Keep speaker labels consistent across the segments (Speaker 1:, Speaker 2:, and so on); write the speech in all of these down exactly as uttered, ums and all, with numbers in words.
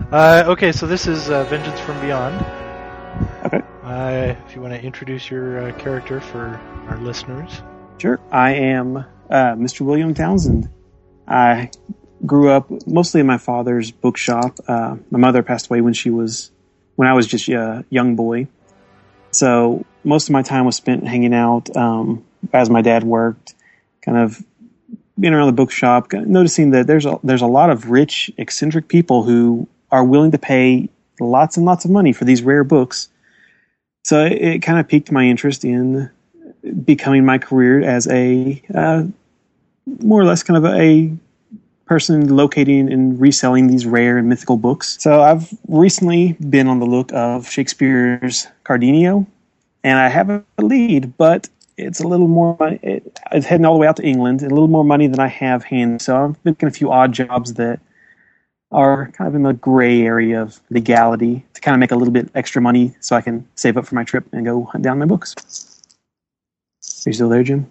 Speaker 1: Uh, okay, so this is uh, Vengeance from Beyond.
Speaker 2: Okay.
Speaker 1: Uh, if you want to introduce your uh, character for our listeners.
Speaker 2: Sure. I am uh, Mister William Townsend. I grew up mostly in my father's bookshop. Uh, my mother passed away when she was, when I was just a young boy. So most of my time was spent hanging out um, as my dad worked, kind of being around the bookshop, noticing that there's a, there's a lot of rich, eccentric people who are willing to pay lots and lots of money for these rare books. So it, it kind of piqued my interest in becoming my career as a uh, more or less kind of a person locating and reselling these rare and mythical books. So I've recently been on the look of Shakespeare's Cardenio, and I have a lead, but it's a little more money. It, it's heading all the way out to England, a little more money than I have handy. So I'm making a few odd jobs that are kind of in the gray area of legality to kind of make a little bit extra money so I can save up for my trip and go hunt down my books. Are you still there, Jim?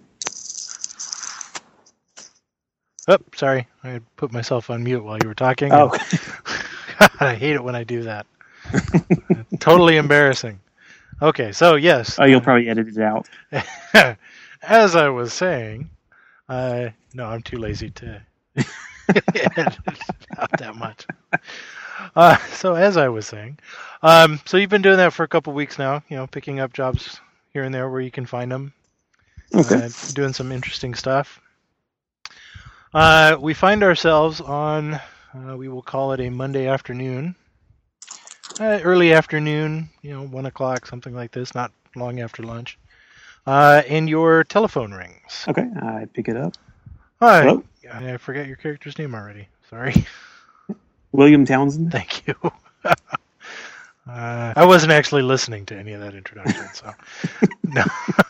Speaker 1: Oh, sorry. I put myself on mute while you were talking.
Speaker 2: Oh.
Speaker 1: God, I hate it when I do that. Totally embarrassing. Okay, so yes.
Speaker 2: Oh, you'll probably edit it out.
Speaker 1: As I was saying, uh, no, I'm too lazy to edit it out that much. Uh, so as I was saying, um, so you've been doing that for a couple weeks now, you know, picking up jobs here and there where you can find them.
Speaker 2: Okay.
Speaker 1: Uh, doing some interesting stuff. Uh, we find ourselves on, uh, we will call it a Monday afternoon. Uh, early afternoon, you know, one o'clock, something like this, not long after lunch. Uh, and your telephone rings.
Speaker 2: Okay, I pick it up.
Speaker 1: Hi.
Speaker 2: Hello?
Speaker 1: I forgot your character's name already. Sorry.
Speaker 2: William Townsend.
Speaker 1: Thank you. uh, I wasn't actually listening to any of that introduction, so. No.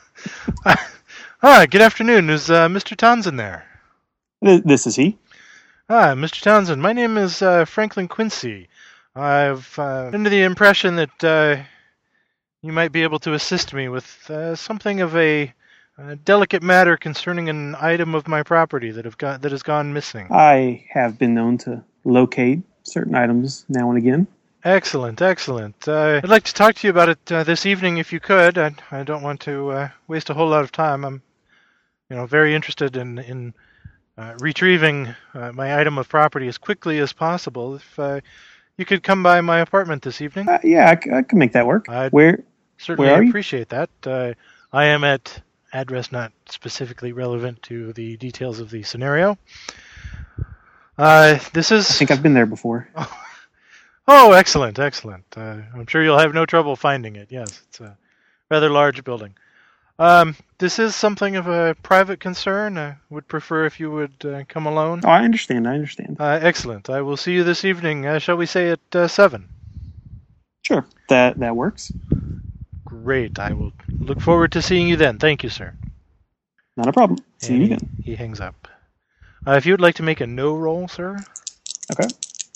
Speaker 1: Hi, good afternoon. Is uh, Mister Townsend there?
Speaker 2: This is he.
Speaker 1: Hi, Mister Townsend. My name is uh, Franklin Quincy. I've uh, been under the impression that uh, you might be able to assist me with uh, something of a, a delicate matter concerning an item of my property that have got that has gone missing.
Speaker 2: I have been known to locate certain items now and again.
Speaker 1: Excellent, excellent. Uh, I'd like to talk to you about it uh, this evening, if you could. I, I don't want to uh, waste a whole lot of time. I'm, you know, very interested in in uh, retrieving uh, my item of property as quickly as possible. If uh, you could come by my apartment this evening.
Speaker 2: Uh, yeah, I, c- I can make that work.
Speaker 1: I'd
Speaker 2: where?
Speaker 1: Certainly
Speaker 2: where are
Speaker 1: appreciate you? that. Uh, I am at address not specifically relevant to the details of the scenario. Uh, this is.
Speaker 2: I think I've been there before.
Speaker 1: Oh, excellent, excellent. Uh, I'm sure you'll have no trouble finding it. Yes, it's a rather large building. Um, this is something of a private concern. I would prefer if you would uh, come alone.
Speaker 2: Oh, I understand, I understand.
Speaker 1: Uh, excellent. I will see you this evening, uh, shall we say at uh, seven?
Speaker 2: Sure, that that works.
Speaker 1: Great. I will look forward to seeing you then. Thank you, sir.
Speaker 2: Not a problem. See
Speaker 1: and
Speaker 2: you
Speaker 1: he,
Speaker 2: then.
Speaker 1: He hangs up. Uh, if you would like to make a no roll, sir.
Speaker 2: Okay.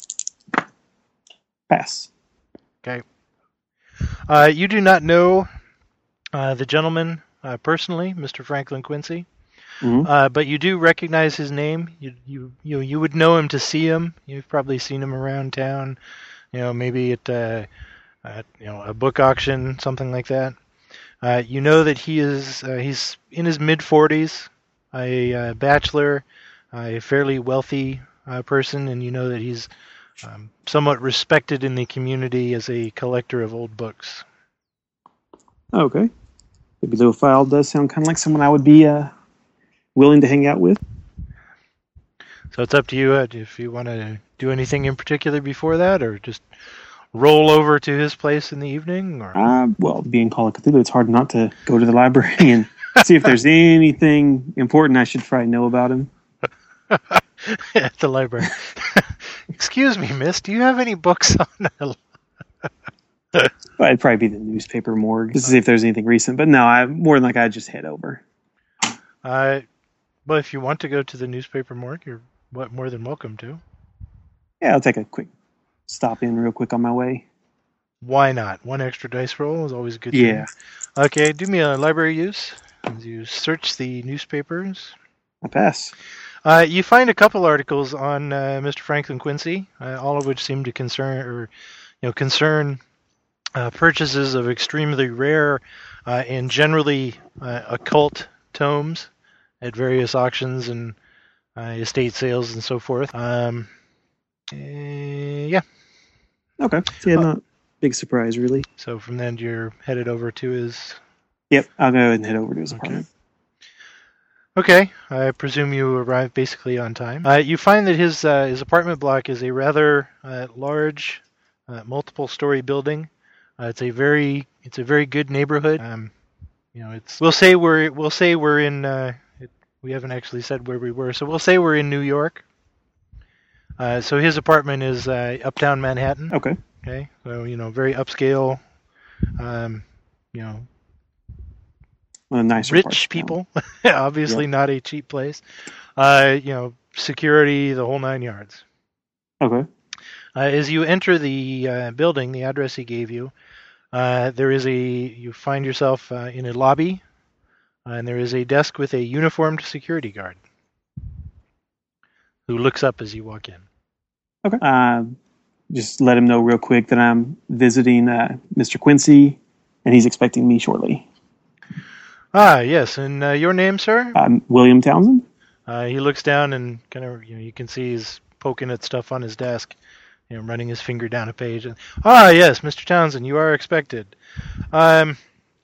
Speaker 2: Pass.
Speaker 1: Okay. Uh, you do not know uh, the gentleman uh, personally, Mister Franklin Quincy,
Speaker 2: Mm-hmm.
Speaker 1: uh, but you do recognize his name. You you you you would know him to see him. You've probably seen him around town. You know, maybe at, uh, at you know a book auction, something like that. Uh, you know that he is uh, he's in his mid forties, a uh, bachelor, a fairly wealthy uh, person, and you know that he's um, somewhat respected in the community as a collector of old books.
Speaker 2: Okay. The below file does sound kind of like someone I would be uh, willing to hang out with.
Speaker 1: So it's up to you uh, if you want to do anything in particular before that, or just roll over to his place in the evening. Or
Speaker 2: Uh, well, being Call of Cthulhu, it's hard not to go to the library and see if there's anything important I should probably know about him.
Speaker 1: At the library. Excuse me, miss, do you have any books on
Speaker 2: But it'd probably be the newspaper morgue, just to see if there's anything recent. But no, I more than like I'd just head over.
Speaker 1: Uh, but if you want to go to the newspaper morgue, you're what, more than welcome to.
Speaker 2: Yeah, I'll take a quick stop in real quick on my way.
Speaker 1: Why not? One extra dice roll is always a good
Speaker 2: Yeah.
Speaker 1: thing. Okay, do me a library use as you search the newspapers.
Speaker 2: I pass.
Speaker 1: Uh, you find a couple articles on uh, Mister Franklin Quincy, uh, all of which seem to concern or you know concern uh, purchases of extremely rare uh, and generally uh, occult tomes at various auctions and uh, estate sales and so forth. Um, eh, yeah.
Speaker 2: Okay. So, yeah,
Speaker 1: Oh.
Speaker 2: not big surprise, really.
Speaker 1: So from then you're headed over to his.
Speaker 2: Yep, I'll go ahead and head over to his
Speaker 1: Okay.
Speaker 2: apartment.
Speaker 1: Okay, I presume you arrived basically on time. Uh, you find that his uh, his apartment block is a rather uh, large, uh, multiple-story building. Uh, it's a very it's a very good neighborhood. Um, you know, it's we'll say we're we'll say we're in. Uh, it, we haven't actually said where we were, so we'll say we're in New York. Uh, so his apartment is uh, uptown Manhattan.
Speaker 2: Okay.
Speaker 1: Okay, so you know, very upscale. Um, you know.
Speaker 2: Well, nicer
Speaker 1: Rich
Speaker 2: parts,
Speaker 1: people, obviously
Speaker 2: Yep.
Speaker 1: not a cheap place. Uh, you know, security, the whole nine yards.
Speaker 2: Okay.
Speaker 1: Uh, as you enter the uh, building, the address he gave you, uh, there is a. You find yourself uh, in a lobby, uh, and there is a desk with a uniformed security guard who looks up as you walk in.
Speaker 2: Okay. Uh, just let him know real quick that I'm visiting uh, Mister Quincy, and he's expecting me shortly.
Speaker 1: Ah, yes, and uh, your name, sir?
Speaker 2: I'm William Townsend.
Speaker 1: Uh, he looks down and kind of, you know, you can see he's poking at stuff on his desk, you know, running his finger down a page. And, ah, yes, Mister Townsend, you are expected. Um,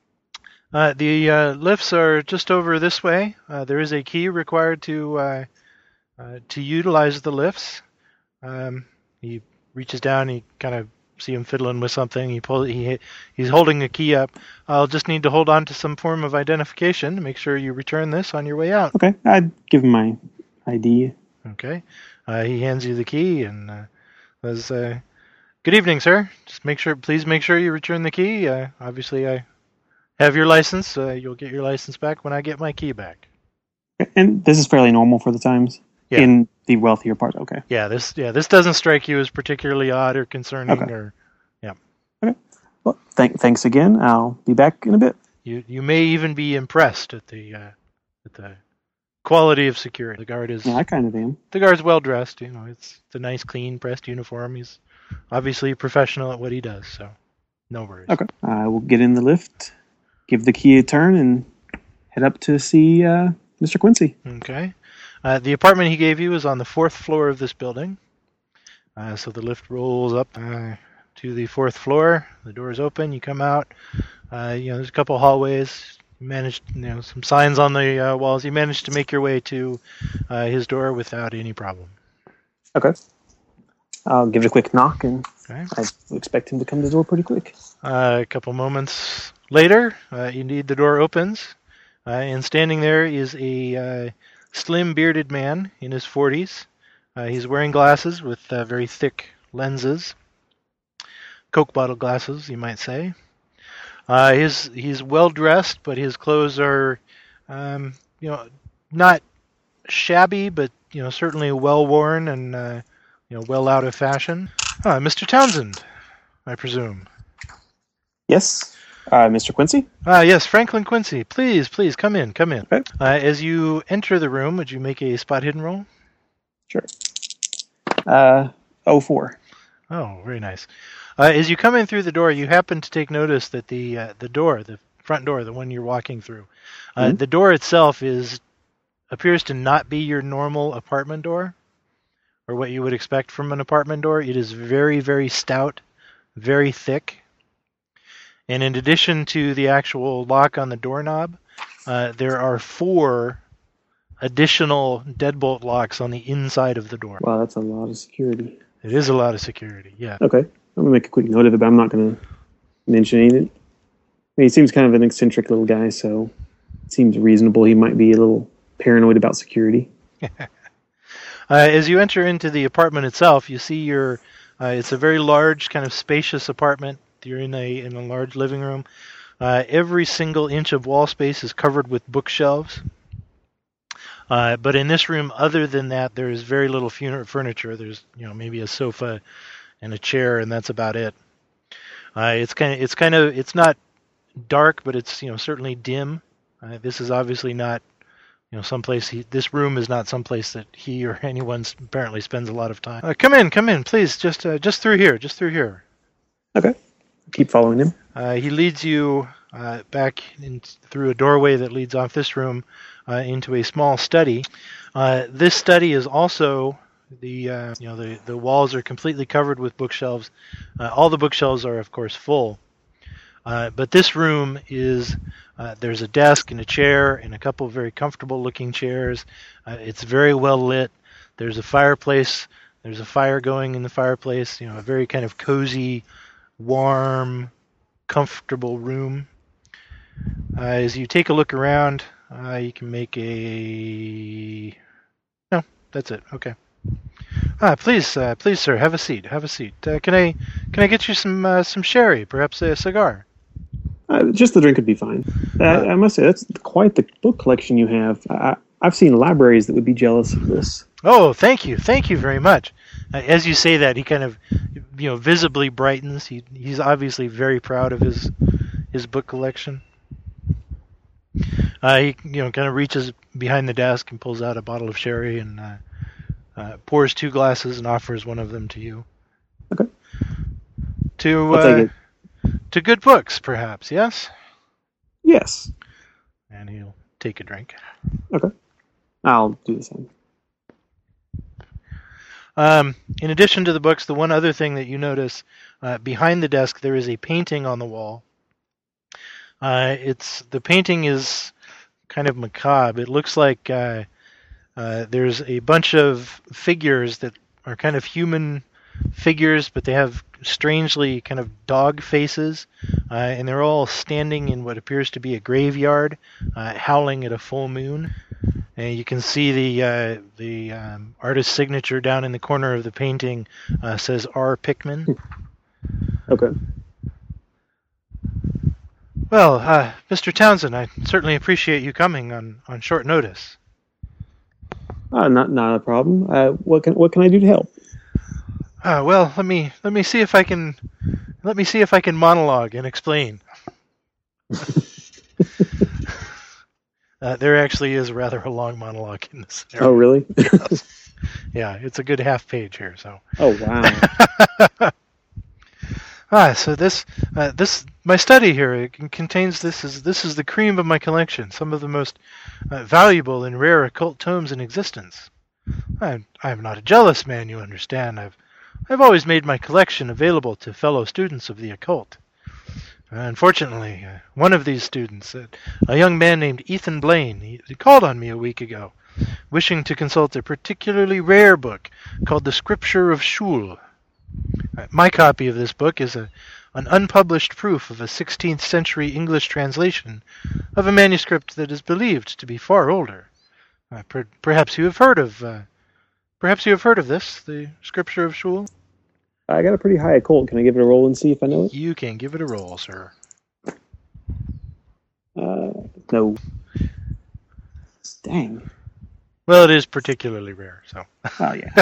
Speaker 1: uh, the uh, lifts are just over this way. Uh, there is a key required to uh, uh, to utilize the lifts. Um, he reaches down, he kind of see him fiddling with something. He pull, he he's holding a key up. I'll just need to hold on to some form of identification to make sure you return this on your way out.
Speaker 2: Okay. I'd give him my I D.
Speaker 1: Okay. Uh, he hands you the key and uh, says, uh, "Good evening, sir. Just make sure, please make sure you return the key. Uh, obviously, I have your license. Uh, you'll get your license back when I get my key back."
Speaker 2: And this is fairly normal for the times
Speaker 1: Yeah.
Speaker 2: in the wealthier part. Okay.
Speaker 1: Yeah. This yeah this doesn't strike you as particularly odd or concerning,
Speaker 2: Okay.
Speaker 1: or
Speaker 2: Well, thank, thanks again. I'll be back in a bit.
Speaker 1: you you may even be impressed at the uh, at the quality of security. The guard is
Speaker 2: Yeah, I kind of am.
Speaker 1: the guard's well dressed. You know, it's it's a nice, clean, pressed uniform. He's obviously a professional at what he does, so no worries.
Speaker 2: Okay. I will get in the lift, give the key a turn, and head up to see uh, Mister Quincy.
Speaker 1: Okay. Uh, the apartment he gave you is on the fourth floor of this building. Uh, so the lift rolls up uh, to the fourth floor. The door's open. You come out. Uh, you know, there's a couple hallways. You managed, you know, some signs on the uh, walls. You managed to make your way to uh, his door without any problem.
Speaker 2: Okay. I'll give it a quick knock, and
Speaker 1: Okay.
Speaker 2: I expect him to come to the door pretty quick.
Speaker 1: Uh, a couple moments later, uh, indeed, the door opens, uh, and standing there is a uh, slim, bearded man in his forties. Uh, he's wearing glasses with uh, very thick lenses, Coke bottle glasses, you might say. Uh, his he's well dressed, but his clothes are, um, you know, not shabby, but you know, certainly well worn and uh, you know, well out of fashion. Ah, Mister Townsend, I presume.
Speaker 2: Yes, uh, Mister Quincy.
Speaker 1: Ah, yes, Franklin Quincy. Please, please, come in, come in.
Speaker 2: Okay.
Speaker 1: Uh, as you enter the room, would you make a spot hidden roll?
Speaker 2: Sure. Uh, oh four.
Speaker 1: Oh, very nice. Uh, as you come in through the door, you happen to take notice that the uh, the door, the front door, the one you're walking through, uh,
Speaker 2: Mm-hmm.
Speaker 1: the door itself is appears to not be your normal apartment door, or what you would expect from an apartment door. It is very, very stout, very thick. And in addition to the actual lock on the doorknob, uh, there are four additional deadbolt locks on the inside of the door.
Speaker 2: Wow, that's a lot of security.
Speaker 1: It is a lot of security, yeah.
Speaker 2: Okay. I'm going to make a quick note of it, but I'm not going to mention anything. I mean, he seems kind of an eccentric little guy, so it seems reasonable he might be a little paranoid about security.
Speaker 1: Uh, as you enter into the apartment itself, you see your. Uh, it's a very large, kind of spacious apartment. You're in a in a large living room. Uh, every single inch of wall space is covered with bookshelves. Uh, but in this room, other than that, there is very little fun- furniture. There's, you know, maybe a sofa and a chair, and that's about it. Uh, it's kind of it's kind of it's not dark, but it's, you know, certainly dim. Uh, this is obviously not you know, someplace he, this room is not someplace that he or anyone apparently spends a lot of time. Uh, come in, come in, please. Just, uh, just through here, just through here.
Speaker 2: Okay. Keep following him.
Speaker 1: Uh, he leads you uh, back in, through a doorway that leads off this room uh, into a small study. Uh, this study is also the, uh, you know, the the walls are completely covered with bookshelves. Uh, all the bookshelves are, of course, full. Uh, but this room is, uh, there's a desk and a chair and a couple of very comfortable looking chairs. Uh, it's very well lit. There's a fireplace. There's a fire going in the fireplace. You know, a very kind of cozy, warm, comfortable room. Uh, as you take a look around, uh, you can make a... No, that's it. Okay. Ah, please, uh, please, sir, have a seat. Have a seat. Uh, can I, can I get you some, uh, some sherry, perhaps a cigar?
Speaker 2: Uh, just the drink would be fine. Uh, I must say, that's quite the book collection you have. I, I've seen libraries that would be jealous of this.
Speaker 1: Oh, thank you, thank you very much. Uh, as you say that, he kind of, you know, visibly brightens. He he's obviously very proud of his his book collection. Uh, he you know kind of reaches behind the desk and pulls out a bottle of sherry and uh, uh, pours two glasses and offers one of them to you.
Speaker 2: Okay.
Speaker 1: To
Speaker 2: I'll
Speaker 1: uh,
Speaker 2: take it.
Speaker 1: To good books, perhaps. Yes.
Speaker 2: Yes.
Speaker 1: And he'll take a drink.
Speaker 2: Okay. I'll do the same.
Speaker 1: Um, in addition to the books, the one other thing that you notice uh, behind the desk, there is a painting on the wall. Uh, it's the painting is kind of macabre. It looks like uh, uh, there's a bunch of figures that are kind of human figures, but they have strangely kind of dog faces, uh, and they're all standing in what appears to be a graveyard, uh, howling at a full moon. And you can see the uh, the um, artist's signature down in the corner of the painting uh, says R. Pickman.
Speaker 2: Okay.
Speaker 1: Well, uh, Mister Townsend, I certainly appreciate you coming on, on short notice.
Speaker 2: Uh, not not a problem. Uh, what can what can I do to help?
Speaker 1: Uh, well, let me let me see if I can let me see if I can monologue and explain. Uh, there actually is rather a long monologue in this area.
Speaker 2: Oh, really?
Speaker 1: Yeah, it's a good half page here. So.
Speaker 2: Oh, wow.
Speaker 1: ah, so this uh, this my study here it contains this is this is the cream of my collection. Some of the most uh, valuable and rare occult tomes in existence. I I am not a jealous man, you understand. I've I've always made my collection available to fellow students of the occult. Uh, unfortunately, uh, one of these students, uh, a young man named Ethan Blaine, he, he called on me a week ago, wishing to consult a particularly rare book called The Scripture of Shul. Uh, my copy of this book is a, an unpublished proof of a sixteenth century English translation of a manuscript that is believed to be far older. Uh, per, perhaps you have heard of, uh, perhaps you have heard of this, The Scripture of Shul?
Speaker 2: I got a pretty high occult. Can I give it a roll and see if I know it?
Speaker 1: You can give it a roll, sir.
Speaker 2: Uh, no. Dang.
Speaker 1: Well, it is particularly rare, so.
Speaker 2: Oh, yeah.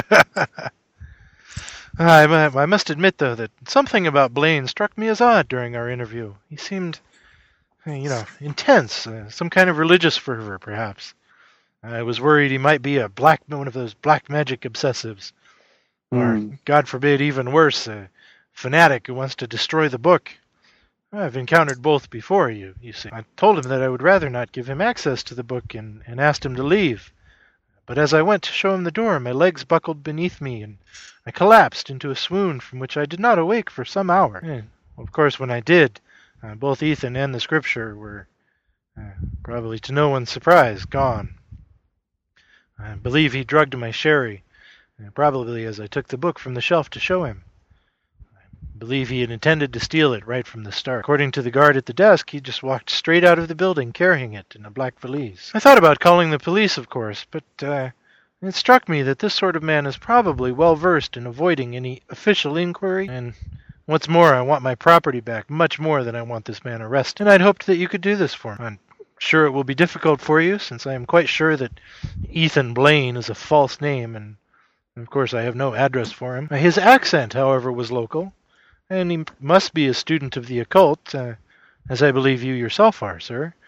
Speaker 1: I, I must admit, though, that something about Blaine struck me as odd during our interview. He seemed, you know, intense, uh, some kind of religious fervor, perhaps. I was worried he might be a black, one of those black magic obsessives. Or, mm. God forbid, even worse, a fanatic who wants to destroy the book. I've encountered both before, you, you see. I told him that I would rather not give him access to the book and, and asked him to leave. But as I went to show him the door, my legs buckled beneath me, and I collapsed into a swoon from which I did not awake for some hour. And, of course, when I did, uh, both Ethan and the scripture were, uh, probably to no one's surprise, gone. I believe he drugged my sherry. Probably as I took the book from the shelf to show him. I believe he had intended to steal it right from the start. According to the guard at the desk, he just walked straight out of the building carrying it in a black valise. I thought about calling the police, of course, but uh, it struck me that this sort of man is probably well versed in avoiding any official inquiry. And what's more, I want my property back much more than I want this man arrested. And I'd hoped that you could do this for me. I'm sure it will be difficult for you, since I am quite sure that Ethan Blaine is a false name, and of course, I have no address for him. His accent, however, was local, and he must be a student of the occult, uh, as I believe you yourself are, sir.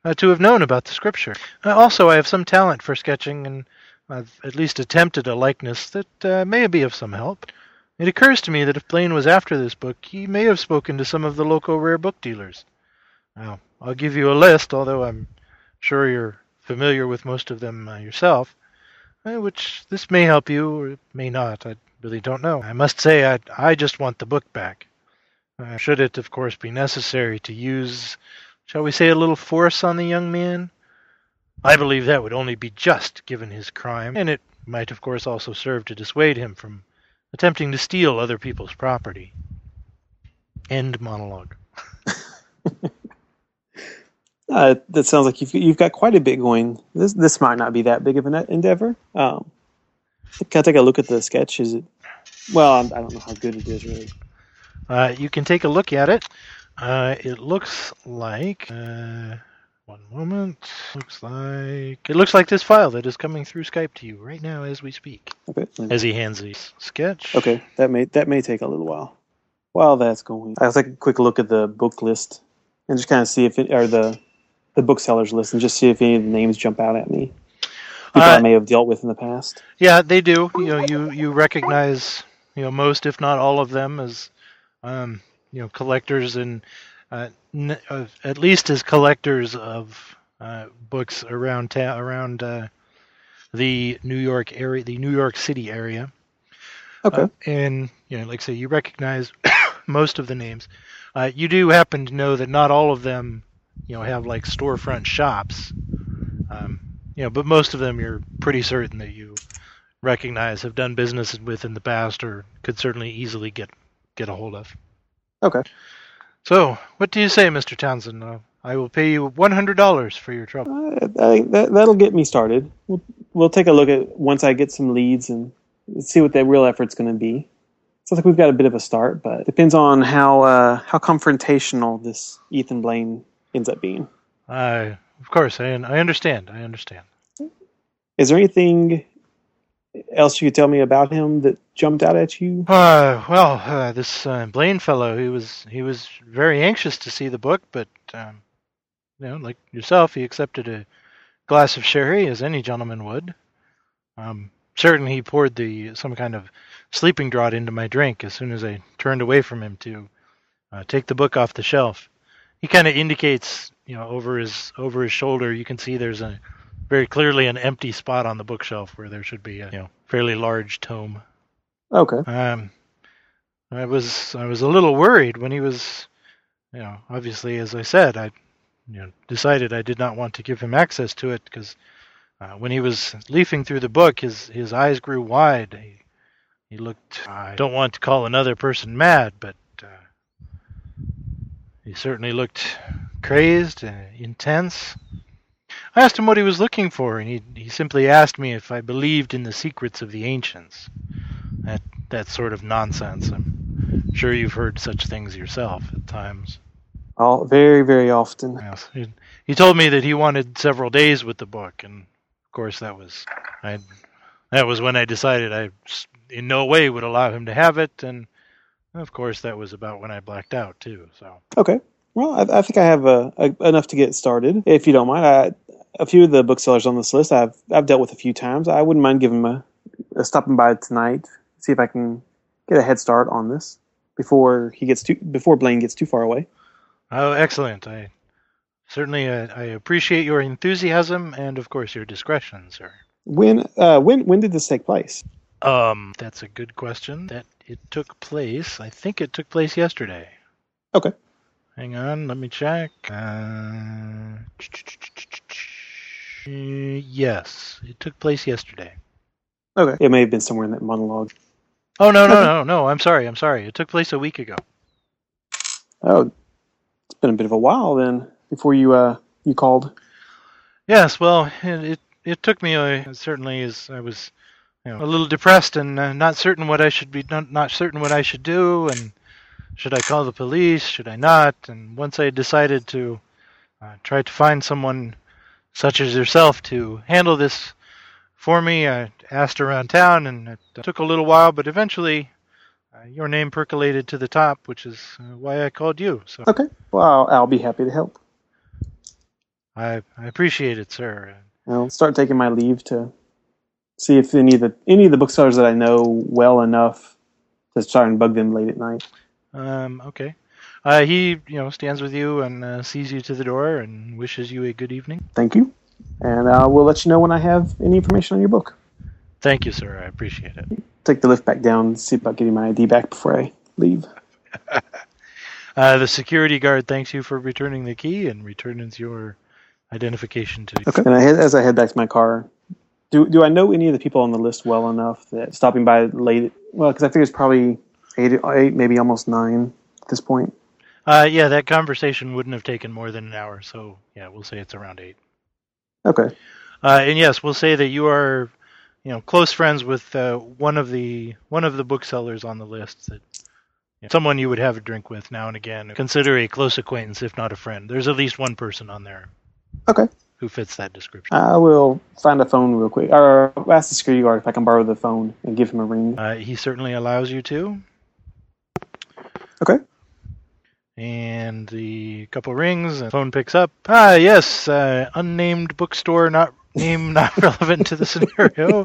Speaker 1: uh, to have known about the scripture. Uh, also, I have some talent for sketching, and I've at least attempted a likeness that uh, may be of some help. It occurs to me that if Blaine was after this book, he may have spoken to some of the local rare book dealers. Now, I'll give you a list, although I'm sure you're familiar with most of them uh, yourself, uh, which this may help you, or it may not. I really don't know. I must say, I, I just want the book back. Uh, should it, of course, be necessary to use, shall we say, a little force on the young man, I believe that would only be just, given his crime, and it might, of course, also serve to dissuade him from attempting to steal other people's property. End monologue.
Speaker 2: Uh, that sounds like you've you've got quite a bit going. This this might not be that big of an endeavor. Um, can I take a look at the sketch? Is it? Well, I'm, I don't know how good it is really.
Speaker 1: Uh, you can take a look at it. Uh, it looks like uh, one moment. Looks like it looks like this file that is coming through Skype to you right now as we speak.
Speaker 2: Okay.
Speaker 1: As he hands the sketch.
Speaker 2: Okay, that may that may take a little while. While that's going, I'll take a quick look at the book list and just kind of see if it or the the booksellers list and just see if any of the names jump out at me. People
Speaker 1: Uh,
Speaker 2: I may have dealt with in the past.
Speaker 1: Yeah, they do. You know, you you recognize you know most, if not all of them, as um, you know collectors and uh, n- uh, at least as collectors of uh, books around ta- around uh, the New York area, the New York City area.
Speaker 2: Okay.
Speaker 1: Uh, and you know, like I say, you recognize most of the names. Uh, you do happen to know that not all of them, you know, have like storefront shops. Um, you know, but most of them you're pretty certain that you recognize, have done business with in the past, or could certainly easily get get a hold of.
Speaker 2: Okay.
Speaker 1: So, what do you say, Mister Townsend? Uh, I will pay you one hundred dollars for your trouble.
Speaker 2: Uh, I, that that'll get me started. We'll we'll take a look at once I get some leads and see what the real effort's going to be. Sounds like we've got a bit of a start, but it depends on how uh, how confrontational this Ethan Blaine ends up being.
Speaker 1: Uh, of course, I I understand. I understand.
Speaker 2: Is there anything else you could tell me about him that jumped out at you?
Speaker 1: Uh, well, uh, this uh, Blaine fellow, he was he was very anxious to see the book, but um, you know, like yourself, he accepted a glass of sherry as any gentleman would. Um, certainly, he poured the some kind of sleeping draught into my drink as soon as I turned away from him to uh, take the book off the shelf. He kind of indicates, you know, over his over his shoulder, you can see there's a very clearly an empty spot on the bookshelf where there should be a you know fairly large tome.
Speaker 2: Okay.
Speaker 1: Um, I was I was a little worried when he was, you know, obviously as I said, I, you know, decided I did not want to give him access to it because uh, when he was leafing through the book, his his eyes grew wide. He, he looked. I don't want to call another person mad, but uh, he certainly looked crazed and intense. I asked him what he was looking for, and he he simply asked me if I believed in the secrets of the ancients. That that sort of nonsense. I'm sure you've heard such things yourself at times.
Speaker 2: All very, very often.
Speaker 1: Yes. He, he told me that he wanted several days with the book, and of course that was I. That was when I decided I in no way would allow him to have it, and of course that was about when I blacked out too. So.
Speaker 2: Okay. Well, I, I think I have uh, a, enough to get started. If you don't mind, I, a few of the booksellers on this list I've I've dealt with a few times. I wouldn't mind giving them a, a stopping by tonight, see if I can get a head start on this before he gets too before Blaine gets too far away.
Speaker 1: Oh, excellent! I certainly uh, I appreciate your enthusiasm and, of course, your discretion, sir.
Speaker 2: When uh, when when did this take place?
Speaker 1: Um, that's a good question. That it took place. I think it took place yesterday.
Speaker 2: Okay.
Speaker 1: Hang on, let me check. Uh, yes, it took place yesterday.
Speaker 2: Okay. It may have been somewhere in that monologue.
Speaker 1: Oh, no, no, no, no, I'm sorry, I'm sorry. It took place a week ago.
Speaker 2: Oh, it's been a bit of a while then before you uh you called.
Speaker 1: Yes, well, it it, it took me uh, certainly as I was you know, a little depressed and uh, not certain what I should be not, not certain what I should do, and should I call the police? Should I not? And once I decided to uh, try to find someone such as yourself to handle this for me, I asked around town, and it took a little while, but eventually uh, your name percolated to the top, which is uh, why I called you. So.
Speaker 2: Okay. Well, I'll, I'll be happy to help.
Speaker 1: I, I appreciate it, sir.
Speaker 2: I'll start taking my leave to see if any of the any of the booksellers that I know well enough to try and bug them late at night.
Speaker 1: Um, okay. Uh, he, you know, stands with you and uh, sees you to the door and wishes you a good evening.
Speaker 2: Thank you. And I uh, will let you know when I have any information on your book.
Speaker 1: Thank you, sir. I appreciate it.
Speaker 2: Take the lift back down and see about getting my I D back before I leave.
Speaker 1: uh, the security guard thanks you for returning the key and returns your identification to you.
Speaker 2: Okay. And I head, as I head back to my car, do do I know any of the people on the list well enough that stopping by late? Well, because I figure it's probably eight, eight, maybe almost nine at this point.
Speaker 1: Uh, yeah, that conversation wouldn't have taken more than an hour, so yeah, we'll say it's around eight.
Speaker 2: Okay.
Speaker 1: Uh, and yes, we'll say that you are, you know, close friends with uh, one of the one of the booksellers on the list. That you know, someone you would have a drink with now and again. Consider a close acquaintance, if not a friend. There's at least one person on there.
Speaker 2: Okay.
Speaker 1: Who fits that description?
Speaker 2: I will find a phone real quick, or ask the security guard if I can borrow the phone and give him a ring.
Speaker 1: Uh, he certainly allows you to.
Speaker 2: Okay.
Speaker 1: And the couple rings, and the phone picks up. Ah, yes, uh, unnamed bookstore, not name, not relevant to the scenario.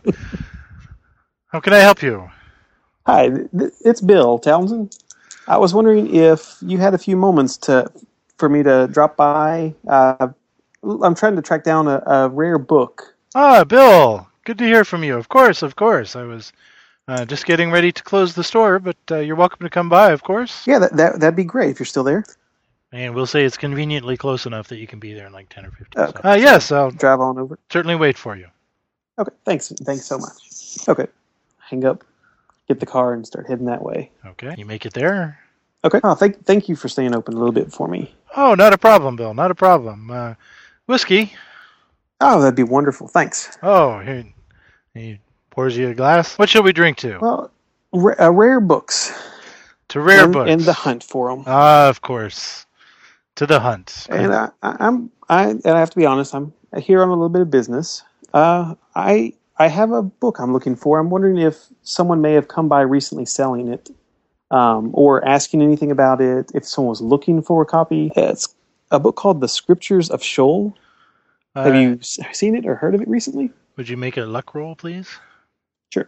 Speaker 1: How can I help you?
Speaker 2: Hi, th- it's Bill Townsend. I was wondering if you had a few moments to for me to drop by. Uh, I'm trying to track down a, a rare book.
Speaker 1: Ah, Bill, good to hear from you. Of course, of course. I was uh, just getting ready to close the store, but uh, you're welcome to come by, of course.
Speaker 2: Yeah, that, that, that'd be great if you're still there.
Speaker 1: And we'll say it's conveniently close enough that you can be there in like ten or fifteen.
Speaker 2: Okay.
Speaker 1: So. Uh, yes, I'll
Speaker 2: drive on over.
Speaker 1: Certainly wait for you.
Speaker 2: Okay, thanks. Thanks so much. Okay, hang up, get the car, and start heading that way.
Speaker 1: Okay, you make it there?
Speaker 2: Okay. Oh, thank, thank you for staying open a little bit for me.
Speaker 1: Oh, not a problem, Bill, not a problem. Uh, whiskey?
Speaker 2: Oh, that'd be wonderful. Thanks.
Speaker 1: Oh, here, he pours you a glass. What shall we drink to?
Speaker 2: Well, ra- uh, rare books.
Speaker 1: To rare
Speaker 2: and,
Speaker 1: books.
Speaker 2: And the hunt for them.
Speaker 1: Ah, of course. To the hunt.
Speaker 2: And I, I, I'm, I, and I have to be honest, I'm here on a little bit of business. Uh, I, I have a book I'm looking for. I'm wondering if someone may have come by recently selling it, um, or asking anything about it. If someone was looking for a copy, it's a book called The Scriptures of Sheol. Uh, have you seen it or heard of it recently?
Speaker 1: Would you make a luck roll, please?
Speaker 2: Sure.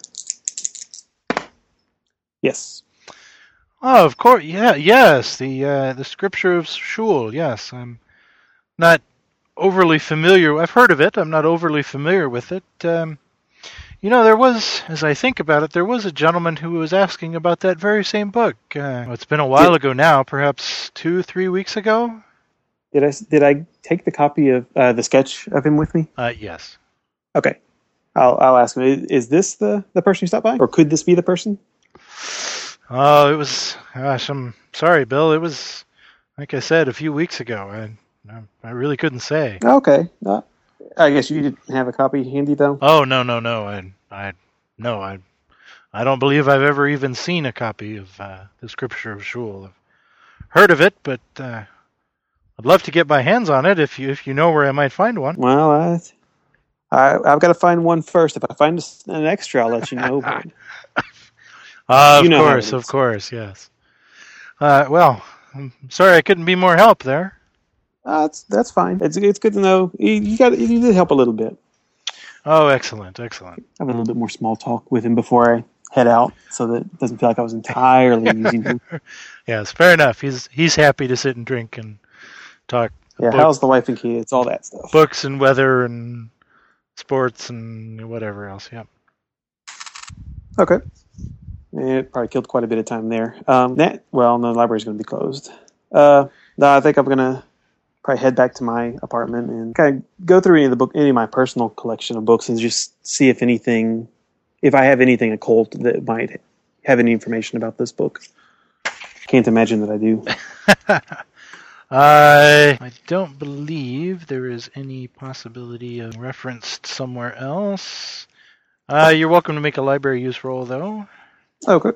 Speaker 2: Yes.
Speaker 1: Oh, of course. Yeah, yes. The uh, the Scripture of Sheol. Yes, I'm not overly familiar. I've heard of it. I'm not overly familiar with it. Um, you know, there was, as I think about it, there was a gentleman who was asking about that very same book. Uh, it's been a while did, ago now, perhaps two, three weeks ago.
Speaker 2: Did I did I take the copy of uh, the sketch of him with me?
Speaker 1: Uh, yes.
Speaker 2: Okay. I'll I'll ask him. Is this the, the person who stopped by, or could this be the person?
Speaker 1: Oh, it was. Gosh, I'm sorry, Bill. It was, like I said, a few weeks ago. I I really couldn't say.
Speaker 2: Okay. Uh, I guess you didn't have a copy handy though.
Speaker 1: Oh no no no! I I no I I don't believe I've ever even seen a copy of uh, the Scripture of Sheol. I've heard of it, but uh, I'd love to get my hands on it if you if you know where I might find one.
Speaker 2: Well, I, I I've got to find one first. If I find an extra, I'll let you know. But
Speaker 1: uh, of you know course, of course, yes. Uh, well, I'm sorry I couldn't be more help there.
Speaker 2: Uh, that's that's fine. It's it's good to know. You, you got you did help a little bit.
Speaker 1: Oh, excellent, excellent.
Speaker 2: I have a little bit more small talk with him before I head out, so that it doesn't feel like I was entirely using him.
Speaker 1: Yes, fair enough. He's he's happy to sit and drink and talk.
Speaker 2: Yeah, book, how's the wife and kids? All that stuff.
Speaker 1: Books and weather and sports and whatever else. Yeah.
Speaker 2: Okay. It probably killed quite a bit of time there. Um, that well, no, the library's going to be closed. Uh, no, I think I'm going to probably head back to my apartment and kind of go through any of the book, any of my personal collection of books, and just see if anything, if I have anything occult that might have any information about this book. Can't imagine that I do.
Speaker 1: I I don't believe there is any possibility of referenced somewhere else. Uh, you're welcome to make a library use roll, though.
Speaker 2: Okay.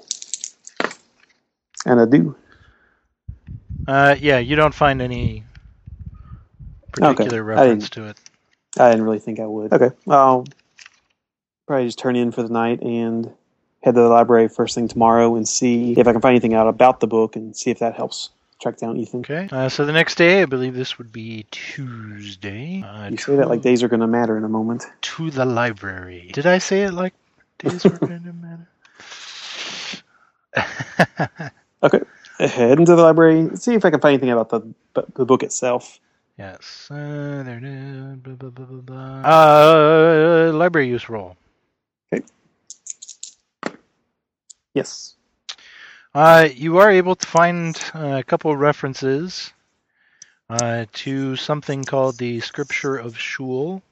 Speaker 2: And I do.
Speaker 1: Uh, yeah, you don't find any particular
Speaker 2: okay.
Speaker 1: reference to it.
Speaker 2: I didn't really think I would. Okay. I'll probably just turn in for the night and head to the library first thing tomorrow and see if I can find anything out about the book and see if that helps track down Ethan.
Speaker 1: Okay. Uh, so the next day, I believe this would be Tuesday. Uh,
Speaker 2: You say that like days are going to matter in a moment.
Speaker 1: To the library. Did I say it like days were going to matter?
Speaker 2: Okay. Head into the library. See if I can find anything about the the book itself.
Speaker 1: Yes. Uh, there it is. Blah, blah, blah, blah, blah. Uh, library use roll.
Speaker 2: Okay. Yes.
Speaker 1: Uh, you are able to find uh, a couple of references uh, to something called the Scripture of Shul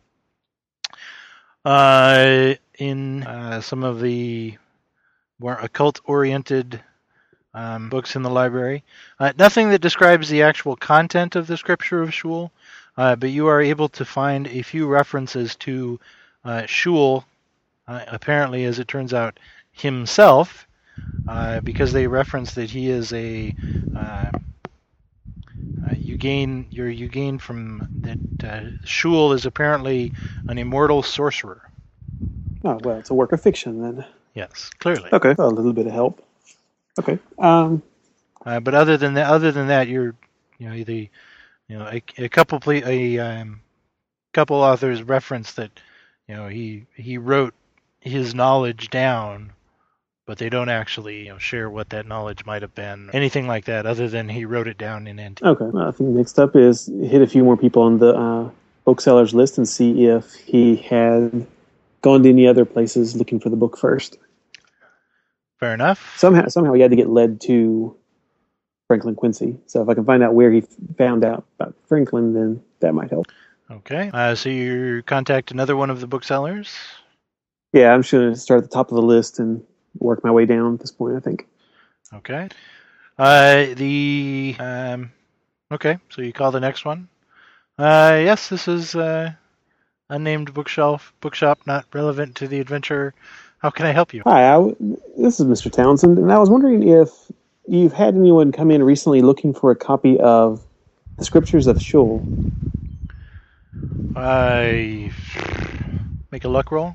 Speaker 1: uh, in uh, some of the more occult-oriented um, books in the library. Uh, nothing that describes the actual content of the Scripture of Shul, uh, but you are able to find a few references to uh, Shul, uh, apparently, as it turns out, himself, uh, because they reference that he is a uh, uh, you gain you're, you gain from that uh, Shul is apparently an immortal sorcerer.
Speaker 2: Oh, well, it's a work of fiction then.
Speaker 1: Yes, clearly.
Speaker 2: Okay, well, a little bit of help. Okay. Um,
Speaker 1: uh, but other than that, other than that, you're you know the you know a, a couple ple- a um, couple authors reference that you know he he wrote his knowledge down, but they don't actually you know share what that knowledge might have been, anything like that, other than he wrote it down in Antique.
Speaker 2: Okay. Well, I think next up is hit a few more people on the uh, booksellers list and see if he had gone to any other places looking for the book first.
Speaker 1: Fair enough.
Speaker 2: Somehow, somehow he had to get led to Franklin Quincy. So if I can find out where he found out about Franklin, then that might help.
Speaker 1: Okay. Uh, so you contact another one of the booksellers?
Speaker 2: Yeah, I'm just going to start at the top of the list and work my way down at this point, I think.
Speaker 1: Okay. Uh, the um, okay. So you call the next one. Uh, yes, this is uh, unnamed bookshelf bookshop, not relevant to the adventure. How can I help you?
Speaker 2: Hi, I, this is Mister Townsend, and I was wondering if you've had anyone come in recently looking for a copy of the Scriptures of Shul.
Speaker 1: I make a luck roll.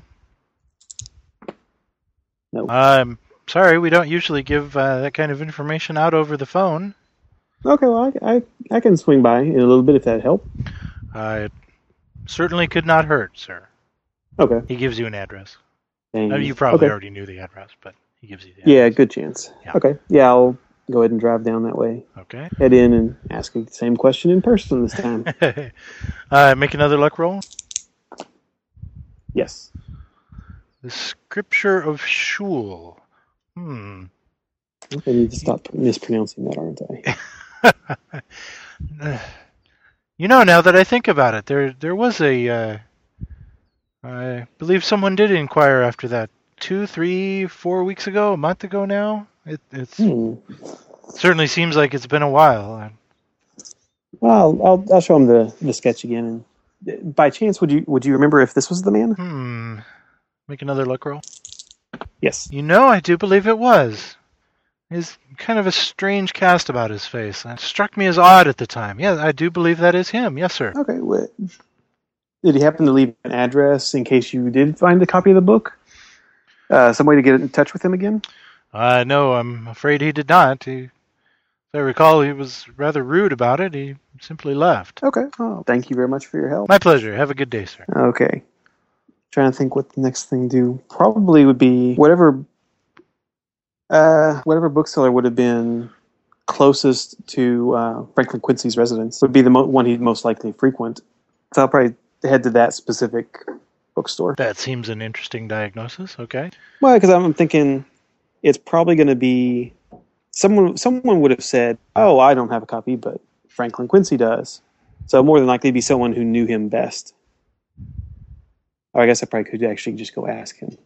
Speaker 2: No.
Speaker 1: I'm sorry, we don't usually give uh, that kind of information out over the phone.
Speaker 2: Okay, well, I, I, I can swing by in a little bit if that'd help.
Speaker 1: Uh, it certainly could not hurt, sir.
Speaker 2: Okay.
Speaker 1: He gives you an address.
Speaker 2: Dang.
Speaker 1: I mean, you probably
Speaker 2: okay.
Speaker 1: already knew the address, but he gives you the address.
Speaker 2: Yeah, good chance.
Speaker 1: Yeah.
Speaker 2: Okay. Yeah, I'll go ahead and drive down that way.
Speaker 1: Okay.
Speaker 2: Head in and ask the same question in person this time.
Speaker 1: uh, make another luck roll.
Speaker 2: Yes.
Speaker 1: The Scripture of Shul. Hmm.
Speaker 2: I need to stop mispronouncing that, aren't I?
Speaker 1: You know, now that I think about it, there there was a... Uh, I believe someone did inquire after that two, three, four weeks ago, a month ago now. It it's,
Speaker 2: Hmm.
Speaker 1: certainly seems like it's been a while.
Speaker 2: Well, I'll I'll show him the, the sketch again. And by chance, would you would you remember if this was the man?
Speaker 1: Hmm. Make another luck roll.
Speaker 2: Yes.
Speaker 1: You know, I do believe it was. He's kind of a strange cast about his face. It struck me as odd at the time. Yeah, I do believe that is him. Yes, sir.
Speaker 2: Okay. Well, did he happen to leave an address in case you did find a copy of the book? Uh, some way to get in touch with him again?
Speaker 1: Uh, no, I'm afraid he did not. He, if I recall, he was rather rude about it. He simply left.
Speaker 2: Okay. Oh, thank you very much for your help.
Speaker 1: My pleasure. Have a good day, sir.
Speaker 2: Okay. Trying to think what the next thing to do. Probably would be whatever uh, whatever bookseller would have been closest to uh, Franklin Quincy's residence would be the mo- one he'd most likely frequent. So I'll probably head to that specific bookstore.
Speaker 1: That seems an interesting diagnosis. Okay.
Speaker 2: Well, because I'm thinking it's probably going to be someone. Someone would have said, "Oh, I don't have a copy, but Franklin Quincy does." So more than likely, it'd be someone who knew him best. Or I guess I probably could actually just go ask him.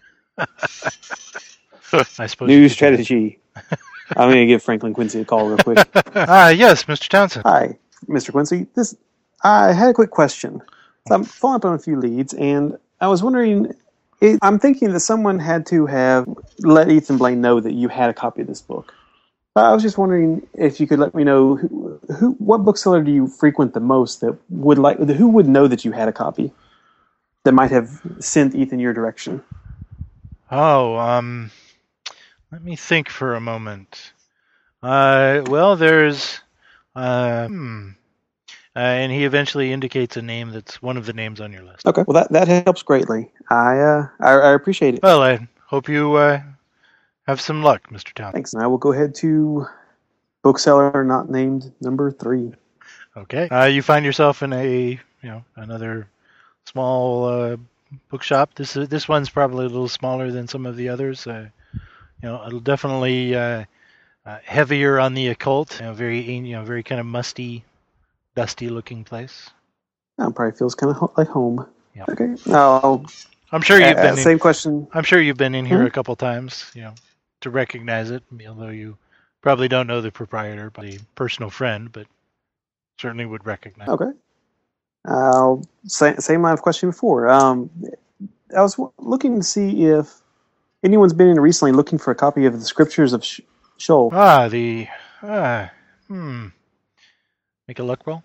Speaker 1: I suppose.
Speaker 2: New strategy. I'm going to give Franklin Quincy a call real quick.
Speaker 1: Ah, uh, yes, Mister Townsend.
Speaker 2: Hi, Mister Quincy. This I had a quick question. So I'm following up on a few leads, and I was wondering. It, I'm thinking that someone had to have let Ethan Blaine know that you had a copy of this book. I was just wondering if you could let me know who, who what bookseller do you frequent the most that would like who would know that you had a copy that might have sent Ethan your direction.
Speaker 1: Oh, um, let me think for a moment. Uh, well, there's Uh, hmm. Uh, and he eventually indicates a name that's one of the names on your list.
Speaker 2: Okay. Well, that, that helps greatly. I, uh, I, I appreciate it.
Speaker 1: Well, I hope you uh, have some luck, Mister Townsend.
Speaker 2: Thanks. And I will go ahead to bookseller not named number three.
Speaker 1: Okay. Uh, you find yourself in a, you know, another small uh, bookshop. This is, this one's probably a little smaller than some of the others. Uh, you know, it'll definitely uh, uh, heavier on the occult. You know, very, you know, very kind of musty, dusty-looking place.
Speaker 2: That probably feels kind of ho- like home.
Speaker 1: Yep.
Speaker 2: Okay. I'll,
Speaker 1: I'm sure you've
Speaker 2: uh,
Speaker 1: been.
Speaker 2: same
Speaker 1: In,
Speaker 2: question.
Speaker 1: I'm sure you've been in here
Speaker 2: Hmm?
Speaker 1: a couple times, you know, to recognize it. Although you probably don't know the proprietor, but a personal friend, but certainly would recognize.
Speaker 2: Okay. I'll say, same line of question before. Um, I was w- looking to see if anyone's been in recently looking for a copy of the Scriptures of Sh- Shoal.
Speaker 1: Ah, the ah, hmm. Make a luck roll.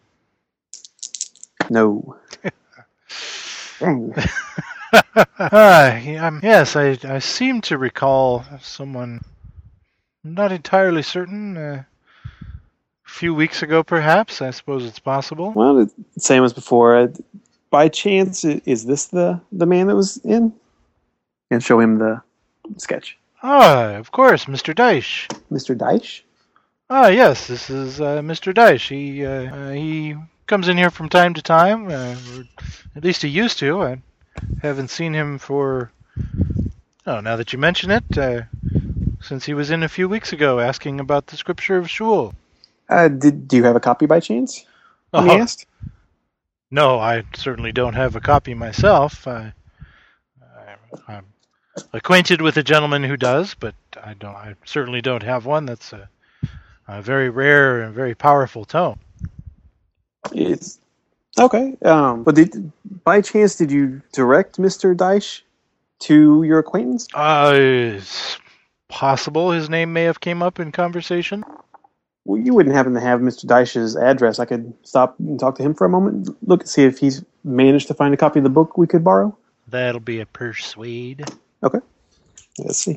Speaker 2: No. Dang.
Speaker 1: uh, yeah, um, yes, I, I seem to recall someone, I'm not entirely certain, uh, a few weeks ago perhaps, I suppose it's possible.
Speaker 2: Well, it's the same as before. Uh, by chance, i- is this the, the man that was in? And show him the sketch.
Speaker 1: Ah, of course, Mister Dyche.
Speaker 2: Mister Dyche?
Speaker 1: Ah, yes, this is uh, Mister Dyche. He, uh, uh, he comes in here from time to time, uh, or at least he used to. I haven't seen him for, oh, now that you mention it, uh, since he was in a few weeks ago asking about the Scripture of Shul.
Speaker 2: Uh, did, do you have a copy by chance?
Speaker 1: Oh,
Speaker 2: He asked.
Speaker 1: no, I certainly don't have a copy myself. I, I, I'm acquainted with a gentleman who does, but I don't. I certainly don't have one. That's a, a very rare and very powerful tome.
Speaker 2: It's okay. Um, but did by chance did you direct Mister Dyche to your acquaintance?
Speaker 1: Uh, it's possible his name may have came up in conversation.
Speaker 2: Well, you wouldn't happen to have Mister Dyche's address. I could stop and talk to him for a moment. Look, see if he's managed to find a copy of the book we could borrow.
Speaker 1: That'll be a persuade.
Speaker 2: Okay. Let's see.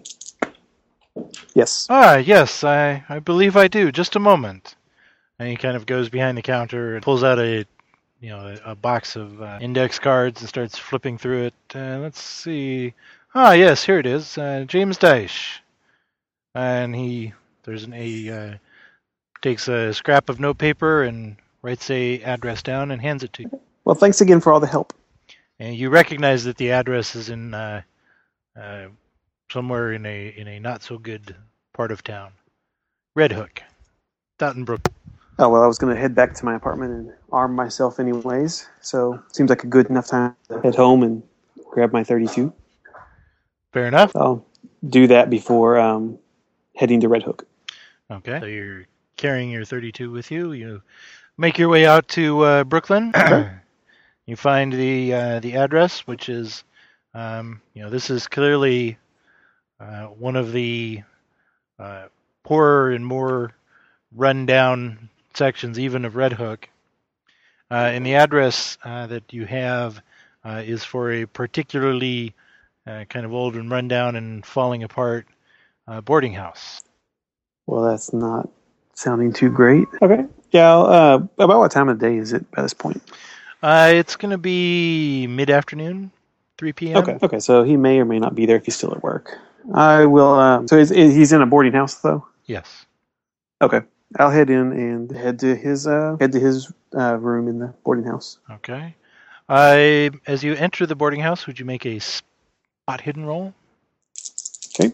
Speaker 2: Yes.
Speaker 1: Ah, yes, I, I believe I do. Just a moment. And he kind of goes behind the counter and pulls out a, you know, a, a box of uh, index cards and starts flipping through it. Uh, let's see. Ah, yes, here it is. Uh, James Dyche. And he, there's an a, uh, takes a scrap of notepaper and writes a address down and hands it to you.
Speaker 2: Well, thanks again for all the help.
Speaker 1: And you recognize that the address is in uh, uh, somewhere in a in a not so good part of town. Red Hook, Dottenbrook.
Speaker 2: Oh, well, I was going to head back to my apartment and arm myself anyways. So, seems like a good enough time to head home and grab my thirty-two.
Speaker 1: Fair enough.
Speaker 2: I'll do that before um, heading to Red Hook.
Speaker 1: Okay. So you're carrying your thirty-two with you. You make your way out to uh, Brooklyn. You find the uh, the address, which is, um, you know, this is clearly uh, one of the uh, poorer and more run-down sections, even of Red Hook. Uh, and the address uh, that you have uh, is for a particularly uh, kind of old and run-down and falling apart uh, boarding house.
Speaker 2: Well, that's not sounding too great. Okay. Yeah, uh, about what time of day is it by this point?
Speaker 1: Uh, it's going to be mid-afternoon, three p.m.
Speaker 2: Okay. Okay, so he may or may not be there if he's still at work. I will, um, so he's, he's in a boarding house, though?
Speaker 1: Yes.
Speaker 2: Okay. I'll head in and head to his, uh, head to his uh, room in the boarding house.
Speaker 1: Okay. Uh, as you enter the boarding house, would you make a spot hidden roll?
Speaker 2: Okay.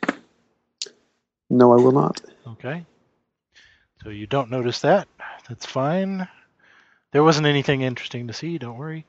Speaker 2: No, I will not.
Speaker 1: Okay. So you don't notice that. That's fine. There wasn't anything interesting to see. Don't worry.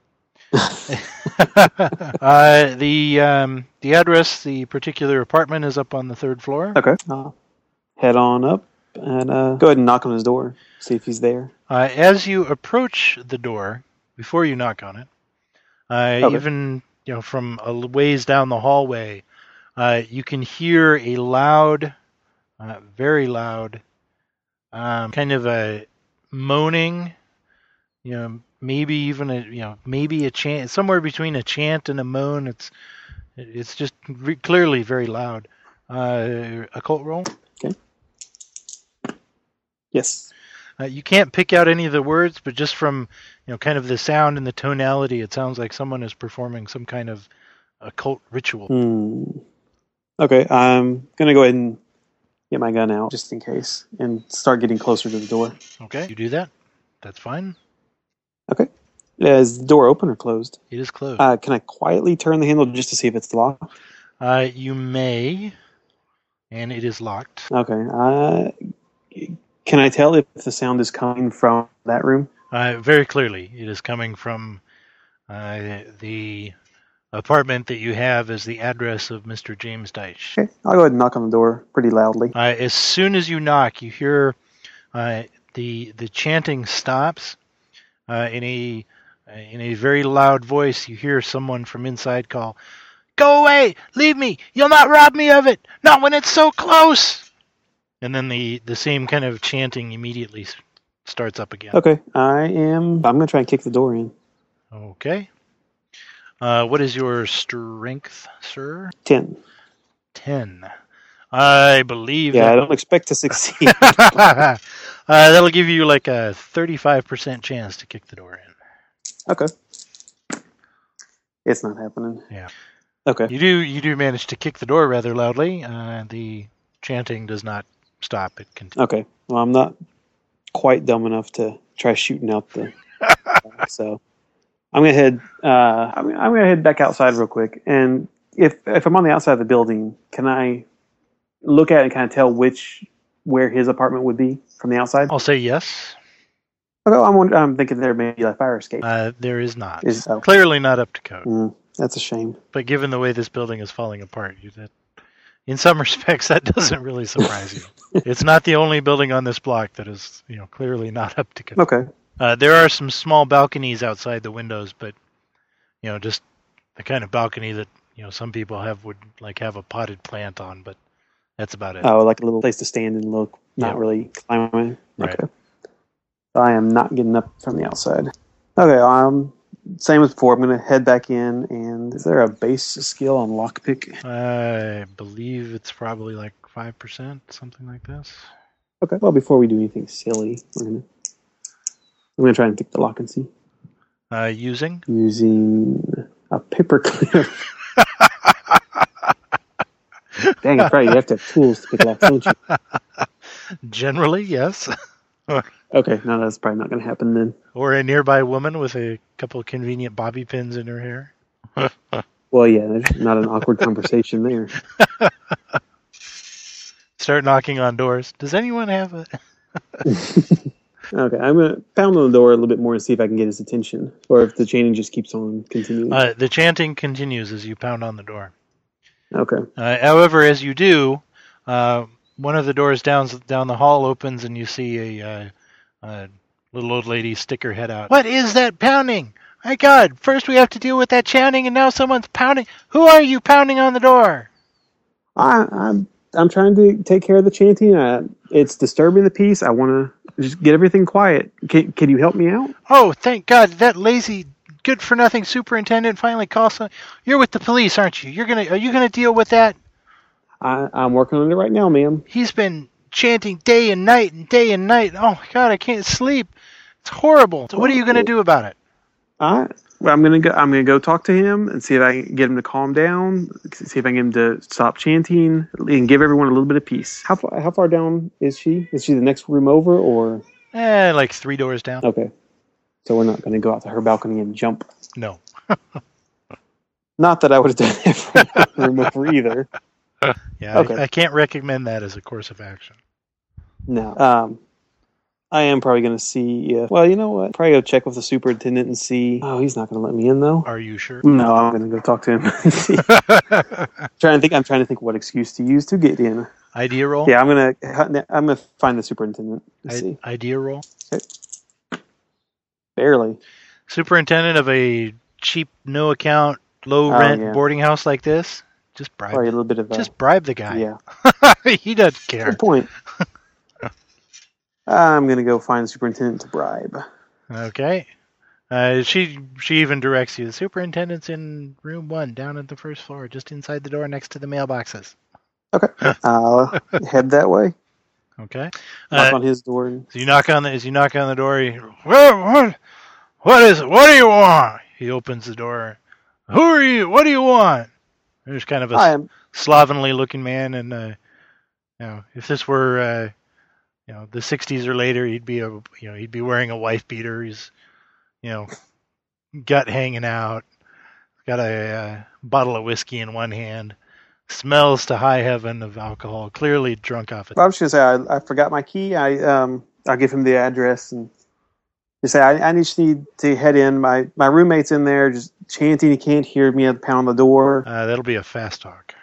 Speaker 1: uh, the um, the address, the particular apartment, is up on the third floor.
Speaker 2: Okay. I'll head on up and uh, go ahead and knock on his door. See if he's there.
Speaker 1: Uh, as you approach the door, before you knock on it, uh,
Speaker 2: Okay.
Speaker 1: even you know from a ways down the hallway, uh, you can hear a loud, uh, very loud, um, kind of a moaning. You know, maybe even a you know maybe a chant, somewhere between a chant and a moan. It's it's just re- clearly very loud. Uh, occult roll.
Speaker 2: Yes.
Speaker 1: Uh, you can't pick out any of the words, but just from you know kind of the sound and the tonality, it sounds like someone is performing some kind of occult ritual.
Speaker 2: Hmm. Okay, I'm gonna go ahead and get my gun out just in case, and start getting closer to the door.
Speaker 1: Okay, you do that. That's fine.
Speaker 2: Okay. Is the door open or closed?
Speaker 1: It is closed.
Speaker 2: Uh, can I quietly turn the handle just to see if it's locked?
Speaker 1: Uh, you may, and it is locked.
Speaker 2: Okay. Uh, can I tell if the sound is coming from that room?
Speaker 1: Uh, very clearly, it is coming from uh, the apartment that you have as the address of Mister James Deitch.
Speaker 2: Okay. I'll go ahead and knock on the door pretty loudly.
Speaker 1: Uh, as soon as you knock, you hear uh, the the chanting stops. Uh, in a in a very loud voice, you hear someone from inside call, "Go away! Leave me! You'll not rob me of it! Not when it's so close!" And then the, the same kind of chanting immediately starts up again.
Speaker 2: Okay. I am... I'm going to try and kick the door in.
Speaker 1: Okay. Uh, what is your strength, sir?
Speaker 2: Ten.
Speaker 1: Ten. I believe...
Speaker 2: Yeah,
Speaker 1: that...
Speaker 2: I don't expect to succeed.
Speaker 1: uh, that'll give you like a thirty-five percent chance to kick the door in.
Speaker 2: Okay. It's not happening.
Speaker 1: Yeah.
Speaker 2: Okay.
Speaker 1: You do you do manage to kick the door rather loudly. Uh, the chanting does not stop. It continues.
Speaker 2: Okay. Well, I'm not quite dumb enough to try shooting out the... so I'm going to head... Uh, I'm, I'm going to head back outside real quick. And if if I'm on the outside of the building, can I look at it and kind of tell which... where his apartment would be from the outside?
Speaker 1: I'll say yes.
Speaker 2: Okay, I'm, wondering, I'm thinking there may be a fire escape.
Speaker 1: Uh, there is not.
Speaker 2: Is, oh.
Speaker 1: Clearly not up to code.
Speaker 2: Mm, that's a shame.
Speaker 1: But given the way this building is falling apart, you, that, in some respects, that doesn't really surprise you. It's not the only building on this block that is, you know, clearly not up to code.
Speaker 2: Okay.
Speaker 1: Uh, there are some small balconies outside the windows, but you know, just the kind of balcony that you know some people have would like have a potted plant on, but that's about it.
Speaker 2: Oh, like a little place to stand and look, not
Speaker 1: Yeah.
Speaker 2: really climbing.
Speaker 1: Right.
Speaker 2: Okay. I am not getting up from the outside. Okay, um, same as before. I'm going to head back in, and is there a base skill on lockpick?
Speaker 1: I believe it's probably like five percent, something like this.
Speaker 2: Okay, well, before we do anything silly, we're gonna, I'm going to try and pick the lock and see.
Speaker 1: Uh, using?
Speaker 2: Using a paperclip. Dang, that's right. You have to have tools to pick locks, don't you?
Speaker 1: Generally, yes.
Speaker 2: Okay, no, that's probably not going to happen then.
Speaker 1: Or a nearby woman with a couple of convenient bobby pins in her hair.
Speaker 2: Well, yeah, there's not an awkward conversation there.
Speaker 1: Start knocking on doors. Does anyone have a...
Speaker 2: Okay, I'm going to pound on the door a little bit more and see if I can get his attention, or if the chanting just keeps on continuing.
Speaker 1: Uh, the chanting continues as you pound on the door.
Speaker 2: Okay.
Speaker 1: Uh, however, as you do, uh, one of the doors down down the hall opens, and you see a, uh, a little old lady stick her head out. What is that pounding? My God! First we have to deal with that chanting, and now someone's pounding. Who are you pounding on the door?
Speaker 2: I, I'm I'm trying to take care of the chanting. Uh, it's disturbing the peace. I want to just get everything quiet. Can can you help me out?
Speaker 1: Oh, thank God! That lazy, good-for-nothing superintendent finally calls. Some... You're with the police, aren't you? You're gonna are you gonna deal with that?
Speaker 2: I, I'm working on it right now, ma'am.
Speaker 1: He's been chanting day and night and day and night. Oh my God, I can't sleep. It's horrible. So what are you gonna do about it?
Speaker 2: I well, I'm gonna go. I'm gonna go talk to him and see if I can get him to calm down. See if I can get him to stop chanting and give everyone a little bit of peace. How far? How far down is she? Is she the next room over, or?
Speaker 1: Eh, like three doors down.
Speaker 2: Okay, so we're not gonna go out to her balcony and jump.
Speaker 1: No.
Speaker 2: Not that I would have done that for a room over either.
Speaker 1: Yeah,
Speaker 2: Okay.
Speaker 1: I, I can't recommend that as a course of action.
Speaker 2: No. Um, I am probably going to see if... Well, you know what? Probably go check with the superintendent and see... Oh, he's not going to let me in, though.
Speaker 1: Are you sure?
Speaker 2: No, I'm going to go talk to him and see. trying to think, I'm trying to think what excuse to use to get in.
Speaker 1: Idea roll?
Speaker 2: Yeah, I'm going to I'm gonna find the superintendent and
Speaker 1: I,
Speaker 2: see.
Speaker 1: idea roll?
Speaker 2: Okay. Barely.
Speaker 1: Superintendent of a cheap, no-account, low-rent
Speaker 2: Oh, yeah.
Speaker 1: boarding house like this? Just bribe
Speaker 2: Probably a
Speaker 1: him.
Speaker 2: little bit of a...
Speaker 1: Just bribe the guy.
Speaker 2: Yeah.
Speaker 1: He doesn't care.
Speaker 2: Good point. I'm going to go find the superintendent to bribe.
Speaker 1: Okay. Uh, she she even directs you. The superintendent's in room one, down at the first floor, just inside the door next to the mailboxes.
Speaker 2: Okay. I'll head that way.
Speaker 1: Okay.
Speaker 2: Knock
Speaker 1: Uh,
Speaker 2: on his door. And,
Speaker 1: so you knock on the as you knock on the door. You, what, what? What is it? What do you want? He opens the door. Who are you? What do you want? There's kind of a
Speaker 2: I am.
Speaker 1: slovenly-looking man, and uh, you know, if this were uh, you know the sixties or later, he'd be a you know he'd be wearing a wife beater. He's you know gut hanging out. Got a uh, bottle of whiskey in one hand. Smells to high heaven of alcohol. Clearly drunk off it.
Speaker 2: I was just gonna say I, I forgot my key. I um I'll give him the address and just say I, I just need to head in. My my roommate's in there just chanting. He can't hear me. I pound on the door.
Speaker 1: Uh, that'll be a fast talk.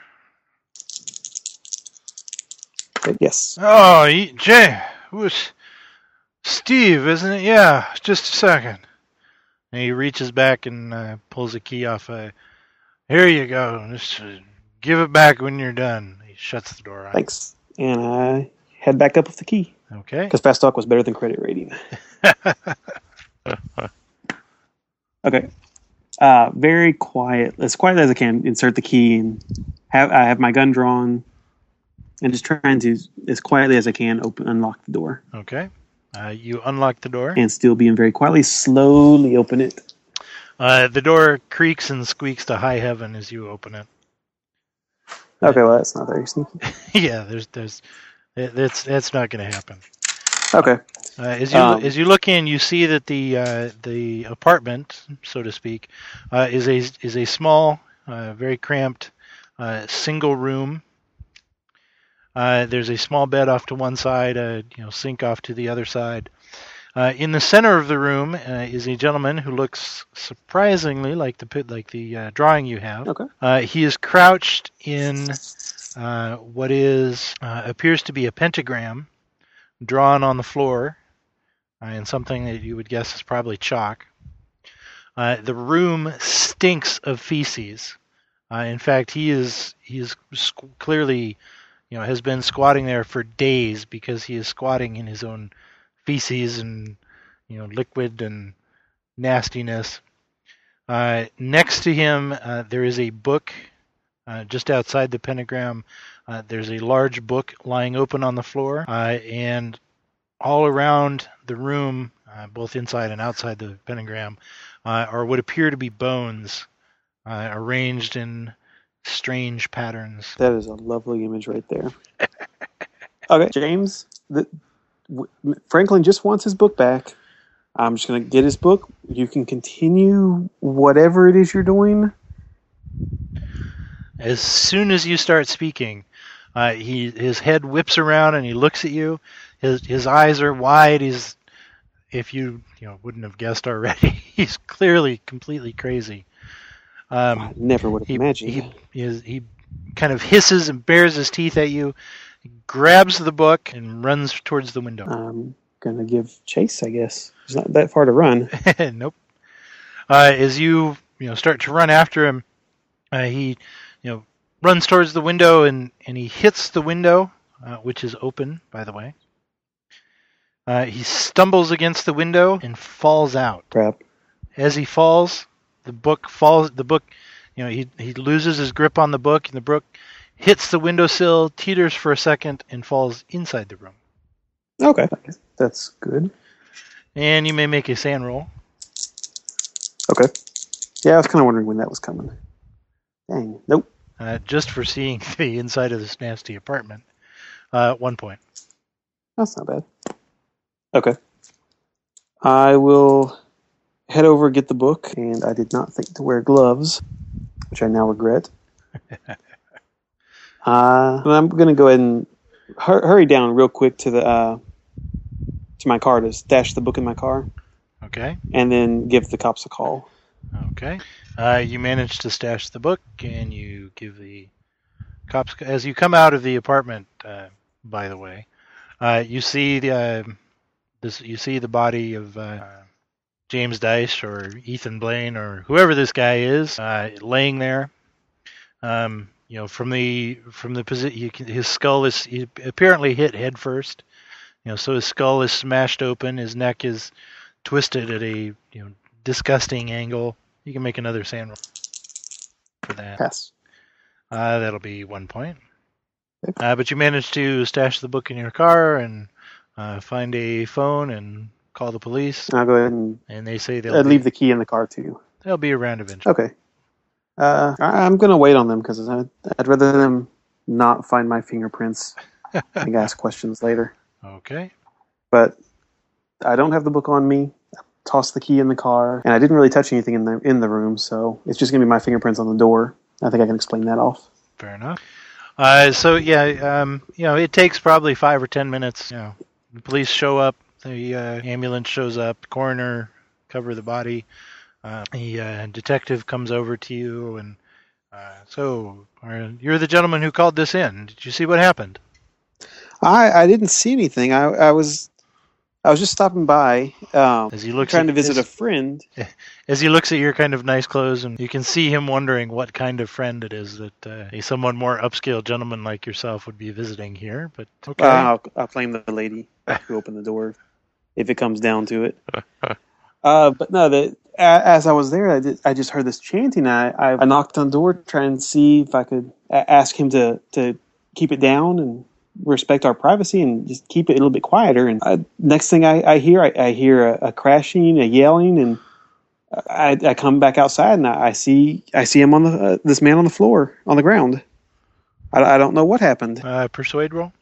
Speaker 2: But yes.
Speaker 1: Oh, he, Jay, who's Steve, isn't it? Yeah, just a second. And he reaches back and uh, pulls a key off. Uh, Here you go. Just uh, give it back when you're done. He shuts the door on.
Speaker 2: Thanks. And I head back up with the key.
Speaker 1: Okay.
Speaker 2: Because Fast Talk was better than credit rating. Okay. Uh, very quiet, as quiet as I can. Insert the key and have I have my gun drawn, and just trying to, as quietly as I can, open unlock the door.
Speaker 1: Okay. Uh, you unlock the door.
Speaker 2: And still being very quietly, slowly open it.
Speaker 1: Uh, the door creaks and squeaks to high heaven as you open it.
Speaker 2: Okay, well that's not very sneaky.
Speaker 1: Yeah, there's there's that's that's not going to happen.
Speaker 2: Okay.
Speaker 1: Uh, as you
Speaker 2: Um,
Speaker 1: as you look in, you see that the uh, the apartment, so to speak, uh, is a is a small, uh, very cramped, uh, single room. Uh, there's a small bed off to one side, a you know sink off to the other side. Uh, in the center of the room uh, is a gentleman who looks surprisingly like the pit, like the uh, drawing you have.
Speaker 2: Okay.
Speaker 1: Uh, he is crouched in uh, what is uh, appears to be a pentagram drawn on the floor, uh, and something that you would guess is probably chalk. Uh, the room stinks of feces. Uh, in fact, he is he is squ- clearly, you know, has been squatting there for days because he is squatting in his own feces and you know liquid and nastiness. Uh, next to him, uh, there is a book uh, just outside the pentagram. Uh, there's a large book lying open on the floor, uh, and all around the room, uh, both inside and outside the pentagram, uh, are what appear to be bones uh, arranged in strange patterns.
Speaker 2: That is a lovely image right there. Okay, James, the, w- Franklin just wants his book back. I'm just going to get his book. You can continue whatever it is you're doing.
Speaker 1: As soon as you start speaking, uh, he his head whips around and he looks at you. His his eyes are wide. He's, if you you know wouldn't have guessed already, he's clearly completely crazy. Um,
Speaker 2: I never would have
Speaker 1: he,
Speaker 2: imagined.
Speaker 1: He, he, is, he kind of hisses and bares his teeth at you, grabs the book, and runs towards the window.
Speaker 2: I'm going to give chase, I guess. It's not that far to run.
Speaker 1: Nope. Uh, as you you know start to run after him, uh, he you know runs towards the window and, and he hits the window, uh, which is open, by the way. Uh, he stumbles against the window and falls out.
Speaker 2: Crap.
Speaker 1: As he falls, the book falls. The book, you know, he he loses his grip on the book, and the book hits the windowsill, teeters for a second, and falls inside the room.
Speaker 2: Okay. That's good.
Speaker 1: And you may make a sand roll.
Speaker 2: Okay. Yeah, I was kind of wondering when that was coming. Dang. Nope.
Speaker 1: Uh, just for seeing the inside of this nasty apartment. Uh, one point.
Speaker 2: That's not bad. Okay. I will head over and get the book, and I did not think to wear gloves, which I now regret. uh, I'm going to go ahead and hur- hurry down real quick to the uh, to my car to stash the book in my car,
Speaker 1: Okay.
Speaker 2: and then give the cops a call.
Speaker 1: Okay. Uh, you manage to stash the book, and you give the cops. As you come out of the apartment, uh, by the way, uh, you see the uh, this. You see the body of uh, James Dice or Ethan Blaine or whoever this guy is, uh, laying there. Um, you know, from the from the position, his skull is he apparently hit head first. You know, so his skull is smashed open. His neck is twisted at a you know disgusting angle. You can make another sand roll for that.
Speaker 2: Pass.
Speaker 1: Uh, that'll be one point. Uh, but you managed to stash the book in your car and uh, find a phone and call the police.
Speaker 2: I'll go ahead and
Speaker 1: And they say they'll
Speaker 2: uh,
Speaker 1: be
Speaker 2: leave the key in the car too.
Speaker 1: they'll be around eventually.
Speaker 2: Okay. Uh, I, I'm going to wait on them because I'd, I'd rather them not find my fingerprints and ask questions later.
Speaker 1: Okay.
Speaker 2: But I don't have the book on me. I tossed the key in the car, and I didn't really touch anything in the in the room, so it's just going to be my fingerprints on the door. I think I can explain that off.
Speaker 1: Fair enough. Uh, so yeah, um, you know, it takes probably five or ten minutes. You know, the police show up, the uh, ambulance shows up, coroner cover the body. Uh, the uh, detective comes over to you, and uh, so uh, you're the gentleman who called this in. Did you see what happened?
Speaker 2: I, I didn't see anything. I, I was I was just stopping by, um,
Speaker 1: As he looks
Speaker 2: trying
Speaker 1: at,
Speaker 2: to visit
Speaker 1: as,
Speaker 2: a friend.
Speaker 1: as he looks at your kind of nice clothes, and you can see him wondering what kind of friend it is that uh, a somewhat more upscale gentleman like yourself would be visiting here. But okay,
Speaker 2: Uh, I'll, I'll blame the lady who opened the door if it comes down to it. Uh, but no, the, as I was there, I, did, I just heard this chanting. I, I, I knocked on the door trying to see if I could a- ask him to, to keep it down and respect our privacy and just keep it a little bit quieter. And I, next thing I, I hear, I, I hear a, a crashing, a yelling, and I, I come back outside and I, I see I see him on the uh, this man on the floor on the ground. I, I don't know what happened.
Speaker 1: uh, persuade roll.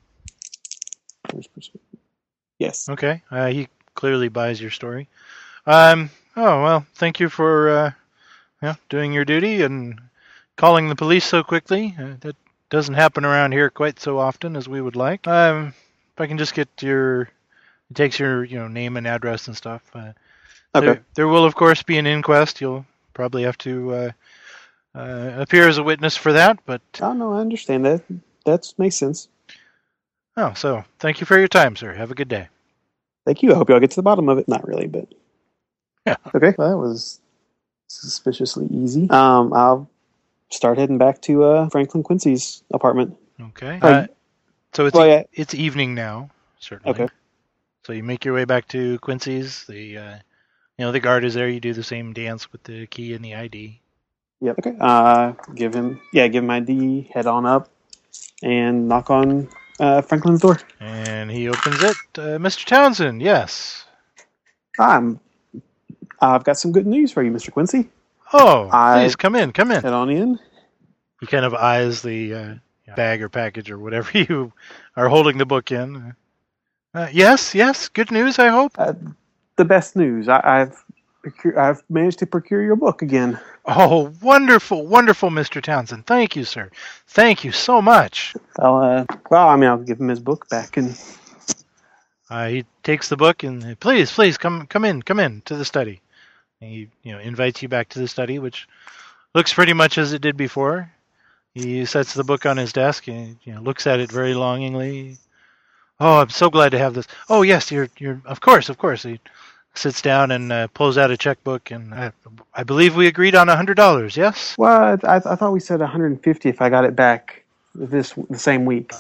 Speaker 2: Yes.
Speaker 1: Okay, uh, he clearly buys your story. Um. Oh well, thank you for uh, yeah, doing your duty and calling the police so quickly. Uh, that doesn't happen around here quite so often as we would like. Um, if I can just get your, it takes your you know name and address and stuff. Uh,
Speaker 2: Okay.
Speaker 1: There, there will of course be an inquest. You'll probably have to uh, uh, appear as a witness for that. But
Speaker 2: Oh no, I understand that. That makes sense.
Speaker 1: oh, so thank you for your time, sir. Have a good day.
Speaker 2: Thank you. I hope y'all get to the bottom of it. Not really, but
Speaker 1: Yeah.
Speaker 2: okay. Well, that was suspiciously easy. Um, I'll start heading back to uh, Franklin Quincy's apartment.
Speaker 1: Okay.
Speaker 2: Uh,
Speaker 1: Uh, so it's
Speaker 2: well, yeah.
Speaker 1: it's evening now, certainly.
Speaker 2: Okay.
Speaker 1: So you make your way back to Quincy's. The uh, you know the guard is there. You do the same dance with the key and the I D.
Speaker 2: Yep. Okay. Uh, give him, yeah, give him my I D, head on up, and knock on uh, Franklin's door.
Speaker 1: And he opens it. Uh, Mister Townsend, yes.
Speaker 2: I'm, I've got some good news for you, Mister Quincy.
Speaker 1: Oh,
Speaker 2: I-
Speaker 1: please come in, come in.
Speaker 2: Head on in.
Speaker 1: He kind of eyes the uh, bag or package or whatever you are holding the book in. Uh, yes, yes, good news, I hope.
Speaker 2: Uh, the best news. I, I've procure, I've managed to procure your book again.
Speaker 1: Oh, wonderful, wonderful, Mister Townsend. Thank you, sir. Thank you so much.
Speaker 2: I'll, uh, well, I mean, I'll give him his book back, and
Speaker 1: Uh, he takes the book and please, please come, come in, come in to the study. And he, you know, invites you back to the study, which looks pretty much as it did before. He sets the book on his desk and you know looks at it very longingly. Oh, I'm so glad to have this. Oh yes, you're, you're. Of course, of course. He sits down and uh, pulls out a checkbook, and I, I believe we agreed on a hundred dollars. Yes.
Speaker 2: well, I, I thought we said one hundred fifty if I got it back this the same week.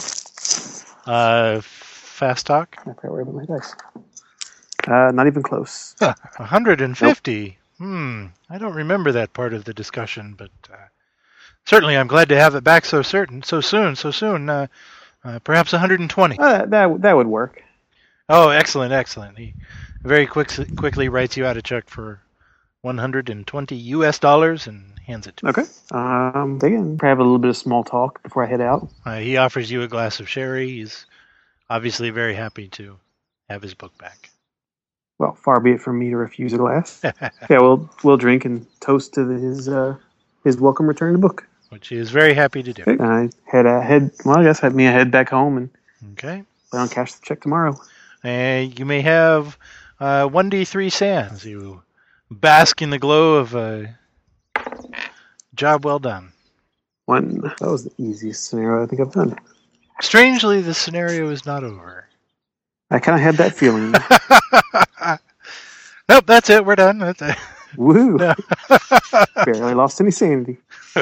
Speaker 1: Uh, fast talk.
Speaker 2: I forgot where I put my dice. Uh, not even close.
Speaker 1: one hundred fifty. Hmm. I don't remember that part of the discussion, but uh, certainly I'm glad to have it back so certain, so soon, so soon. Uh, uh, perhaps one hundred twenty.
Speaker 2: Uh, that that would work.
Speaker 1: Oh, excellent, excellent. He very quick, quickly writes you out a check for one hundred twenty U S dollars and hands it to you.
Speaker 2: Okay. Um, again, have a little bit of small talk before I head out.
Speaker 1: Uh, he offers you a glass of sherry. He's obviously very happy to have his book back.
Speaker 2: Well, far be it from me to refuse a glass. Yeah, we'll we'll drink and toast to the, his uh, his welcome return to book.
Speaker 1: Which he is very happy to do.
Speaker 2: Okay. I head uh, head. Well, I guess head me head back home and
Speaker 1: Okay.
Speaker 2: plan on cash the check tomorrow.
Speaker 1: And you may have uh, one d three sands. You bask in the glow of a job well done.
Speaker 2: One. That was the easiest scenario I think I've done.
Speaker 1: Strangely, the scenario is not over.
Speaker 2: I kind of had that feeling.
Speaker 1: Nope, that's it. We're done. That's it.
Speaker 2: Woo!
Speaker 1: No.
Speaker 2: Barely lost any sanity.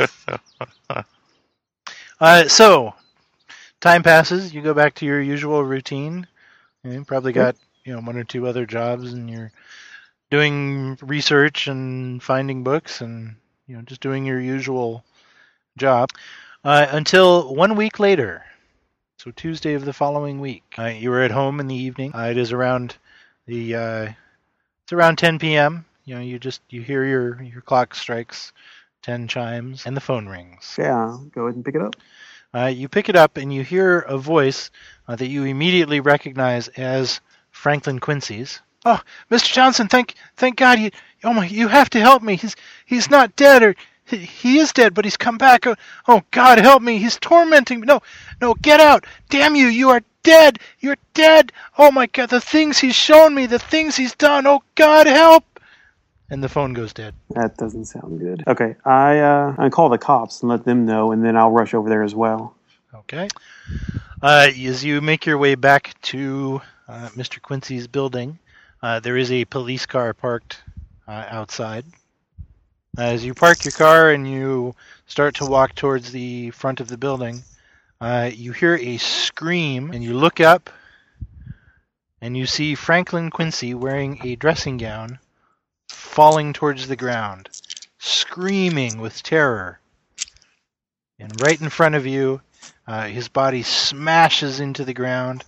Speaker 1: uh, so, time passes. You go back to your usual routine. You probably got you know one or two other jobs, and you're doing research and finding books, and you know just doing your usual job. Uh, until one week later, so Tuesday of the following week, uh, you were at home in the evening. Uh, it is around the uh, it's around ten p.m. You know, you just you hear your your clock strikes ten chimes, and the phone rings.
Speaker 2: Yeah, I'll go ahead and pick it up.
Speaker 1: Uh, you pick it up, and you hear a voice uh, that you immediately recognize as Franklin Quincy's. Oh, Mister Johnson, thank thank God you oh my you have to help me. He's he's not dead, or he, he is dead, but he's come back. Oh, oh God, help me. He's tormenting me. No, no, get out. Damn you, you are dead. You're dead. Oh my God, the things he's shown me, the things he's done. Oh God, help. And the phone goes dead.
Speaker 2: That doesn't sound good. Okay, I uh, I call the cops and let them know, and then I'll rush over there as well.
Speaker 1: Okay. Uh, as you make your way back to uh, Mister Quincy's building, uh, there is a police car parked uh, outside. As you park your car and you start to walk towards the front of the building, uh, you hear a scream, and you look up, and you see Franklin Quincy wearing a dressing gown, falling towards the ground, screaming with terror. And right in front of you, uh, his body smashes into the ground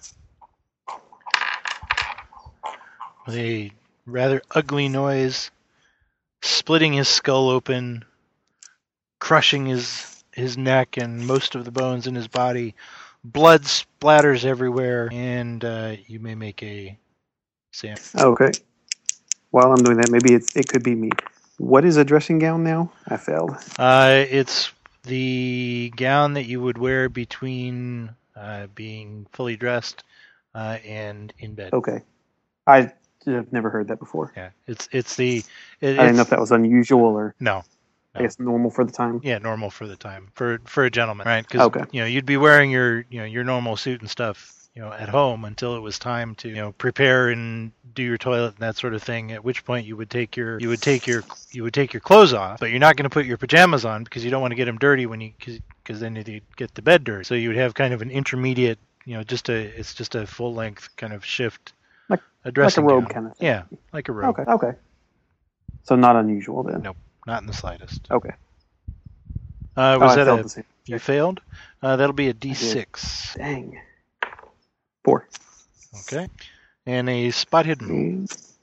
Speaker 1: with a rather ugly noise, splitting his skull open, crushing his his neck and most of the bones in his body. Blood splatters everywhere, and uh, you may make a sam.
Speaker 2: Okay. While I'm doing that, maybe it's, it could be me. What is a dressing gown now? I failed.
Speaker 1: Uh, it's the gown that you would wear between uh, being fully dressed uh, and in bed.
Speaker 2: Okay. I have never heard that before.
Speaker 1: Yeah, it's it's the. It,
Speaker 2: I didn't know if that was unusual or
Speaker 1: no.
Speaker 2: I guess normal for the time.
Speaker 1: Yeah, normal for the time for for a gentleman, right? Because
Speaker 2: Okay.
Speaker 1: you know you'd be wearing your you know your normal suit and stuff, you know, at home until it was time to you know prepare and do your toilet and that sort of thing. At which point you would take your you would take your you would take your clothes off, but you're not going to put your pajamas on because you don't want to get them dirty when you because then you get the bed dirty. So you would have kind of an intermediate, you know, just a it's just a full length kind of shift,
Speaker 2: like
Speaker 1: a dressing
Speaker 2: like a robe
Speaker 1: gown.
Speaker 2: kind of thing.
Speaker 1: Yeah, like a robe.
Speaker 2: Okay. Okay. So not unusual then.
Speaker 1: Nope, not in the slightest.
Speaker 2: Okay.
Speaker 1: Uh, was
Speaker 2: oh,
Speaker 1: that
Speaker 2: failed
Speaker 1: a
Speaker 2: the same.
Speaker 1: you failed? Uh, that'll be a D six.
Speaker 2: Dang. Four.
Speaker 1: Okay. And a spot hidden.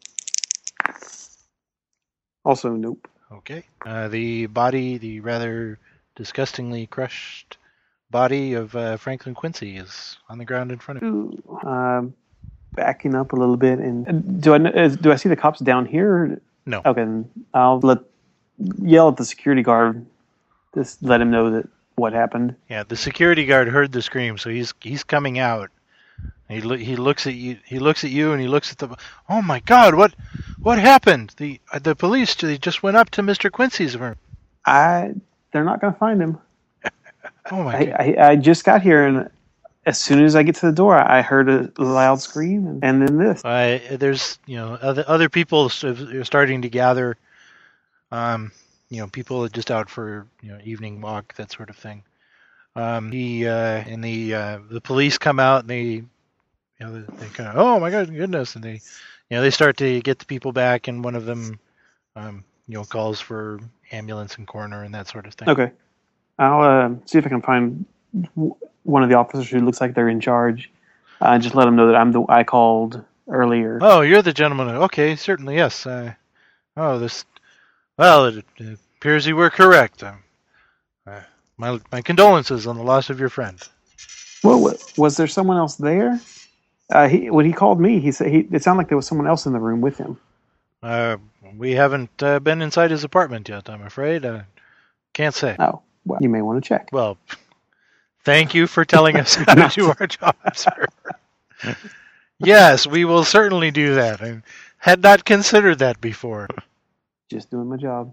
Speaker 2: Also, nope.
Speaker 1: Okay. Uh, the body, the rather disgustingly crushed body of uh, Franklin Quincy is on the ground in front of you.
Speaker 2: Ooh, um, backing up a little bit, and do I is, do I see the cops down here?
Speaker 1: No.
Speaker 2: Okay, then I'll let yell at the security guard. Just let him know that what happened.
Speaker 1: Yeah, the security guard heard the scream, so he's he's coming out. He lo- he looks at you. He looks at you, and he looks at the. Oh my God! What what happened? The uh, the police they just went up to Mister Quincy's room.
Speaker 2: I they're not going to find him.
Speaker 1: Oh my
Speaker 2: I,
Speaker 1: God!
Speaker 2: I I just got here, and as soon as I get to the door, I heard a loud scream, and, and then this.
Speaker 1: Uh, there's you know other other people are starting to gather. Um, you know, people are just out for you know evening walk, that sort of thing. Um, he uh, and the uh, the police come out and they, you know, they, they kind of oh my God, goodness, and they, you know, they start to get the people back, and one of them, um, you know, calls for ambulance and coroner and that sort of thing.
Speaker 2: Okay, I'll uh, see if I can find one of the officers who looks like they're in charge. Uh, just let them know that I'm the I called earlier.
Speaker 1: Oh, you're the gentleman. Okay, certainly, yes. Uh, oh, this. Well, it, it appears you were correct. Um, uh, my my condolences on the loss of your friend.
Speaker 2: Well, was there someone else there? Uh, he when he called me, he said he, it sounded like there was someone else in the room with him.
Speaker 1: Uh, we haven't uh, been inside his apartment yet, I'm afraid. Uh, can't say.
Speaker 2: Oh, well, you may want to check.
Speaker 1: Well, thank you for telling us how to do our job, sir. Yes, we will certainly do that. I had not considered that before.
Speaker 2: Just doing my job.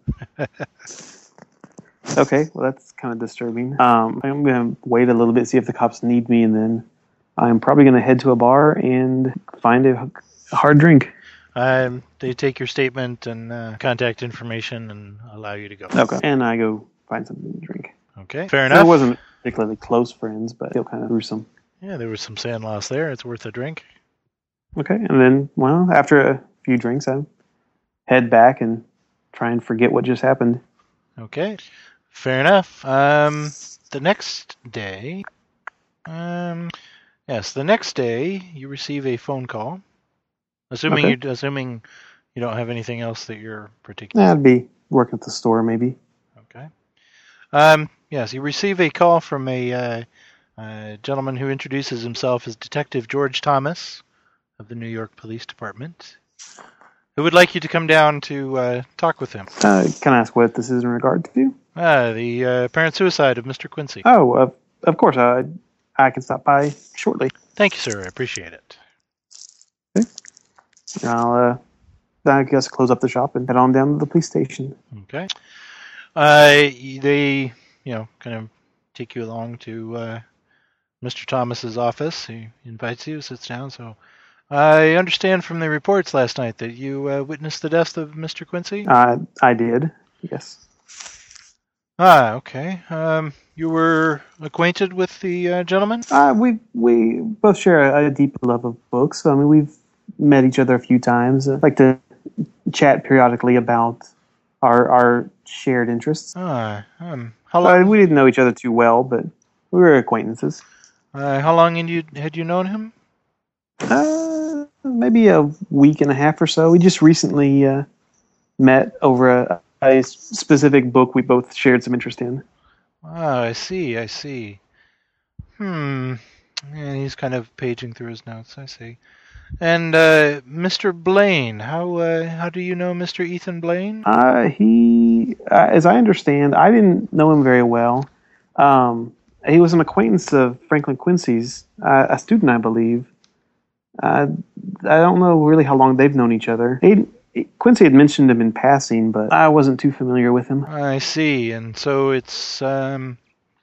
Speaker 2: Okay, well that's kind of disturbing. Um, I'm going to wait a little bit, see if the cops need me, and then I'm probably going to head to a bar and find a hard drink.
Speaker 1: Um, they take your statement and uh, contact information and allow you to go.
Speaker 2: Okay. And I go find something to drink.
Speaker 1: Okay, fair enough.
Speaker 2: It wasn't particularly close friends, but still kind of gruesome.
Speaker 1: Yeah, there was some sand loss there. It's worth a drink.
Speaker 2: Okay, and then, well, after a few drinks, I head back and try and forget what just happened.
Speaker 1: Okay, fair enough. Um, the next day, um, yes, the next day you receive a phone call. Assuming
Speaker 2: Okay.
Speaker 1: you, assuming you don't have anything else that you're particular.
Speaker 2: I'd be working at the store, maybe.
Speaker 1: Okay. Um, yes, you receive a call from a, uh, a gentleman who introduces himself as Detective George Thomas of the New York Police Department, who would like you to come down to uh, talk with him.
Speaker 2: Uh, can I ask what this is in regard to?
Speaker 1: Ah, the uh, apparent suicide of Mister Quincy.
Speaker 2: Oh, uh, of course. Uh, I can stop by shortly.
Speaker 1: Thank you, sir. I appreciate it.
Speaker 2: Okay. I'll, uh, I guess, close up the shop and head on down to the police station.
Speaker 1: Okay. Uh, they, you know, kind of take you along to uh, Mister Thomas's office. He invites you, sits down. So, I understand from the reports last night that you uh, witnessed the death of Mister Quincy?
Speaker 2: Uh, I did, yes.
Speaker 1: Ah, okay. Um, you were acquainted with the uh, gentleman?
Speaker 2: Uh, we we both share a, a deep love of books. I mean, we've met each other a few times. I like to chat periodically about our our shared interests.
Speaker 1: Ah, um, how long?
Speaker 2: Uh, we didn't know each other too well, but we were acquaintances.
Speaker 1: Uh, how long had you had you known him?
Speaker 2: Uh, maybe a week and a half or so. We just recently uh, met over a, a specific book we both shared some interest in.
Speaker 1: Ah, I see, I see. Hmm. And he's kind of paging through his notes. I see. And uh, Mister Blaine, how uh, how do you know Mister Ethan Blaine?
Speaker 2: Uh, he, uh, as I understand, I didn't know him very well. Um, he was an acquaintance of Franklin Quincy's, uh, a student, I believe. Uh, I don't know really how long they've known each other. He, Quincy had mentioned him in passing, but I wasn't too familiar with him.
Speaker 1: I see. And so it's um,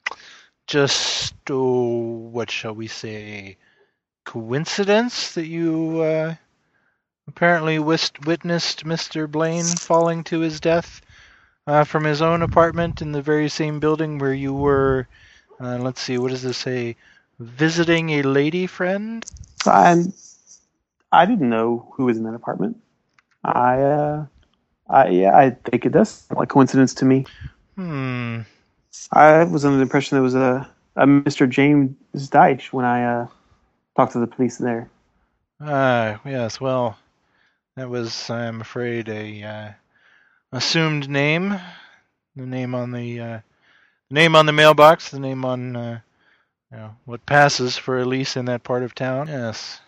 Speaker 1: just, oh, what shall we say, coincidence that you uh, apparently wist- witnessed Mister Blaine falling to his death uh, from his own apartment in the very same building where you were, uh, let's see, what does this say, visiting a lady friend?
Speaker 2: I, I didn't know who was in that apartment. I, uh, I, yeah, I think it does sound like coincidence to me.
Speaker 1: Hmm.
Speaker 2: I was under the impression there was a, a Mister James Deitch when I uh, talked to the police there.
Speaker 1: Ah, yes, well, that was, I'm afraid, a uh, assumed name. The name on the, uh, the name on the mailbox, the name on, uh, you know, what passes for a lease in that part of town. Yes.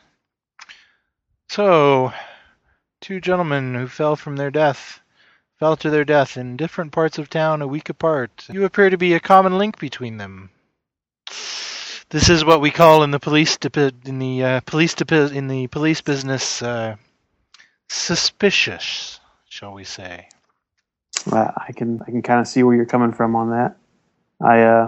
Speaker 1: So, two gentlemen who fell from their death, fell to their death in different parts of town a week apart. You appear to be a common link between them. This is what we call in the police depi- in the uh, police depi- in the police business uh, suspicious, shall we say?
Speaker 2: Uh, I can I can kind of see where you're coming from on that. I uh,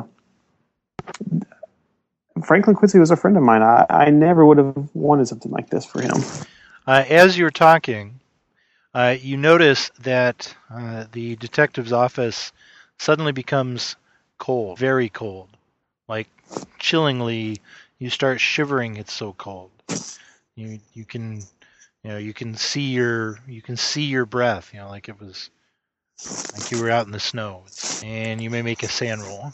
Speaker 2: Franklin Quincy was a friend of mine. I, I never would have wanted something like this for him.
Speaker 1: Uh, as you're talking, uh, you notice that uh, the detective's office suddenly becomes cold, very cold, like chillingly. You start shivering. It's so cold. You you can you know you can see your you can see your breath. You know, like it was like you were out in the snow. And you may make a sand roll.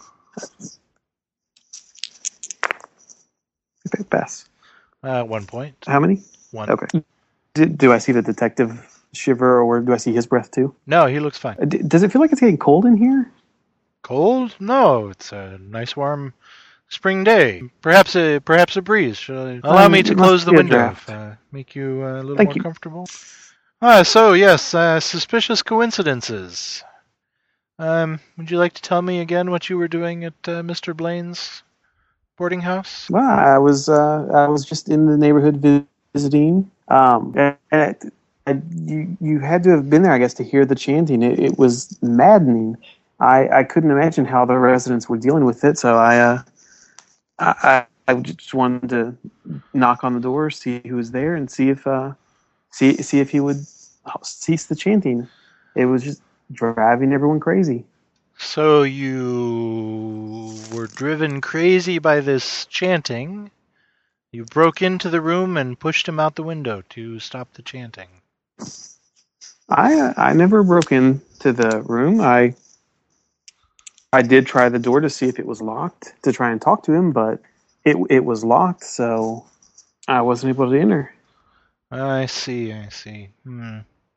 Speaker 2: Okay, pass.
Speaker 1: Uh, at one point.
Speaker 2: How many?
Speaker 1: One.
Speaker 2: Okay. Do, do I see the detective shiver, or do I see his breath too?
Speaker 1: No, he looks fine.
Speaker 2: Uh, d- does it feel like it's getting cold in here?
Speaker 1: Cold? No, it's a nice warm spring day. Perhaps a perhaps a breeze. Shall I allow
Speaker 2: Um,
Speaker 1: me to
Speaker 2: it must
Speaker 1: close the
Speaker 2: be a
Speaker 1: window,
Speaker 2: draft.
Speaker 1: if, uh, make you uh, a little
Speaker 2: Thank
Speaker 1: more
Speaker 2: you.
Speaker 1: comfortable. Ah, so yes, uh, suspicious coincidences. Um, would you like to tell me again what you were doing at uh, Mister Blaine's boarding house?
Speaker 2: Well, I was uh, I was just in the neighborhood vi- visiting. Um, and and I, you you had to have been there, I guess, to hear the chanting. It, it was maddening. I, I couldn't imagine how the residents were dealing with it. So I uh, I, I just wanted to knock on the door, see who was there, and see if uh, see see if he would cease the chanting. It was just driving everyone crazy.
Speaker 1: So you were driven crazy by this chanting. You broke into the room and pushed him out the window to stop the chanting.
Speaker 2: I I never broke into the room. I I did try the door to see if it was locked to try and talk to him, but it it was locked, so I wasn't able to enter.
Speaker 1: I see, I see. Hmm.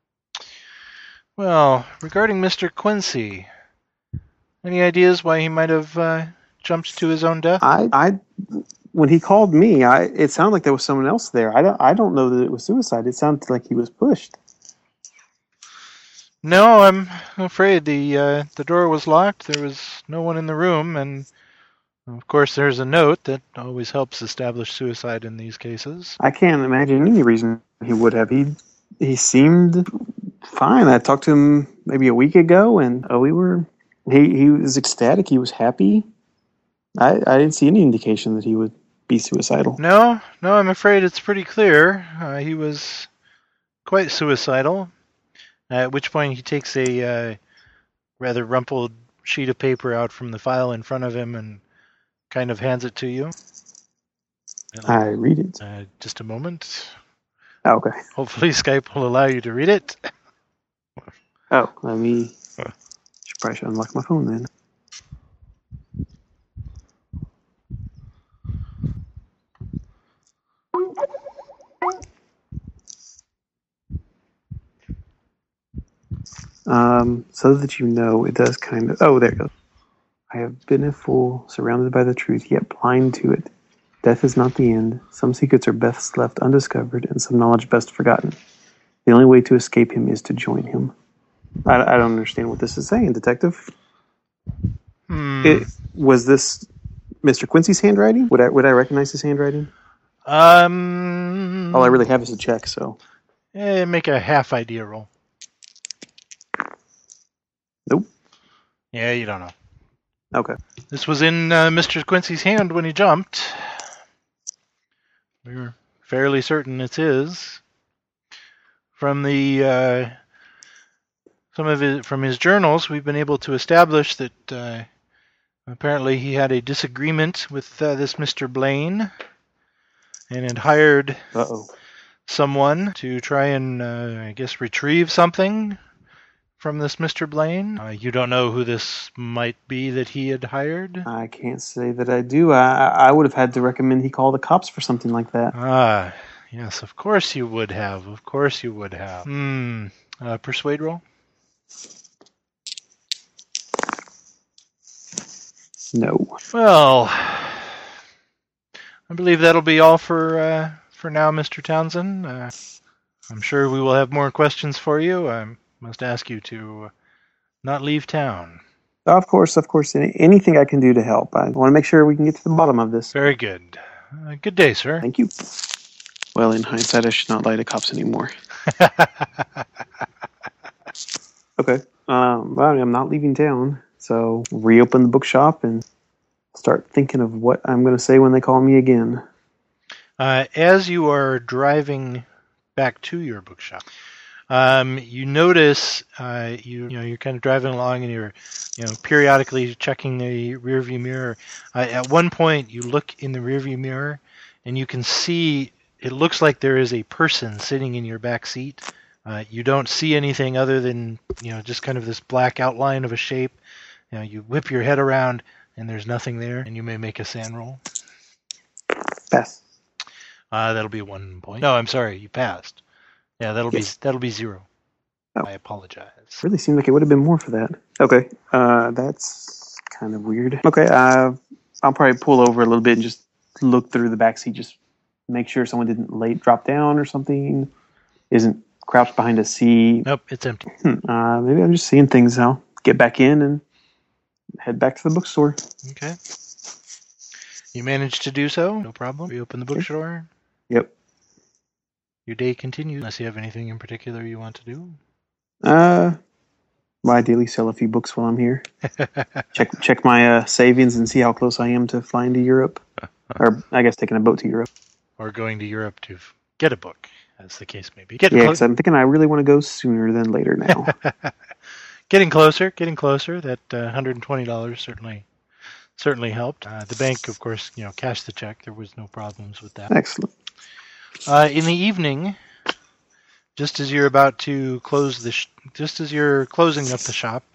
Speaker 1: Well, regarding Mister Quincy, any ideas why he might have uh, jumped to his own death?
Speaker 2: I, I, when he called me, I it sounded like there was someone else there. I don't, I don't know that it was suicide. It sounded like he was pushed.
Speaker 1: No, I'm afraid the uh, the door was locked. There was no one in the room, and of course, there's a note that always helps establish suicide in these cases.
Speaker 2: I can't imagine any reason he would have. He he seemed fine. I talked to him maybe a week ago, and oh, we were he he was ecstatic. He was happy. I I didn't see any indication that he would be suicidal.
Speaker 1: No, no, I'm afraid it's pretty clear. Uh, he was quite suicidal. At which point he takes a uh, rather rumpled sheet of paper out from the file in front of him and kind of hands it to you.
Speaker 2: I read it.
Speaker 1: Uh, just a moment.
Speaker 2: Oh, okay.
Speaker 1: Hopefully Skype will allow you to read it.
Speaker 2: Oh, let me... Should probably should unlock my phone then. Um, so that you know, it does kind of... Oh, there it goes. I have been a fool, surrounded by the truth, yet blind to it. Death is not the end. Some secrets are best left undiscovered, and some knowledge best forgotten. The only way to escape him is to join him. I, I don't understand what this is saying, Detective.
Speaker 1: Hmm.
Speaker 2: It, was this Mister Quincy's handwriting? Would I would I recognize his handwriting?
Speaker 1: Um.
Speaker 2: All I really have is a check, so...
Speaker 1: Eh, make a half idea roll.
Speaker 2: Nope.
Speaker 1: Yeah, you don't know.
Speaker 2: Okay.
Speaker 1: This was in uh, Mister Quincy's hand when he jumped. We're fairly certain it's his. From the uh, some of his from his journals, we've been able to establish that uh, apparently he had a disagreement with uh, this Mister Blaine, and had hired
Speaker 2: Uh-oh.
Speaker 1: someone to try and, uh, I guess, retrieve something from this Mister Blaine. Uh, you don't know who this might be that he had hired?
Speaker 2: I can't say that I do. I, I would have had to recommend he call the cops for something like that.
Speaker 1: Ah, yes, of course you would have. Of course you would have. Hmm. Uh, persuade roll?
Speaker 2: No.
Speaker 1: Well, I believe that'll be all for uh, for now, Mister Townsend. Uh, I'm sure we will have more questions for you. I must ask you to not leave town.
Speaker 2: Of course, of course. Any, anything I can do to help. I want to make sure we can get to the bottom of this.
Speaker 1: Very good. Uh, good day, sir.
Speaker 2: Thank you. Well, in hindsight, I should not lie to cops anymore. Okay. Um, well, I'm not leaving town, so reopen the bookshop and start thinking of what I'm going to say when they call me again.
Speaker 1: Uh, as you are driving back to your bookshop, um, you notice uh, you you know you're kind of driving along and you're you know periodically checking the rearview mirror. Uh, at one point, you look in the rearview mirror and you can see it looks like there is a person sitting in your back seat. Uh, you don't see anything other than you know just kind of this black outline of a shape. You know, you whip your head around and there's nothing there, and you may make a sand roll.
Speaker 2: Pass.
Speaker 1: Uh, that'll be one point. No, I'm sorry, you passed. Yeah, that'll
Speaker 2: Yes.
Speaker 1: be that'll be zero.
Speaker 2: Oh.
Speaker 1: I apologize.
Speaker 2: Really seemed like it would have been more for that. Okay. Uh, that's kind of weird. Okay. Uh, I'll probably pull over a little bit and just look through the back seat, just make sure someone didn't late drop down or something. Isn't crouched behind a seat.
Speaker 1: Nope, it's empty.
Speaker 2: Hmm. Uh, maybe I'm just seeing things. I'll get back in and head back to the bookstore.
Speaker 1: Okay. You managed to do so, no problem. Reopen the bookstore.
Speaker 2: Yep.
Speaker 1: Your day continues, unless you have anything in particular you want to do.
Speaker 2: Uh, well, ideally sell a few books while I'm here. check check my uh, savings and see how close I am to flying to Europe. Or, I guess, taking a boat to Europe.
Speaker 1: Or going to Europe to f- get a book, as the case may be. Get
Speaker 2: Yeah,
Speaker 1: clo-
Speaker 2: because I'm thinking I really want to go sooner than later now.
Speaker 1: Getting closer, getting closer. That uh, one hundred twenty dollars certainly certainly helped. Uh, the bank, of course, you know, cashed the check. There was no problems with that.
Speaker 2: Excellent.
Speaker 1: Uh, in the evening, just as you're about to close the, sh- just as you're closing up the shop,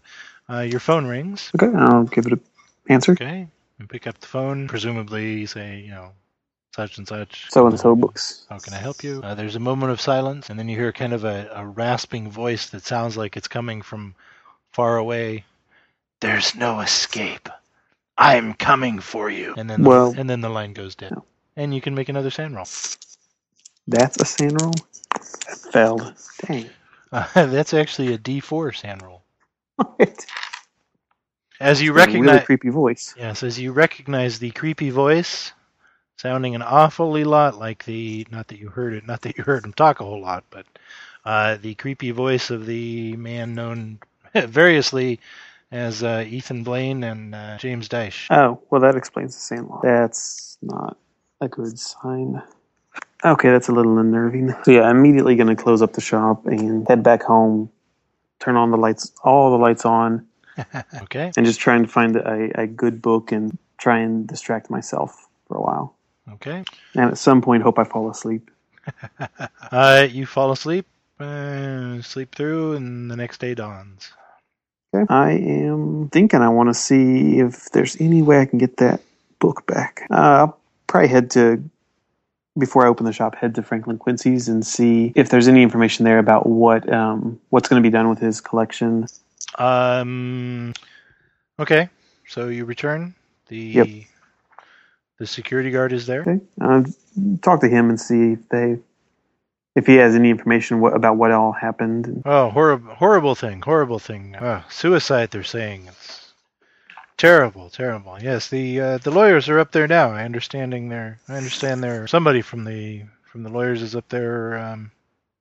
Speaker 1: Uh, your phone rings.
Speaker 2: Okay, I'll give it an answer.
Speaker 1: Okay. You pick up the phone. Presumably, say, you know, such and such.
Speaker 2: So and so books.
Speaker 1: How can I help you? Uh, there's a moment of silence, and then you hear kind of a, a rasping voice that sounds like it's coming from far away. There's no escape. I'm coming for you. And then,
Speaker 2: Well,
Speaker 1: the, and then the line goes dead.
Speaker 2: No.
Speaker 1: And you can make another sand roll.
Speaker 2: That's a sand roll? That failed. Dang.
Speaker 1: Uh, that's actually a D four sand roll.
Speaker 2: What?
Speaker 1: As you
Speaker 2: That's a
Speaker 1: recognize,
Speaker 2: really creepy voice.
Speaker 1: yes, as you recognize the creepy voice, sounding an awfully lot like the, not that you heard it, not that you heard him talk a whole lot, but uh, the creepy voice of the man known variously as uh, Ethan Blaine and uh, James Dyche.
Speaker 2: Oh, well, that explains the Sandlot. That's not a good sign. Okay, that's a little unnerving. So yeah, I'm immediately going to close up the shop and head back home, turn on the lights, all the lights on,
Speaker 1: Okay.
Speaker 2: and just trying to find a, a good book and try and distract myself for a while.
Speaker 1: Okay.
Speaker 2: And at some point, hope I fall asleep.
Speaker 1: uh, you fall asleep, uh, sleep through, and the next day dawns.
Speaker 2: Okay. I am thinking I want to see if there's any way I can get that book back. Uh, I'll probably head to, before I open the shop, head to Franklin Quincy's and see if there's any information there about what um, what's going to be done with his collection.
Speaker 1: Um. Okay. So you return. The
Speaker 2: Yep.
Speaker 1: the security guard is there.
Speaker 2: Okay. Uh, talk to him and see if they, if he has any information what, about what all happened.
Speaker 1: Oh, horrible, horrible thing, horrible thing. Oh, suicide. They're saying it's terrible, terrible. Yes, the uh, the lawyers are up there now. I understanding they're. I understand they're somebody from the from the lawyers is up there. Um.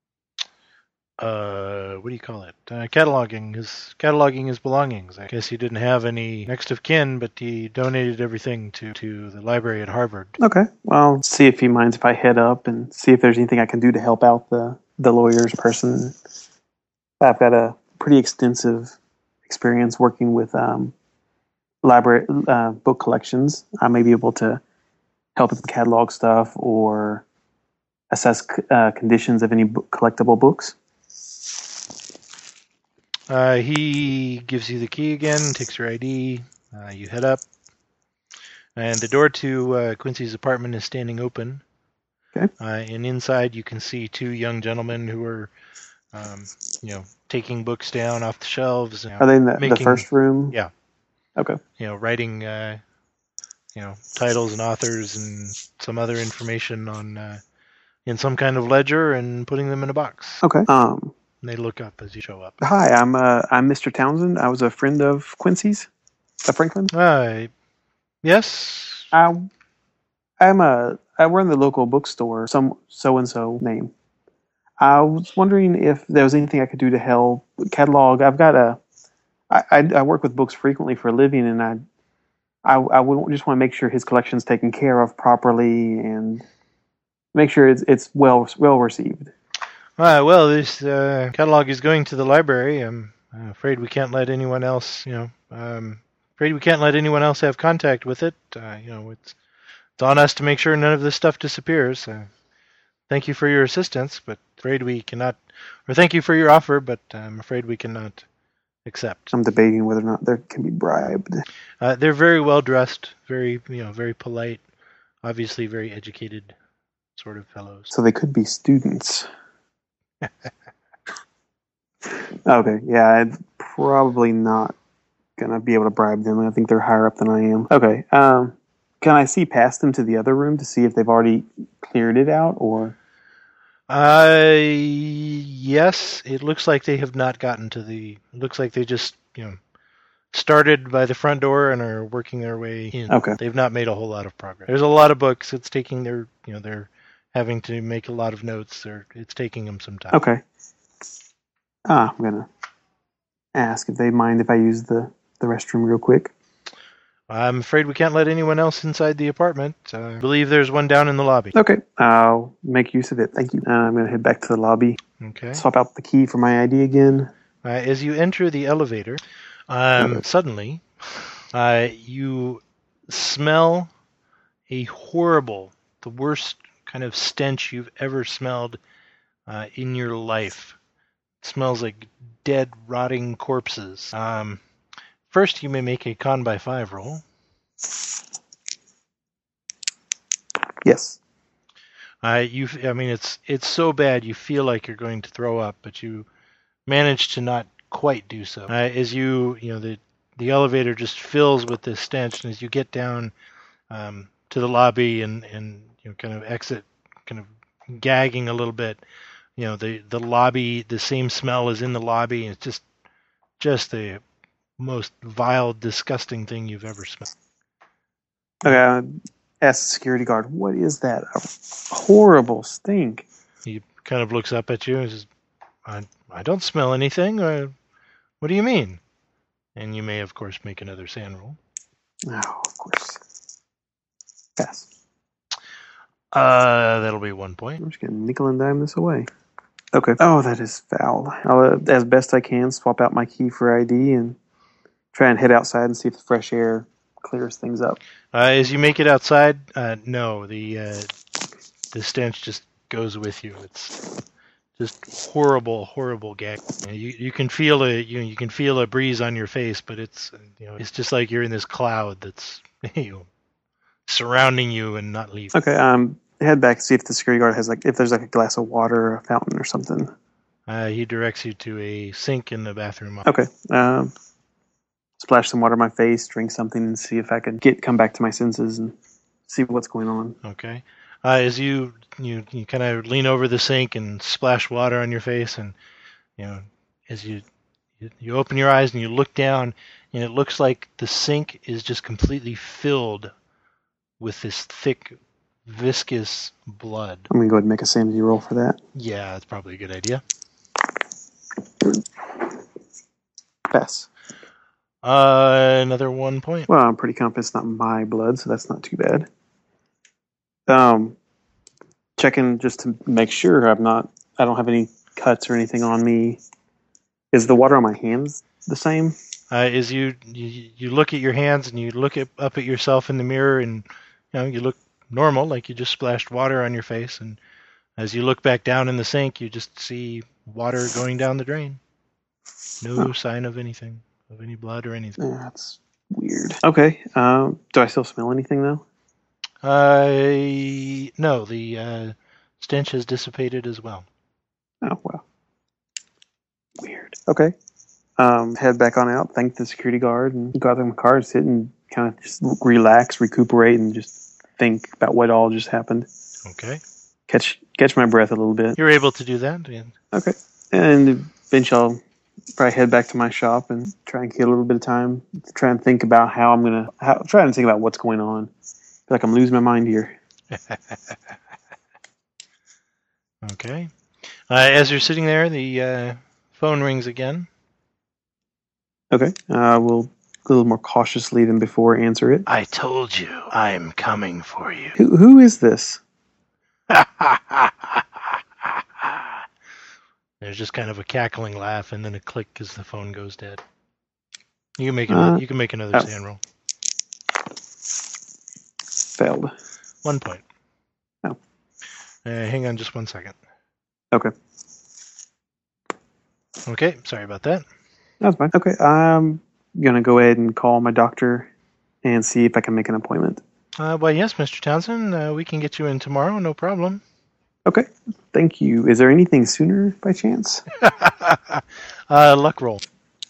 Speaker 1: Uh, what do you call it? Uh, cataloging his cataloging his belongings. I guess he didn't have any next of kin, but he donated everything to, to the library at Harvard.
Speaker 2: Okay. Well, see if he minds if I head up and see if there's anything I can do to help out the, the lawyer's person. I've got a pretty extensive experience working with um, library uh, book collections. I may be able to help with catalog stuff or assess uh, conditions of any book, collectible books.
Speaker 1: Uh, he gives you the key again, takes your I D. Uh, you head up, and the door to uh, Quincy's apartment is standing open.
Speaker 2: Okay.
Speaker 1: Uh, and inside, you can see two young gentlemen who are, um, you know, taking books down off the shelves. You know,
Speaker 2: Are they in the,
Speaker 1: making,
Speaker 2: the first room?
Speaker 1: Yeah.
Speaker 2: Okay.
Speaker 1: You know, writing, uh, you know, titles and authors and some other information on uh, in some kind of ledger and putting them in a box.
Speaker 2: Okay. Um.
Speaker 1: And they look up as you show up.
Speaker 2: Hi, I'm uh, I'm Mister Townsend. I was a friend of Quincy's, of Franklin.
Speaker 1: Uh, yes.
Speaker 2: I, I'm a. I work in the local bookstore. Some so and so name. I was wondering if there was anything I could do to help catalog. I've got a. I, I, I work with books frequently for a living, and I, I, I would just want to make sure his collection's taken care of properly and make sure it's it's well well received.
Speaker 1: Uh, well, this uh, catalog is going to the library. I'm uh, afraid we can't let anyone else, you know, um, afraid we can't let anyone else have contact with it. Uh, you know, it's, it's on us to make sure none of this stuff disappears. Uh, thank you for your assistance, but afraid we cannot, or thank you for your offer, but I'm afraid we cannot accept.
Speaker 2: I'm debating whether or not there can be bribed.
Speaker 1: Uh, they're very well dressed, very, you know, very polite, obviously very educated sort of fellows.
Speaker 2: So they could be students. Okay, yeah, I'm probably not gonna be able to bribe them. I think they're higher up than I am. Okay, um, can I see past them to the other room to see if they've already cleared it out, or?
Speaker 1: Uh, yes, it looks like they have not gotten to the. It looks like they just, you know, started by the front door and are working their way in.
Speaker 2: Okay.
Speaker 1: They've not made a whole lot of progress. There's a lot of books. It's taking their, you know, they're having to make a lot of notes. They're, it's taking them some time.
Speaker 2: Okay. Ah, I'm gonna ask if they mind if I use the, the restroom real quick.
Speaker 1: I'm afraid we can't let anyone else inside the apartment. Uh, I believe there's one down in the lobby.
Speaker 2: Okay, I'll make use of it. Thank you. Uh, I'm gonna head back to the lobby.
Speaker 1: Okay.
Speaker 2: Swap out the key for my I D again.
Speaker 1: Uh, as you enter the elevator, um,
Speaker 2: Okay.
Speaker 1: suddenly, uh, you smell a horrible, the worst kind of stench you've ever smelled uh, in your life. It smells like dead, rotting corpses. Um, first, you may make a con by five roll.
Speaker 2: Yes.
Speaker 1: Uh, you, I mean, it's it's so bad you feel like you're going to throw up, but you manage to not quite do so. Uh, as you, you know, the the elevator just fills with this stench, and as you get down um, to the lobby and and you know, kind of exit, kind of gagging a little bit, you know, the the lobby, the same smell is in the lobby, and it's just just the most vile, disgusting thing you've ever smelled.
Speaker 2: Okay, I asked the security guard, what is that? A horrible stink.
Speaker 1: He kind of looks up at you and says, I, I don't smell anything. Uh, what do you mean? And you may, of course, make another sand roll.
Speaker 2: Oh, of course. Pass.
Speaker 1: Uh, that'll be one point.
Speaker 2: I'm just going to nickel and dime this away. Okay. Oh, that is foul. I'll, uh, as best I can, swap out my key for I D and try and head outside and see if the fresh air clears things up.
Speaker 1: Uh, as you make it outside, uh, no, the uh, the stench just goes with you. It's just horrible, horrible gag. You you, you can feel a you you can feel a breeze on your face, but it's you know it's just like you're in this cloud that's you know, surrounding you and not leaving.
Speaker 2: Okay. Um, head back, see if the security guard has like if there's like a glass of water or a fountain or something.
Speaker 1: Uh, he directs you to a sink in the bathroom.
Speaker 2: Okay. Um, splash some water on my face, drink something, and see if I can get come back to my senses and see what's going on.
Speaker 1: Okay. Uh, as you you, you kind of lean over the sink and splash water on your face, and you know as you, you you open your eyes and you look down, and it looks like the sink is just completely filled with this thick, viscous blood.
Speaker 2: I'm gonna go ahead and make a sanity roll for that.
Speaker 1: Yeah, that's probably a good idea.
Speaker 2: Pass.
Speaker 1: Uh, another one point.
Speaker 2: Well, I'm pretty confident it's not my blood, so that's not too bad. Um, checking just to make sure I'm not, I don't have any cuts or anything on me. Is the water on my hands the same?
Speaker 1: Uh, as you, you you look at your hands and you look at, up at yourself in the mirror, and you know you look normal, like you just splashed water on your face. And as you look back down in the sink, you just see water going down the drain. No
Speaker 2: Oh.
Speaker 1: sign of anything, of any blood or anything.
Speaker 2: Yeah, that's weird. Okay. Um, do I still smell anything though?
Speaker 1: Uh, no, the uh, stench has dissipated as well.
Speaker 2: Oh well. Weird. Okay. Um, head back on out. Thank the security guard and go out there in my car, sit and kind of just relax, recuperate, and just think about what all just happened.
Speaker 1: Okay.
Speaker 2: Catch catch my breath a little bit.
Speaker 1: You're able to do that. Yeah.
Speaker 2: Okay. And eventually I'll probably head back to my shop and try and get a little bit of time to try and think about how I'm gonna how, try and think about what's going on. I feel like I'm losing my mind here.
Speaker 1: Okay. Uh, as you're sitting there, the uh, phone rings again.
Speaker 2: Okay. Uh, we'll a little more cautiously than before answer it.
Speaker 1: I told you, I'm coming for you.
Speaker 2: Who who is this?
Speaker 1: There's just kind of a cackling laugh and then a click as the phone goes dead. You can make
Speaker 2: Uh,
Speaker 1: another, you can make another
Speaker 2: oh.
Speaker 1: sand roll.
Speaker 2: Failed.
Speaker 1: One point.
Speaker 2: Oh.
Speaker 1: Uh, hang on just one second.
Speaker 2: Okay.
Speaker 1: Okay, sorry about that.
Speaker 2: That's fine. Okay. I'm gonna go ahead and call my doctor and see if I can make an appointment.
Speaker 1: Uh, well, yes, Mister Townsend, uh, we can get you in tomorrow, no problem.
Speaker 2: Okay. Thank you. Is there anything sooner by chance?
Speaker 1: uh, luck roll.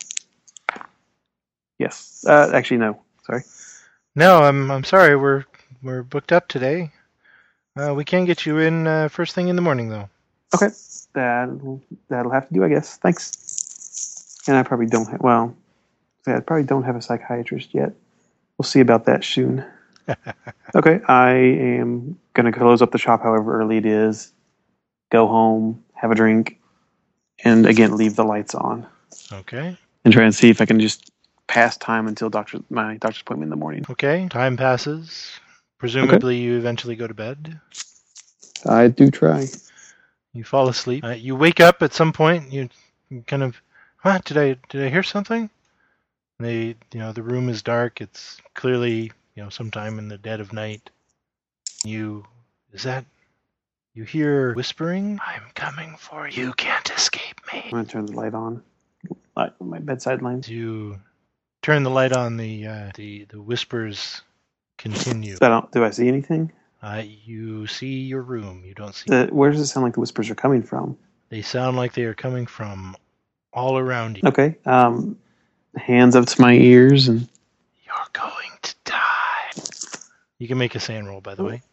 Speaker 2: Yes. Uh, actually, no. Sorry.
Speaker 1: No, I'm I'm sorry. We're we're booked up today. Uh, we can get you in uh, first thing in the morning, though.
Speaker 2: Okay. That'll, that'll have to do, I guess. Thanks. And I probably don't have, well, I probably don't have a psychiatrist yet. We'll see about that soon. Okay. I am going to close up the shop however early it is, go home, have a drink, and again, leave the lights on.
Speaker 1: Okay.
Speaker 2: And try and see if I can just pass time until doctor my doctor's appointment in the morning.
Speaker 1: Okay. Time passes. Presumably, you eventually go to bed.
Speaker 2: I do try.
Speaker 1: You fall asleep. Uh, you wake up at some point. You, you kind of, huh? Did I did I hear something? They, you know, the room is dark. It's clearly, you know, sometime in the dead of night. You, is that? You hear whispering. I'm coming for you. You can't escape me.
Speaker 2: I'm gonna turn the light on. Light on my bedside lamp.
Speaker 1: You turn the light on, the uh, the the whispers continue.
Speaker 2: I don't, do I see anything?
Speaker 1: Uh, you see your room. You don't see.
Speaker 2: Uh, where does it sound like the whispers are coming from?
Speaker 1: They sound like they are coming from all around you.
Speaker 2: Okay. Um, hands up to my ears and.
Speaker 1: You're going to die. You can make a sand roll, by the way.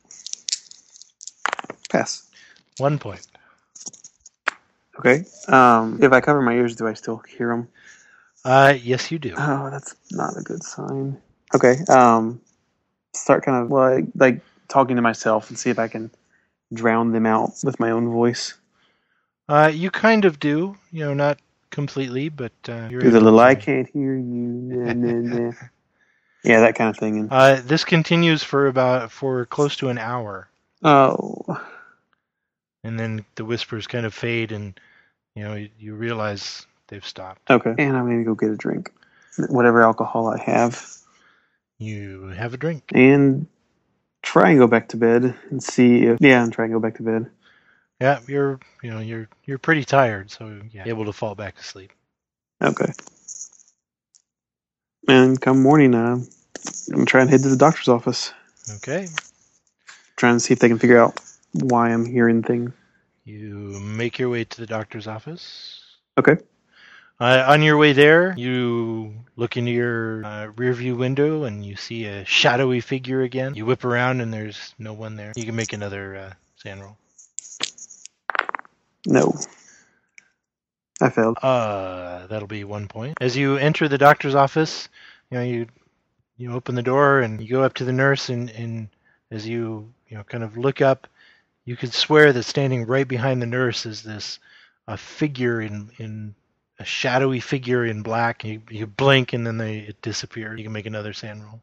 Speaker 2: Pass.
Speaker 1: One point.
Speaker 2: Okay. Um, if I cover my ears, do I still hear them?
Speaker 1: Uh, yes, you do.
Speaker 2: Oh, that's not a good sign. Okay. Um, start kind of well, like, like talking to myself and see if I can drown them out with my own voice.
Speaker 1: Uh, you kind of do. You know, not completely, but uh, you're
Speaker 2: Do the
Speaker 1: able
Speaker 2: little
Speaker 1: to-
Speaker 2: I can't hear you. Nah, nah, nah. Yeah, that kind of thing. And,
Speaker 1: Uh, this continues for about for close to an hour,
Speaker 2: oh,
Speaker 1: and then the whispers kind of fade, and you know you, you realize they've stopped.
Speaker 2: okay. And I'm gonna go get a drink, whatever alcohol I have,
Speaker 1: You have a drink.
Speaker 2: and try and go back to bed and see if yeah, and try and go back to bed.
Speaker 1: Yeah, you're you know you're you're pretty tired, so yeah, able to fall back to sleep.
Speaker 2: Okay. And come morning, uh, I'm gonna try and head to the doctor's office,
Speaker 1: Okay.
Speaker 2: trying to see if they can figure out why I'm hearing things.
Speaker 1: You make your way to the doctor's office.
Speaker 2: Okay.
Speaker 1: Uh, on your way there, you look into your uh, rearview window and you see a shadowy figure again. You whip around and there's no one there. You can make another uh, sand roll.
Speaker 2: No. I failed.
Speaker 1: Uh, that'll be one point. As you enter the doctor's office, you know you you open the door and you go up to the nurse, and, and as you you know kind of look up, you could swear that standing right behind the nurse is this a figure in in a shadowy figure in black. You you blink and then they it disappears. You can make another sand roll.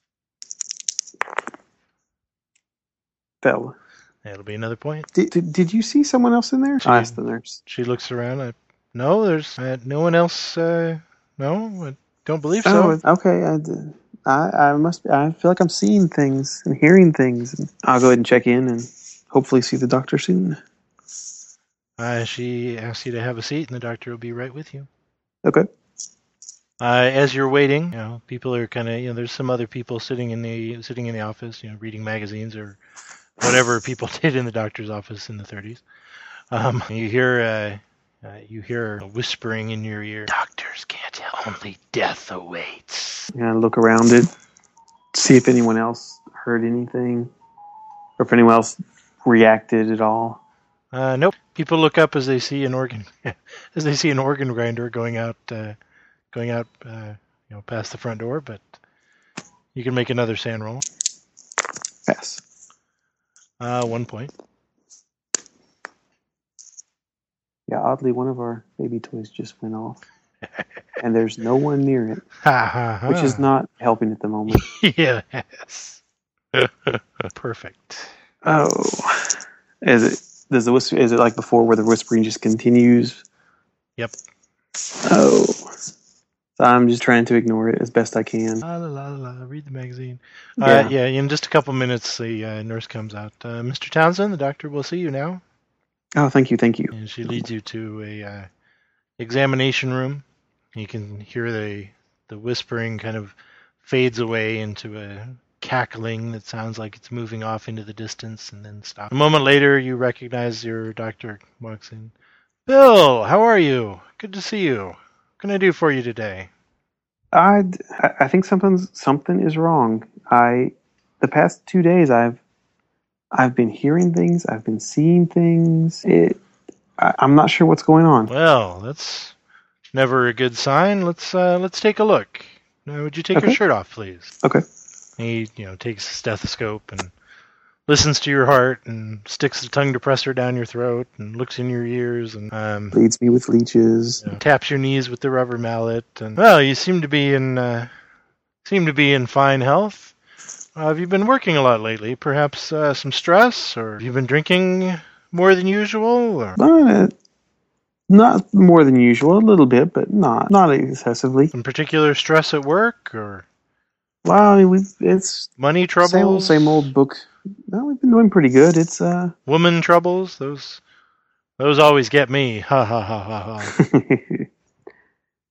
Speaker 2: Fell.
Speaker 1: That'll be another point.
Speaker 2: Did, did, did you see someone else in there?
Speaker 1: She-
Speaker 2: I asked the nurse.
Speaker 1: She looks around. I, no, there's uh, no one else. Uh, no, I don't believe
Speaker 2: Oh,
Speaker 1: so.
Speaker 2: okay. I, did- I, I must. Be, I feel like I'm seeing things and hearing things. I'll go ahead and check in and hopefully see the doctor soon.
Speaker 1: Uh, she asks you to have a seat, and the doctor will be right with you.
Speaker 2: Okay.
Speaker 1: Uh, as you're waiting, you know, people are kind of, you know, there's some other people sitting in the sitting in the office, you know, reading magazines or whatever people did in the doctor's office in the thirties. Um, you hear, uh, uh, you hear whispering in your ear. Doctors can't tell, only death awaits.
Speaker 2: And I look around it, see if anyone else heard anything, or if anyone else reacted at all.
Speaker 1: Uh, nope. People look up as they see an organ, as they see an organ grinder going out, uh, going out, uh, you know, past the front door. But you can make another sand roll.
Speaker 2: Pass.
Speaker 1: Uh, one point.
Speaker 2: Yeah, oddly, one of our baby toys just went off, and there's no one near it,
Speaker 1: Ha ha ha.
Speaker 2: which is not helping at the moment.
Speaker 1: Yes. Perfect.
Speaker 2: Oh, is it? Does the whisper? Is it like before, where the whispering just continues?
Speaker 1: Yep.
Speaker 2: Oh, so I'm just trying to ignore it as best I can.
Speaker 1: La la la la. la. Read the magazine.
Speaker 2: Yeah.
Speaker 1: Uh, yeah. In just a couple minutes, the uh, nurse comes out. Uh, Mister Townsend, the doctor will see you now,
Speaker 2: Oh, thank you, thank you.
Speaker 1: and she leads you to a uh, examination room. You can hear the the whispering kind of fades away into a cackling that sounds like it's moving off into the distance and then stops. A moment later, you recognize your doctor walks in. Bill, how are you? Good to see you. What can I do for you today?
Speaker 2: I, I think something's something is wrong. I the past two days I've I've been hearing things. I've been seeing things. It, I, I'm not sure what's going on.
Speaker 1: Well, that's never a good sign. Let's uh, let's take a look. Now, would you take your
Speaker 2: Okay.
Speaker 1: shirt off, please?
Speaker 2: Okay.
Speaker 1: He, you know, takes a stethoscope and listens to your heart and sticks the tongue depressor down your throat and looks in your ears and um,
Speaker 2: Leads me with leeches.
Speaker 1: you know, taps your knees with the rubber mallet. And well, you seem to be in uh, seem to be in fine health. Uh, have you been working a lot lately? Perhaps uh, some stress, or have you been drinking more than usual? Or
Speaker 2: Uh, not more than usual, a little bit, but not not excessively.
Speaker 1: some particular stress at work, or
Speaker 2: Well, I mean, we've it's
Speaker 1: money troubles?
Speaker 2: same old same old book. No, we've been doing pretty good. It's uh,
Speaker 1: Woman troubles? Those those always get me. Ha ha ha ha ha.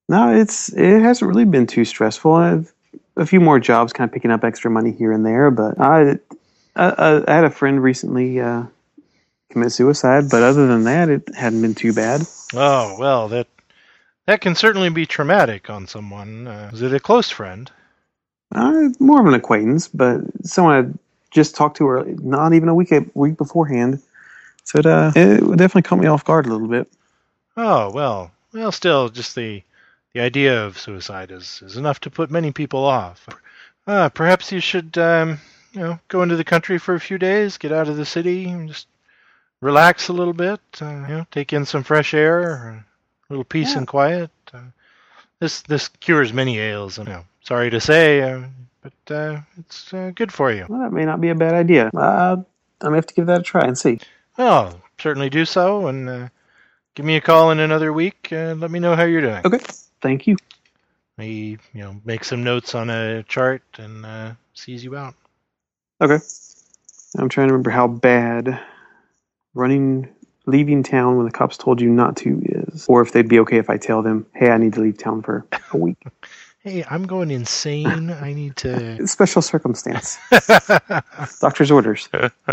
Speaker 2: No, it's it hasn't really been too stressful. I've a few more jobs, kind of picking up extra money here and there, but I I, I had a friend recently uh, commit suicide, but other than that, it hadn't been too bad.
Speaker 1: Oh, well, that that can certainly be traumatic on someone. Uh, is it a close friend?
Speaker 2: Uh, more of an acquaintance, but someone I just talked to her not even a week a week beforehand. So it, uh, it definitely caught me off guard a little bit.
Speaker 1: Oh, well, well, still, just the the idea of suicide is, is enough to put many people off. Uh, perhaps you should, um, you know, go into the country for a few days, get out of the city, and just relax a little bit. Uh, you know, take in some fresh air, a little peace
Speaker 2: Yeah,
Speaker 1: and quiet. Uh, this this cures many ails. You know, sorry to say, uh, but uh, it's uh, good for you.
Speaker 2: well, that may not be a bad idea. Uh, I'm gonna have to give that a try and see.
Speaker 1: Well, certainly do so, and uh, give me a call in another week. And let me know how you're doing.
Speaker 2: Okay, thank you.
Speaker 1: He, you know, makes some notes on a chart and uh, sees you out.
Speaker 2: Okay, I'm trying to remember how bad running, leaving town when the cops told you not to is, or if they'd be okay if I tell them, "Hey, I need to leave town for a week."
Speaker 1: Hey, I'm going insane. I need to.
Speaker 2: Special circumstance. Doctor's orders.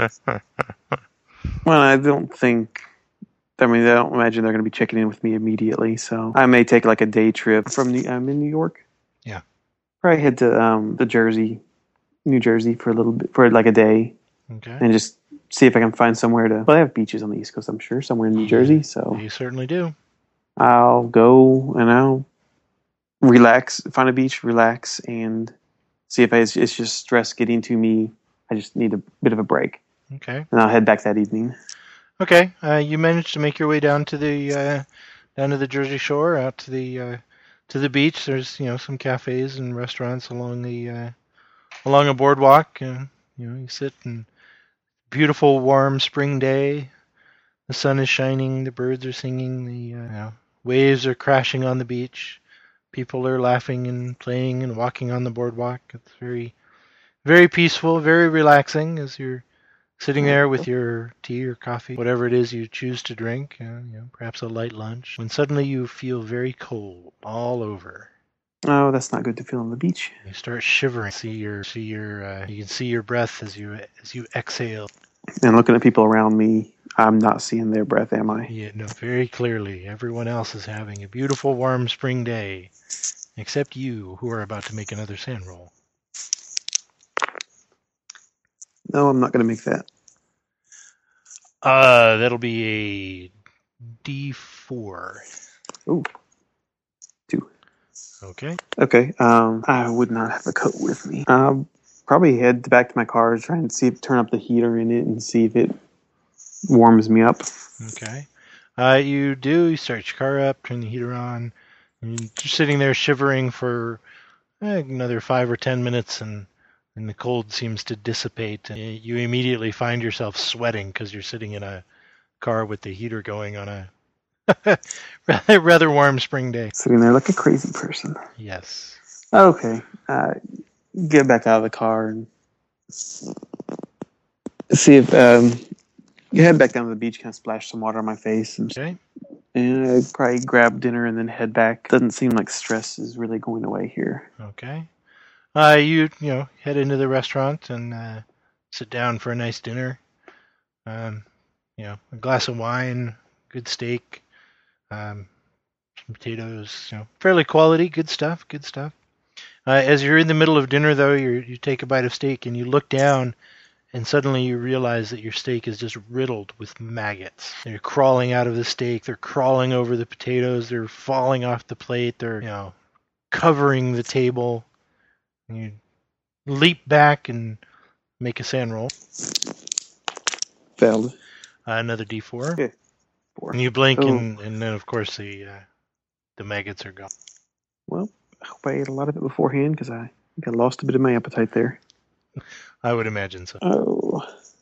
Speaker 2: Well, I don't think. I mean, I don't imagine they're going to be checking in with me immediately. So I may take like a day trip from. New, I'm in New York.
Speaker 1: Yeah.
Speaker 2: Probably head to um, the Jersey, New Jersey for a little bit for like a day,
Speaker 1: Okay.
Speaker 2: and just see if I can find somewhere to. Well, they have beaches on the East Coast, I'm sure, somewhere in New Jersey. So
Speaker 1: You certainly do.
Speaker 2: I'll go and I'll relax, find a beach, relax, and see if I, it's, it's just stress getting to me. I just need a bit of a break,
Speaker 1: Okay.
Speaker 2: and I'll head back that evening.
Speaker 1: Okay. Uh, you managed to make your way down to the uh, down to the Jersey Shore, out to the uh, to the beach. There's you know some cafes and restaurants along the uh, along a boardwalk. And, you know, you sit and beautiful warm spring day. The sun is shining. The birds are singing. The uh, you know, waves are crashing on the beach. People are laughing and playing and walking on the boardwalk. It's very very peaceful, very relaxing as you're sitting there with your tea or coffee, whatever it is you choose to drink, uh, you know, perhaps a light lunch, when suddenly you feel very cold all over.
Speaker 2: Oh, that's not good to feel on the beach.
Speaker 1: You start shivering. See your, see your, uh, you can see your breath as you as you exhale.
Speaker 2: And looking at people around me, I'm not seeing their breath, am I?
Speaker 1: You know very clearly everyone else is having a beautiful warm spring day, except you, who are about to make another sand roll.
Speaker 2: No, I'm not going to make that.
Speaker 1: Uh, that'll be a D four.
Speaker 2: Ooh. Two.
Speaker 1: Okay.
Speaker 2: Okay. Um, I would not have a coat with me. I'll probably head back to my car, try and see if turn up the heater in it and see if it warms me up.
Speaker 1: Okay. Uh, you do. You start your car up, turn the heater on, and you're sitting there shivering for eh, another five or ten minutes, and, and the cold seems to dissipate. And you immediately find yourself sweating because you're sitting in a car with the heater going on a rather, rather warm spring day.
Speaker 2: Sitting there like a crazy person.
Speaker 1: Yes.
Speaker 2: Okay. Uh, get back out of the car and see if um, you head back down to the beach, kind of splash some water on my face, and,
Speaker 1: Okay.
Speaker 2: and I'd probably grab dinner and then head back. Doesn't seem like stress is really going away here.
Speaker 1: Okay. Uh, you you know head into the restaurant and uh, sit down for a nice dinner. Um, you know, a glass of wine, good steak, um, some potatoes. You know, fairly quality, good stuff, good stuff. Uh, as you're in the middle of dinner, though, you you take a bite of steak and you look down, and suddenly you realize that your steak is just riddled with maggots. They're crawling out of the steak. They're crawling over the potatoes. They're falling off the plate. They're you know covering the table. And you leap back and make a sand roll.
Speaker 2: Failed.
Speaker 1: Uh, another D four.
Speaker 2: Yeah. Four.
Speaker 1: And you blink,
Speaker 2: Oh.
Speaker 1: and, and then of course the uh, the maggots are gone.
Speaker 2: Well, I hope I ate a lot of it beforehand because I think I lost a bit of my appetite there.
Speaker 1: I would imagine so.
Speaker 2: Oh.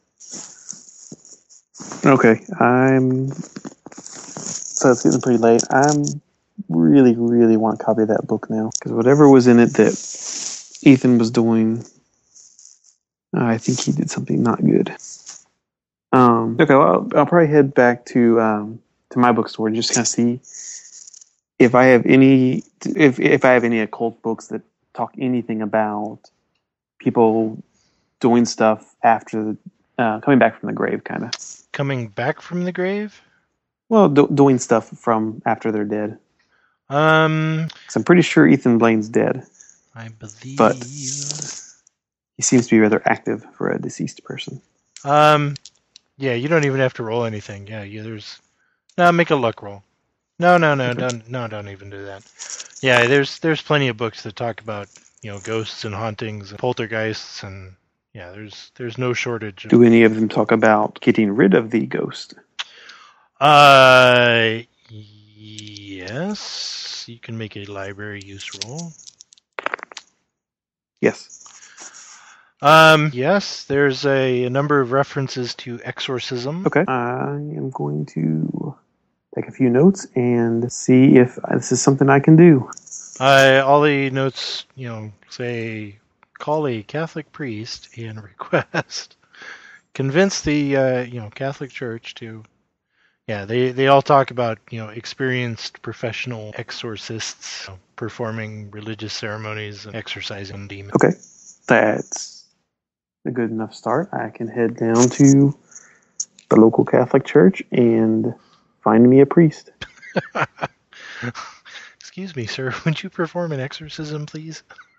Speaker 2: Okay, I'm. So it's getting pretty late. I'm really, really want a copy of that book now because whatever was in it that Ethan was doing, I think he did something not good. Um. Okay, well, I'll, I'll probably head back to um to my bookstore and just kind of see if I have any, if if I have any occult books that talk anything about people doing stuff after uh, coming back from the grave, kind of.
Speaker 1: Coming back from the grave?
Speaker 2: Well, do, doing stuff from after they're dead.
Speaker 1: Um,
Speaker 2: Because I'm pretty sure Ethan Blaine's dead.
Speaker 1: I believe.
Speaker 2: But he seems to be rather active for a deceased person.
Speaker 1: Um, yeah, you don't even have to roll anything. Yeah, you, there's. No, make a luck roll. No, no, no,
Speaker 2: Okay.
Speaker 1: don't, no, don't even do that. Yeah, there's there's plenty of books that talk about you know ghosts and hauntings and poltergeists and yeah, there's there's no shortage. Of,
Speaker 2: Do any of them talk about getting rid of the ghost?
Speaker 1: uh, yes, you can make a library use roll.
Speaker 2: Yes.
Speaker 1: Um, yes, there's a, a number of references to exorcism.
Speaker 2: Okay. I am going to take a few notes and see if this is something I can do.
Speaker 1: Uh, all the notes, you know, say call a Catholic priest and request convince the uh, you know Catholic Church to. Yeah, they, they all talk about you know experienced professional exorcists you know, performing religious ceremonies and exorcising demons.
Speaker 2: Okay. That's a good enough start. I can head down to the local Catholic church and find me a priest.
Speaker 1: Excuse me, sir. Would you perform an exorcism, please?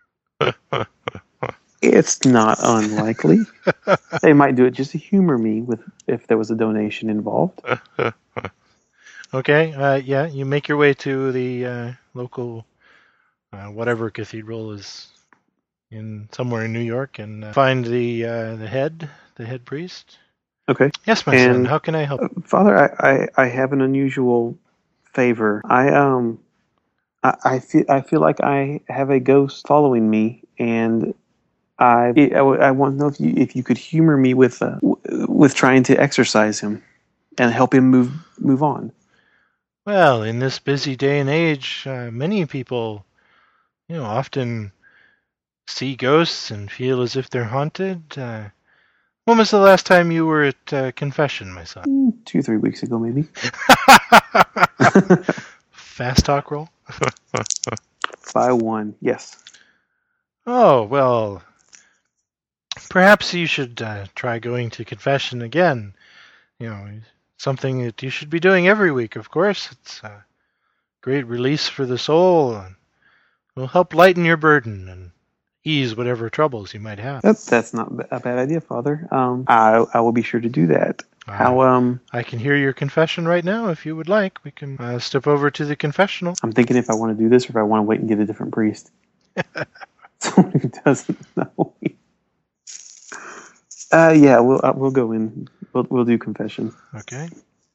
Speaker 2: It's not unlikely. They might do it just to humor me with if there was a donation involved.
Speaker 1: Okay, uh, yeah, you make your way to the uh, local uh, whatever cathedral is in somewhere in New York and uh, find the uh, the head, the head priest.
Speaker 2: Okay.
Speaker 1: Yes, my
Speaker 2: And,
Speaker 1: son. How can I help?
Speaker 2: Uh, Father, I, I, I have an unusual favor. I um I, I feel I feel like I have a ghost following me, and I I, I want to know if you if you could humor me with uh, w- with trying to exorcise him and help him move move on.
Speaker 1: Well, in this busy day and age, uh, many people, you know, often see ghosts and feel as if they're haunted. Uh, when was the last time you were at uh, confession, my son?
Speaker 2: Mm, Two three weeks ago, maybe.
Speaker 1: Fast talk roll.
Speaker 2: By one, yes.
Speaker 1: Oh, well, perhaps you should uh, try going to confession again. You know, something that you should be doing every week, of course. It's a great release for the soul and will help lighten your burden and ease whatever troubles you might have.
Speaker 2: That, that's not a bad idea, Father. Um, I I will be sure to do that.
Speaker 1: Uh,
Speaker 2: How um
Speaker 1: I can hear your confession right now if you would like. We can uh, step over to the confessional.
Speaker 2: I'm thinking if I want to do this or if I want to wait and get a different priest. Someone who doesn't know me. Uh, yeah, we'll uh, we'll go in. We'll we'll do confession.
Speaker 1: Okay.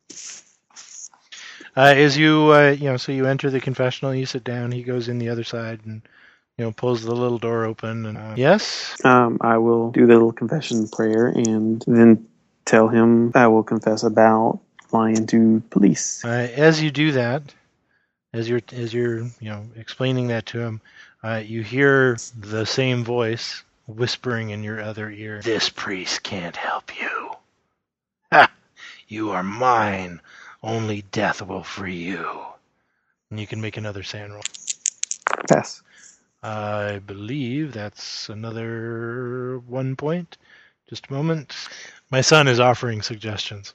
Speaker 1: Uh, as you uh, you know, so you enter the confessional, you sit down. He goes in the other side and you know pulls the little door open. And uh, yes,
Speaker 2: Um, I will do the little confession prayer and then tell him I will confess about lying to police.
Speaker 1: uh, as you do that, as you're as you're you know explaining that to him, uh, you hear the same voice whispering in your other ear. This priest can't help you. Ha! You are mine. Only death will free you. And you can make another sand roll.
Speaker 2: Pass.
Speaker 1: I believe that's another one point. Just a moment. My son is offering suggestions.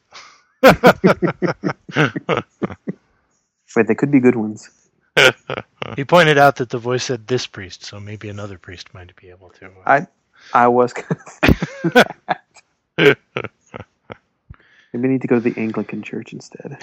Speaker 2: Wait, they could be good ones.
Speaker 1: He pointed out that the voice said this priest, so maybe another priest might be able to. Uh...
Speaker 2: I I was kind of maybe I need to go to the Anglican church instead.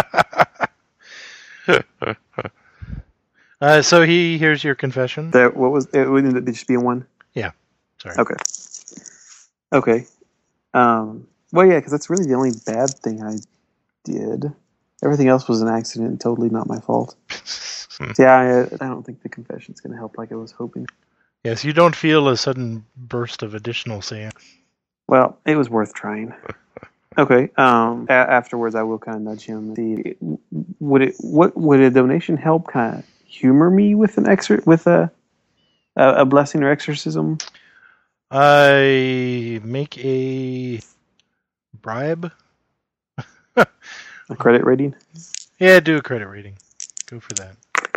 Speaker 1: uh, so he hears your confession.
Speaker 2: That what was it? Wouldn't it just be a one?
Speaker 1: Yeah. Sorry.
Speaker 2: Okay. Okay. Um. Well, yeah, because that's really the only bad thing I did. Everything else was an accident and totally not my fault. Yeah, I, I don't think the confession's going to help like I was hoping.
Speaker 1: Yes, you don't feel a sudden burst of additional sand.
Speaker 2: Well, it was worth trying. Okay. Um. A- afterwards, I will kind of nudge him. See, would it? What would a donation help? Kind of humor me with an exor with a a, a blessing or exorcism.
Speaker 1: I make a bribe.
Speaker 2: A credit rating.
Speaker 1: Yeah, do a credit rating. Go for that.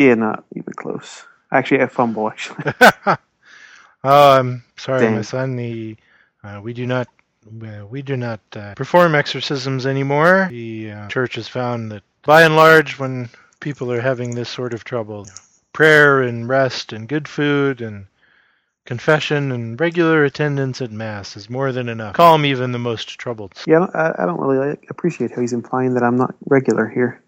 Speaker 2: Yeah, not even close. Actually, I fumble, actually.
Speaker 1: Oh, I'm sorry,
Speaker 2: Dang.
Speaker 1: my son. The uh, we do not uh, we do not uh, perform exorcisms anymore. The uh, church has found that, by and large, when people are having this sort of trouble, prayer and rest and good food and confession and regular attendance at mass is more than enough. Calm even the most troubled.
Speaker 2: Yeah, I don't, I, I don't really like, appreciate how he's implying that I'm not regular here.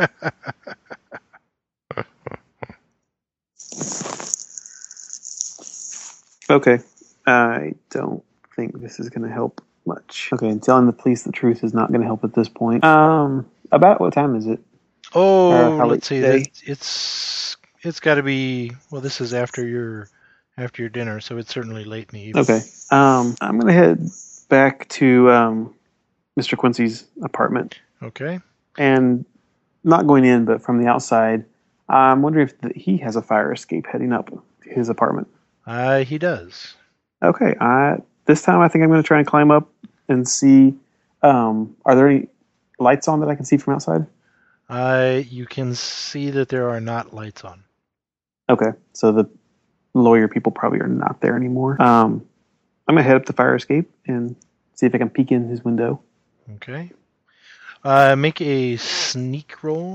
Speaker 2: Okay. I don't think this is going to help much. Okay, and telling the police the truth is not going to help at this point. Um, about what time is it?
Speaker 1: Oh,
Speaker 2: Or how late
Speaker 1: let's see.
Speaker 2: today?
Speaker 1: That it's it's got to be. Well, this is after your after your dinner, so it's certainly late in the evening.
Speaker 2: Okay. Um, I'm going to head back to um, Mister Quincy's apartment.
Speaker 1: Okay.
Speaker 2: And not going in, but from the outside, I'm wondering if the, he has a fire escape heading up to his apartment.
Speaker 1: Uh, he does.
Speaker 2: Okay. I, this time I think I'm going to try and climb up and see, um, are there any lights on that I can see from outside?
Speaker 1: Uh, you can see that there are not lights on.
Speaker 2: Okay. So the lawyer people probably are not there anymore. Um, I'm going to head up the fire escape and see if I can peek in his window.
Speaker 1: Okay. Uh, make a sneak roll.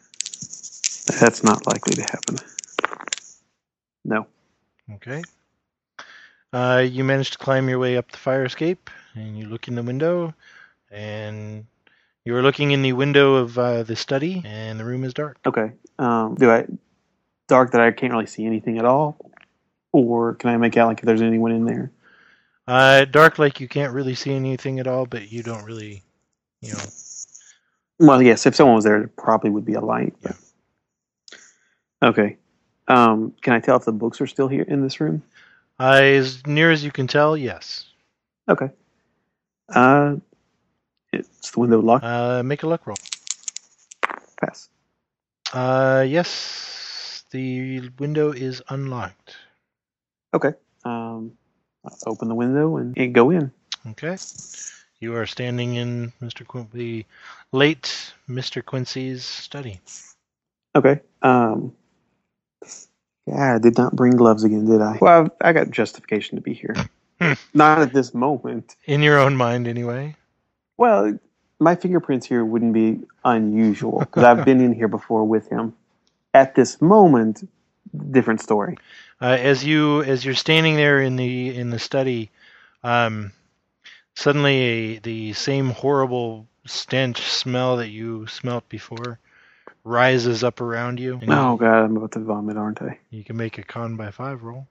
Speaker 2: That's not likely to happen. No.
Speaker 1: Okay. Uh, you managed to climb your way up the fire escape, and you look in the window, and you are looking in the window of uh, the study, and the room is dark.
Speaker 2: Okay. Um, do I dark that I can't really see anything at all, or can I make out like if there's anyone in there?
Speaker 1: Uh, dark, like you can't really see anything at all, but you don't really, you know.
Speaker 2: Well, yes. If someone was there, it probably would be a light.
Speaker 1: Yeah.
Speaker 2: Okay. Um, can I tell if the books are still here in this room?
Speaker 1: Uh, as near as you can tell, yes.
Speaker 2: Okay. Uh, it's the window locked.
Speaker 1: Uh, make a luck roll.
Speaker 2: Pass.
Speaker 1: Uh, yes, the window is unlocked.
Speaker 2: Okay. Um, I'll open the window and, and go in.
Speaker 1: Okay. You are standing in Mister Quin- the late Mister Quincy's study.
Speaker 2: Okay. Um, yeah, I did not bring gloves again, did I? Well, I've, I got justification to be here. Not at this moment.
Speaker 1: In your own mind, anyway.
Speaker 2: Well, my fingerprints here wouldn't be unusual because I've been in here before with him. At this moment, different story.
Speaker 1: Uh, as you as you're standing there in the in the study, um, suddenly a, the same horrible stench smell that you smelt before rises up around you. And
Speaker 2: Oh
Speaker 1: you,
Speaker 2: god, I'm about to vomit, aren't I?
Speaker 1: you can make a con by five roll.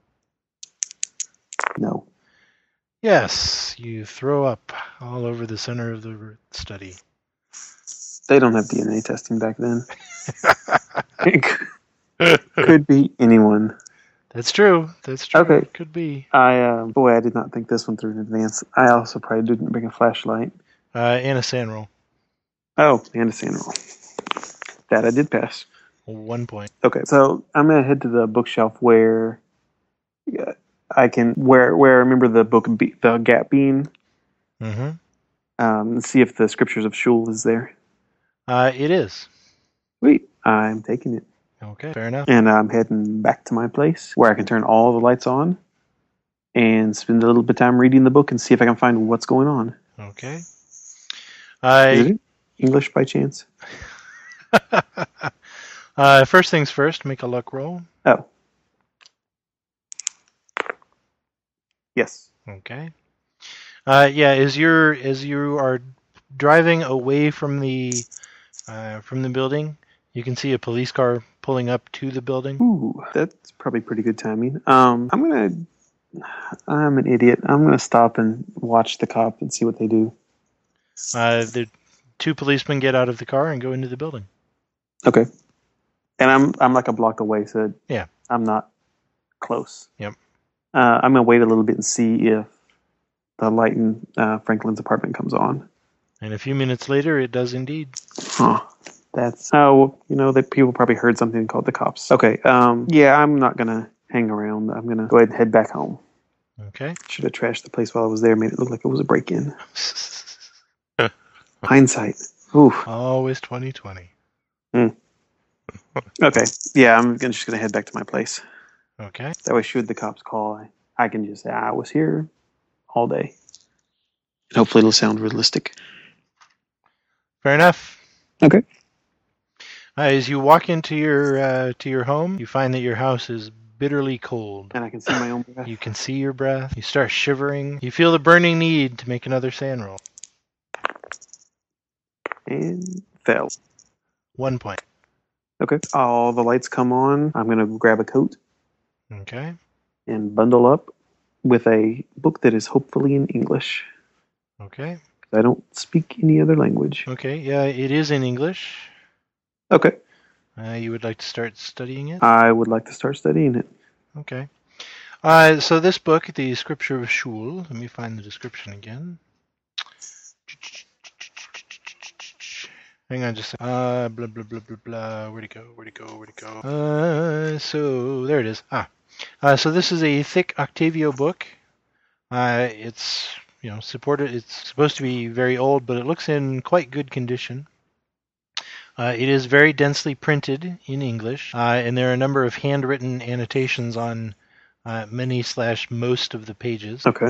Speaker 2: No.
Speaker 1: Yes, you throw up all over the center of the study.
Speaker 2: They don't have D N A testing back then. It could, could be anyone.
Speaker 1: That's true. That's true.
Speaker 2: Okay.
Speaker 1: It could be.
Speaker 2: I um, boy, I did not think this one through in advance. I also probably didn't bring a flashlight.
Speaker 1: Uh, and a sand roll.
Speaker 2: Oh, and a sand roll. That I did pass.
Speaker 1: One point.
Speaker 2: Okay, so I'm gonna head to the bookshelf where yeah, I can where where I remember the book Be- the Gap Bean.
Speaker 1: Mm-hmm.
Speaker 2: Um, and see if the Scriptures of Shul is there.
Speaker 1: Uh, it is.
Speaker 2: Sweet, I'm taking it,
Speaker 1: Okay, fair enough.
Speaker 2: and I'm heading back to my place where I can turn all the lights on and spend a little bit of time reading the book and see if I can find what's going on.
Speaker 1: Okay.
Speaker 2: Is
Speaker 1: I.
Speaker 2: it English by chance?
Speaker 1: uh, first things first, make a luck roll.
Speaker 2: Oh. Yes.
Speaker 1: Okay. Uh, yeah, as you're as you are driving away from the uh, from the building, you can see a police car pulling up to the building.
Speaker 2: Ooh, that's probably pretty good timing. Um, I'm gonna. I'm an idiot. I'm gonna stop and watch the cop and see what they do.
Speaker 1: Uh, the two policemen get out of the car and go into the building.
Speaker 2: Okay. And I'm I'm like a block away, so
Speaker 1: Yeah.
Speaker 2: I'm not close.
Speaker 1: Yep.
Speaker 2: Uh, I'm gonna wait a little bit and see if the light in uh, Franklin's apartment comes on.
Speaker 1: And a few minutes later, it does indeed.
Speaker 2: Huh. That's oh, you know, that people probably heard something and called the cops. Okay. Um. Yeah, I'm not gonna hang around. I'm gonna go ahead and head back home.
Speaker 1: Okay.
Speaker 2: Should have trashed the place while I was there. Made it look like it was a break-in. Hindsight. Oof.
Speaker 1: Always twenty twenty.
Speaker 2: Mm. Okay. Yeah, I'm gonna, just going to head back to my place.
Speaker 1: Okay.
Speaker 2: That way, should the cops call, I, I can just say, I was here all day. And hopefully it'll sound realistic.
Speaker 1: Fair enough.
Speaker 2: Okay.
Speaker 1: Uh, as you walk into your uh, to your home, you find that your house is bitterly cold.
Speaker 2: And I can see my own breath.
Speaker 1: You can see your breath. You start shivering. You feel the burning need to make another sand roll.
Speaker 2: And fell.
Speaker 1: One point.
Speaker 2: Okay. All the lights come on. I'm going to grab a coat
Speaker 1: Okay.
Speaker 2: and bundle up with a book that is hopefully in English.
Speaker 1: Okay.
Speaker 2: I don't speak any other language.
Speaker 1: Okay. Yeah, it is in English.
Speaker 2: Okay.
Speaker 1: Uh, you would like to start studying it?
Speaker 2: I would like to start studying it.
Speaker 1: Okay. Uh, so this book, The Scripture of Shul, let me find the description again. Hang on just a second. Uh, blah, blah, blah, blah, blah. Where'd it go? Where'd it go? Where'd it go? Uh, so, there it is. Ah. Uh, so this is a thick Octavio book. Uh, it's, you know, supported. It's supposed to be very old, but it looks in quite good condition. Uh, it is very densely printed in English, uh, and there are a number of handwritten annotations on uh, many slash most of the pages.
Speaker 2: Okay.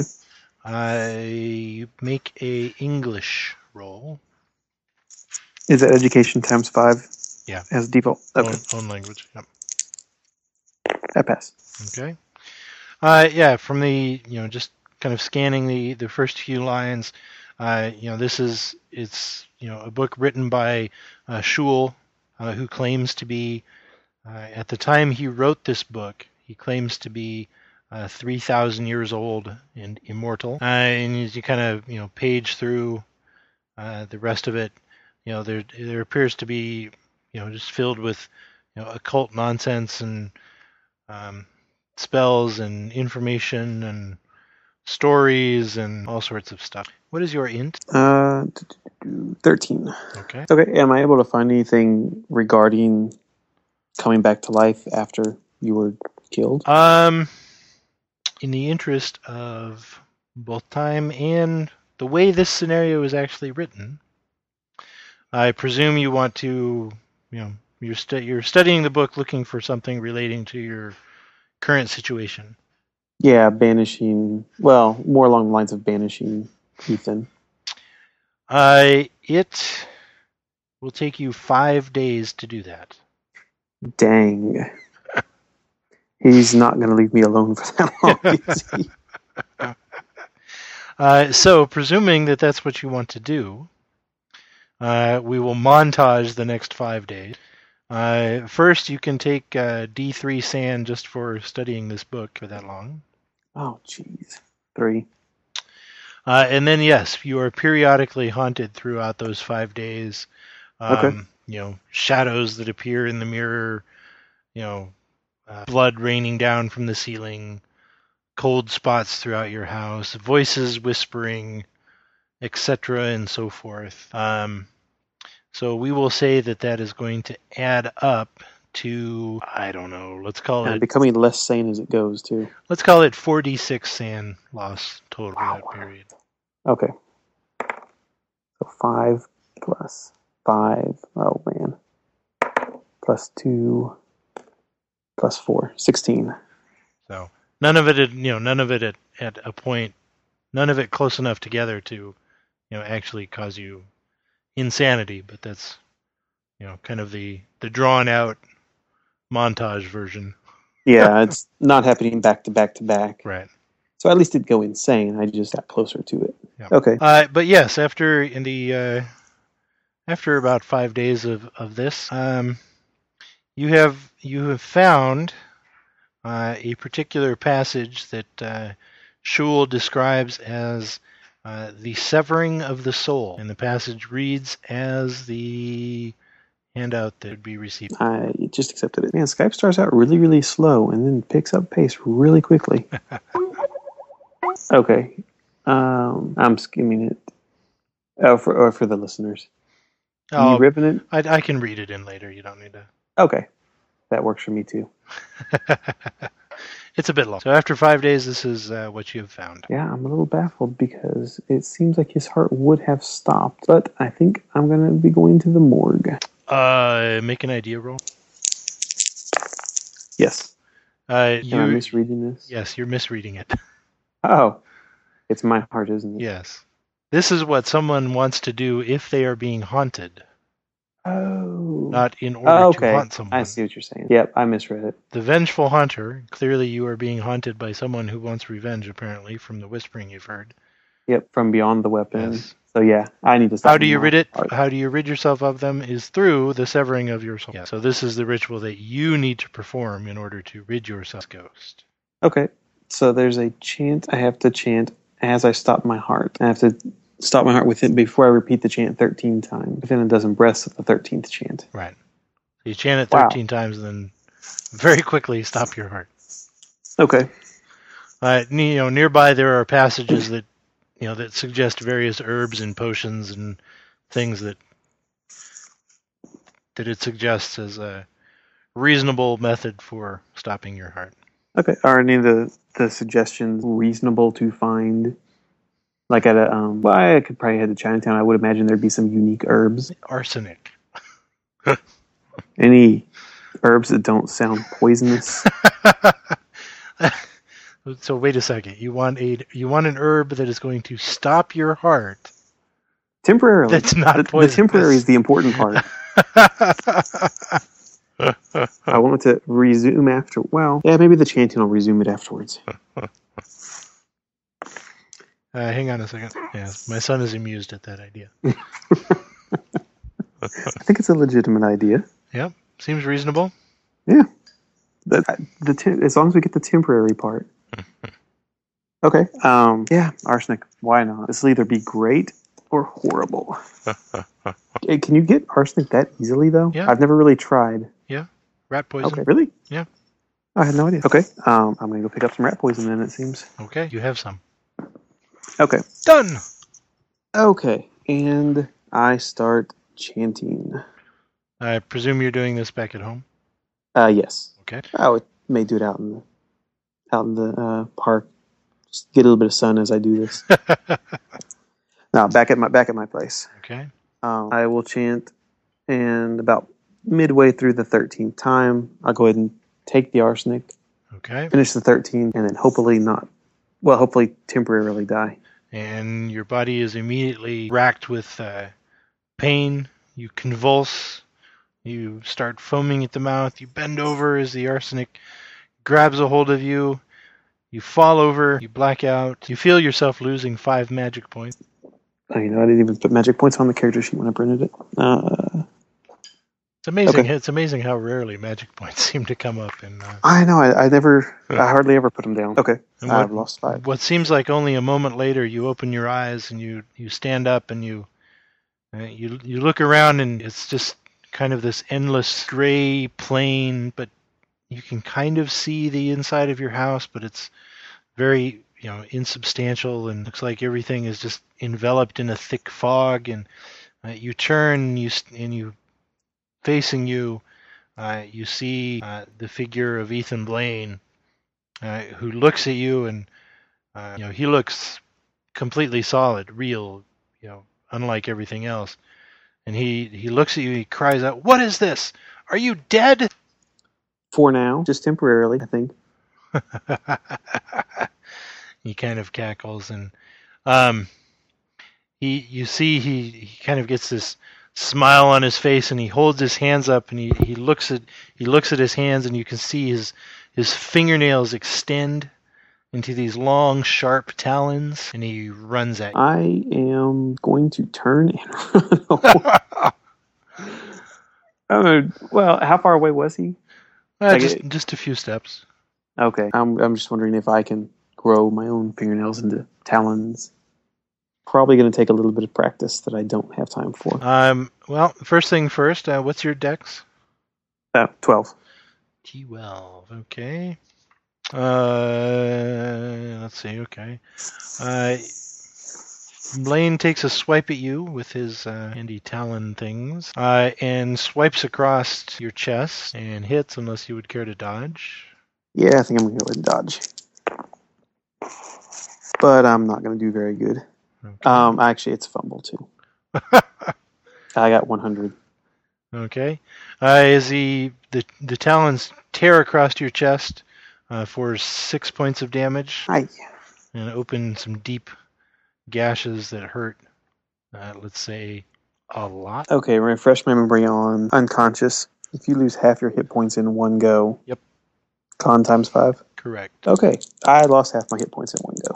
Speaker 1: I make a English roll.
Speaker 2: Is that education times five?
Speaker 1: Yeah.
Speaker 2: As default. Okay.
Speaker 1: Own, own language. Yep.
Speaker 2: I pass.
Speaker 1: Okay. Uh, yeah, from the, you know, just kind of scanning the, the first few lines, uh, you know, this is, it's, you know, a book written by uh, Shul, uh, who claims to be, uh, at the time he wrote this book, he claims to be uh, three thousand years old and immortal. Uh, and as you kind of, you know, page through uh, the rest of it, you know, there there appears to be, you know, just filled with, you know, occult nonsense and um, spells and information and stories and all sorts of stuff. What is your int?
Speaker 2: Uh, thirteen.
Speaker 1: Okay.
Speaker 2: Okay. Am I able to find anything regarding coming back to life after you were killed?
Speaker 1: Um, in the interest of both time and the way this scenario is actually written, I presume you want to, you know, you're stu- you're studying the book looking for something relating to your current situation.
Speaker 2: Yeah, banishing. Well, more along the lines of banishing Ethan.
Speaker 1: Uh, it will take you five days to do that.
Speaker 2: Dang. He's not going to leave me alone for that long, is he?
Speaker 1: Uh, so, presuming that that's what you want to do, uh, we will montage the next five days. Uh, first, you can take uh, D three sand just for studying this book for that long.
Speaker 2: Oh, jeez. Three.
Speaker 1: Uh, and then, yes, you are periodically haunted throughout those five days. Um,
Speaker 2: Okay.
Speaker 1: You know, shadows that appear in the mirror, you know, uh, blood raining down from the ceiling, cold spots throughout your house, voices whispering, et cetera, and so forth. Um, so we will say that that is going to add up to, I don't know, let's call
Speaker 2: And
Speaker 1: it,
Speaker 2: becoming less sane as it goes, too.
Speaker 1: let's call it four d six sand loss total
Speaker 2: Wow.
Speaker 1: for that period.
Speaker 2: Okay. So five plus five. Oh, man. Plus two. Plus four. Sixteen.
Speaker 1: So none of it, at, you know, none of it at, at a point, none of it close enough together to, you know, actually cause you insanity. But that's, you know, kind of the the drawn out montage version.
Speaker 2: Yeah, it's not happening back to back to back.
Speaker 1: Right.
Speaker 2: So at least it'd go insane. I just got closer to it.
Speaker 1: Yeah.
Speaker 2: Okay.
Speaker 1: Uh, but yes, after in the uh, after about five days of of this, um, you have you have found uh, a particular passage that uh, Shul describes as uh, the severing of the soul, and the passage reads as the handout that would be received.
Speaker 2: I just accepted it. Man, Skype starts out really, really slow and then picks up pace really quickly. Okay. Um, I'm skimming it. Oh, for or for the listeners.
Speaker 1: Oh,
Speaker 2: you ripping it?
Speaker 1: I, I can read it in later. You don't need to.
Speaker 2: Okay. That works for me too.
Speaker 1: It's a bit long. So after five days, this is uh, what you have found.
Speaker 2: Yeah, I'm a little baffled because it seems like his heart would have stopped, but I think I'm going to be going to the morgue.
Speaker 1: Uh, make an idea roll.
Speaker 2: Yes.
Speaker 1: Uh,
Speaker 2: Am I
Speaker 1: you,
Speaker 2: misreading this?
Speaker 1: yes, you're misreading it.
Speaker 2: Oh, it's my heart, isn't it?
Speaker 1: Yes. This is what someone wants to do if they are being haunted,
Speaker 2: Oh.
Speaker 1: not in order
Speaker 2: Oh,
Speaker 1: to
Speaker 2: okay.
Speaker 1: haunt someone.
Speaker 2: I see what you're saying. Yep, I misread it.
Speaker 1: The vengeful hunter, clearly you are being hunted by someone who wants revenge, apparently, from the whispering you've heard.
Speaker 2: Yep, from beyond the weapon.
Speaker 1: Yes.
Speaker 2: So yeah, I need to stop.
Speaker 1: How do you rid it?
Speaker 2: Heart.
Speaker 1: How do you rid yourself of them? Is through the severing of your soul. Yeah. So this is the ritual that you need to perform in order to rid yourself of the ghost.
Speaker 2: Okay, so there's a chant I have to chant as I stop my heart. I have to stop my heart with it before I repeat the chant thirteen times. Within a dozen breaths of the thirteenth chant.
Speaker 1: Right. So you chant it
Speaker 2: Wow.
Speaker 1: thirteen times, and then very quickly stop your heart.
Speaker 2: Okay.
Speaker 1: Uh, you know, nearby there are passages that you know that suggest various herbs and potions and things that that it suggests as a reasonable method for stopping your heart.
Speaker 2: Okay. Are any of the, the suggestions reasonable to find? Like at a, um, well, I could probably head to Chinatown. I would imagine there'd be some unique herbs.
Speaker 1: Arsenic.
Speaker 2: Any herbs that don't sound poisonous?
Speaker 1: So wait a second. You want a you want an herb that is going to stop your heart.
Speaker 2: Temporarily.
Speaker 1: That's not
Speaker 2: the,
Speaker 1: poisonous.
Speaker 2: The temporary is the important part. I want it to resume after. Well, yeah, maybe the chanting will resume it afterwards.
Speaker 1: Uh, hang on a second. Yeah, my son is amused at that idea.
Speaker 2: I think it's a legitimate idea.
Speaker 1: Yep, seems reasonable.
Speaker 2: Yeah, the, the te- as long as we get the temporary part. Okay. Um. Yeah, arsenic. Why not? This will either be great or horrible. Hey, can you get arsenic that easily though?
Speaker 1: Yeah.
Speaker 2: I've never really tried.
Speaker 1: Yeah, rat poison.
Speaker 2: Okay. Really?
Speaker 1: Yeah.
Speaker 2: I had no idea. Okay. Um. I'm gonna go pick up some rat poison then. It seems.
Speaker 1: Okay, you have some.
Speaker 2: Okay.
Speaker 1: Done.
Speaker 2: Okay. And I start chanting.
Speaker 1: I presume you're doing this back at home.
Speaker 2: Uh. Yes.
Speaker 1: Okay.
Speaker 2: I would may do it out in the out in the uh, park. Just get a little bit of sun as I do this. No, back at my back at my place.
Speaker 1: Okay.
Speaker 2: Um, I will chant, and about midway through the thirteenth time, I'll go ahead and take the arsenic,
Speaker 1: Okay.
Speaker 2: finish the thirteen, and then hopefully not, well, hopefully temporarily die.
Speaker 1: And your body is immediately racked with uh, pain. You convulse. You start foaming at the mouth. You bend over as the arsenic grabs a hold of you. You fall over. You black out. You feel yourself losing five magic points.
Speaker 2: Oh, you know, I didn't even put magic points on the character sheet when I printed it. Uh,
Speaker 1: It's amazing.
Speaker 2: Okay.
Speaker 1: It's amazing how rarely magic points seem to come up. In, uh,
Speaker 2: I know, I, I never, I hardly ever put them down. Okay,
Speaker 1: And
Speaker 2: I've
Speaker 1: what-
Speaker 2: lost five.
Speaker 1: what seems like only a moment later, you open your eyes and you, you stand up and you uh, you you look around and it's just kind of this endless gray plain, but you can kind of see the inside of your house, but it's very you know insubstantial and looks like everything is just enveloped in a thick fog. And uh, you turn and you and you facing you, uh, you see uh, the figure of Ethan Blaine, uh, who looks at you and uh, you know he looks completely solid, real, you know, unlike everything else. And he he looks at you. He cries out, "What is this? Are you dead?"
Speaker 2: For now, just temporarily, I think.
Speaker 1: He kind of cackles, and um, he you see he, he kind of gets this smile on his face, and he holds his hands up, and he, he looks at he looks at his hands, and you can see his his fingernails extend into these long, sharp talons, and he runs at you.
Speaker 2: I am going to turn and run away. Oh, well, how far away was he?
Speaker 1: Uh,
Speaker 2: Like
Speaker 1: just
Speaker 2: it-
Speaker 1: just a few steps.
Speaker 2: Okay, I'm I'm just wondering if I can grow my own fingernails into talons. Probably going to take a little bit of practice that I don't have time for.
Speaker 1: Um. Well, first thing first. Uh, what's your dex?
Speaker 2: Uh, twelve.
Speaker 1: twelve. Okay. Uh, let's see. Okay. Uh, Blaine takes a swipe at you with his uh, handy talon things, uh, and swipes across your chest and hits, unless you would care to dodge.
Speaker 2: Yeah, I think I'm going to go ahead and dodge. But I'm not going to do very good.
Speaker 1: Okay.
Speaker 2: Um, actually, it's a fumble too. I got one hundred.
Speaker 1: Okay. Uh, as he the the talons tear across your chest uh, for six points of damage
Speaker 2: I,
Speaker 1: and open some deep gashes that hurt, uh, let's say, a lot.
Speaker 2: okay, refresh my memory on unconscious. If you lose half your hit points in one go,
Speaker 1: Yep.
Speaker 2: con times five.
Speaker 1: Correct.
Speaker 2: Okay, I lost half my hit points in one go.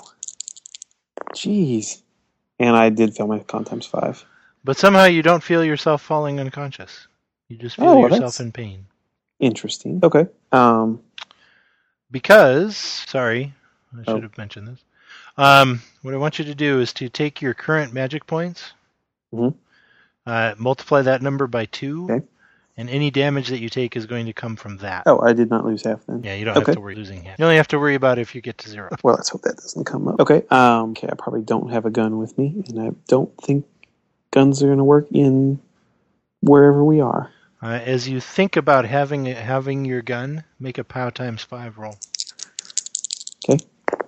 Speaker 2: Jeez. And I did fail my con times five.
Speaker 1: But somehow you don't feel yourself falling unconscious. You just feel
Speaker 2: Oh, well,
Speaker 1: yourself
Speaker 2: that's
Speaker 1: in pain.
Speaker 2: interesting. Okay. Um,
Speaker 1: Because, sorry, I should
Speaker 2: Oh.
Speaker 1: have mentioned this. Um, what I want you to do is to take your current magic points,
Speaker 2: Mhm.
Speaker 1: uh, multiply that number by two,
Speaker 2: Okay.
Speaker 1: and any damage that you take is going to come from that.
Speaker 2: oh, I did not lose half then.
Speaker 1: Yeah, you don't
Speaker 2: Okay.
Speaker 1: have to worry about losing half. You only have to worry about if you get to zero.
Speaker 2: Well, let's hope that doesn't come up. Okay. Um, okay, I probably don't have a gun with me, and I don't think guns are going to work in wherever we are.
Speaker 1: Uh, as you think about having having your gun, make a POW times five roll.
Speaker 2: Okay.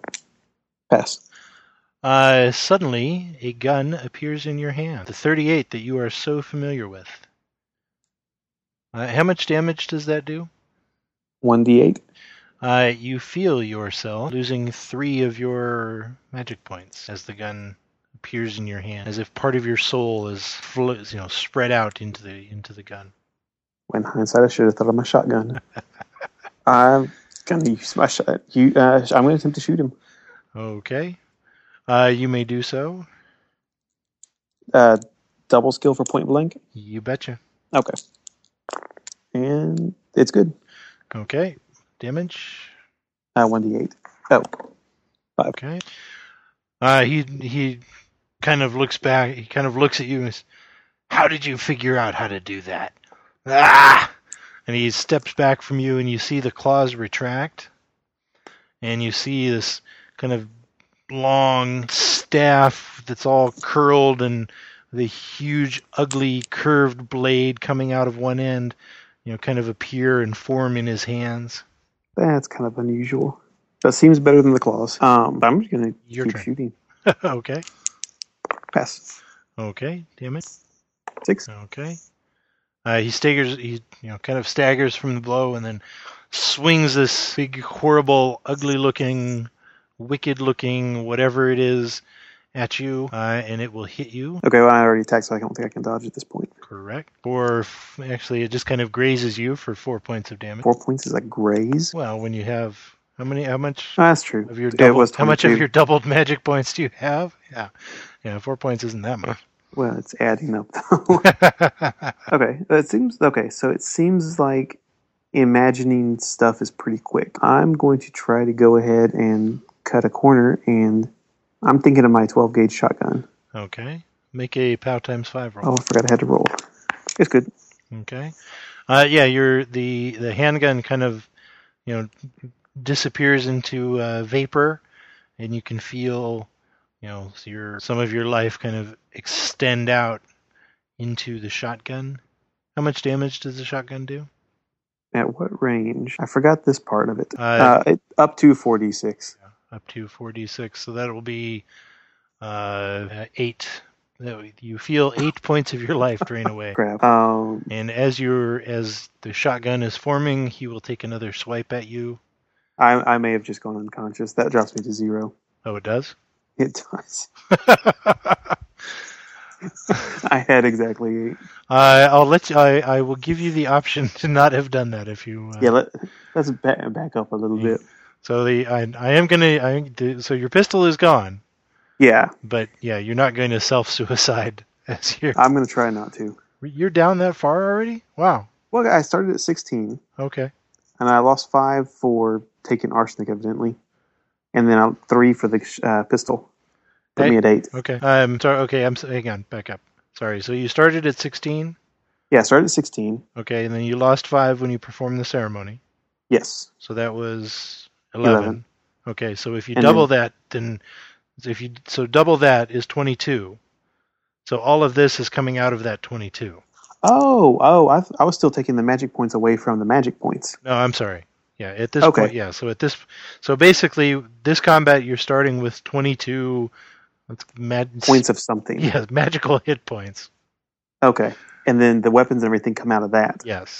Speaker 2: Pass.
Speaker 1: Uh, suddenly, a gun appears in your hand. The thirty-eight that you are so familiar with. Uh, how much damage does that do?
Speaker 2: one d eight.
Speaker 1: Uh, you feel yourself losing three of your magic points as the gun appears in your hand, as if part of your soul is, flo- you know, spread out into the into the gun.
Speaker 2: In hindsight, I should have thought of my shotgun. I'm going to use my shot. You, uh, I'm going to attempt to shoot him.
Speaker 1: Okay. Uh, you may do so.
Speaker 2: Uh, double skill for point blank.
Speaker 1: You betcha.
Speaker 2: Okay. And it's good.
Speaker 1: Okay. Damage.
Speaker 2: Uh, one d eight. Oh. Five.
Speaker 1: Okay. Uh, he he kind of looks back. He kind of looks at you and says, "How did you figure out how to do that?" Ah! And he steps back from you, and you see the claws retract, and you see this kind of long staff that's all curled and the huge, ugly, curved blade coming out of one end, you know, kind of appear and form in his hands.
Speaker 2: That's kind of unusual. That seems better than the claws. Um, I'm just going to
Speaker 1: Your
Speaker 2: keep
Speaker 1: turn.
Speaker 2: shooting.
Speaker 1: Okay.
Speaker 2: Pass.
Speaker 1: Okay. Damn it.
Speaker 2: Six.
Speaker 1: Okay. Uh, he staggers. He you know kind of staggers from the blow and then swings this big, horrible, ugly-looking, wicked-looking, whatever it is, at you, uh, and it will hit you.
Speaker 2: Okay, well, I already attacked, so I don't think I can dodge at this point.
Speaker 1: Correct. Or f- actually, it just kind of grazes you for four points of damage.
Speaker 2: Four points is a graze.
Speaker 1: Well, when you have how many? How much
Speaker 2: Oh, that's true.
Speaker 1: of your
Speaker 2: It
Speaker 1: doubled,
Speaker 2: was
Speaker 1: how much of
Speaker 2: twenty-two.
Speaker 1: your doubled magic points do you have? Yeah, yeah. Four points isn't that much.
Speaker 2: Well, it's adding up though. Okay, it seems okay. So it seems like imagining stuff is pretty quick. I'm going to try to go ahead and cut a corner, and I'm thinking of my twelve gauge shotgun.
Speaker 1: Okay. Make a POW times five roll.
Speaker 2: Oh, I forgot I had to roll. It's good.
Speaker 1: Okay. Uh, yeah, your the the handgun kind of you know disappears into uh, vapor, and you can feel you know your some of your life kind of extend out into the shotgun. How much damage does the shotgun do?
Speaker 2: At what range? I forgot this part of it.
Speaker 1: Uh,
Speaker 2: Uh, it up to four d six.
Speaker 1: Up to four d six, so that will be uh, eight. That you feel eight points of your life drain away.
Speaker 2: Crap. Um,
Speaker 1: And as you're as the shotgun is forming, he will take another swipe at you.
Speaker 2: I, I may have just gone unconscious. That drops me to zero.
Speaker 1: Oh, it does?
Speaker 2: It does. I had exactly eight.
Speaker 1: uh, I'll let you. I, I will give you the option to not have done that if you. Uh,
Speaker 2: Yeah, let, let's back, back up a little
Speaker 1: Yeah.
Speaker 2: bit.
Speaker 1: So the I I am gonna. I, so your pistol is gone,
Speaker 2: Yeah,
Speaker 1: but yeah, you're not going to self suicide as you're.
Speaker 2: I'm going to try not to.
Speaker 1: You're down that far already? Wow.
Speaker 2: Well, I started at sixteen,
Speaker 1: Okay.
Speaker 2: and I lost five for taking arsenic, evidently, and then I, three for the uh, pistol. Put
Speaker 1: Hey.
Speaker 2: me at eight.
Speaker 1: Okay. I'm sorry. Okay. I'm hang on. Back up. Sorry. So you started at sixteen.
Speaker 2: Yeah, I started at sixteen.
Speaker 1: Okay, and then you lost five when you performed the ceremony.
Speaker 2: Yes.
Speaker 1: So that was eleven.
Speaker 2: eleven.
Speaker 1: Okay, so if you
Speaker 2: And
Speaker 1: double
Speaker 2: then-
Speaker 1: that, then if you so double that is twenty-two. So all of this is coming out of that twenty-two.
Speaker 2: Oh, oh, I, I was still taking the magic points away from the magic points.
Speaker 1: No, I'm sorry. Yeah, at this
Speaker 2: Okay.
Speaker 1: point, yeah. So at this, so basically, this combat you're starting with twenty-two That's mad
Speaker 2: Points of something.
Speaker 1: Yeah, magical hit points.
Speaker 2: Okay. And then the weapons and everything come out of that.
Speaker 1: Yes.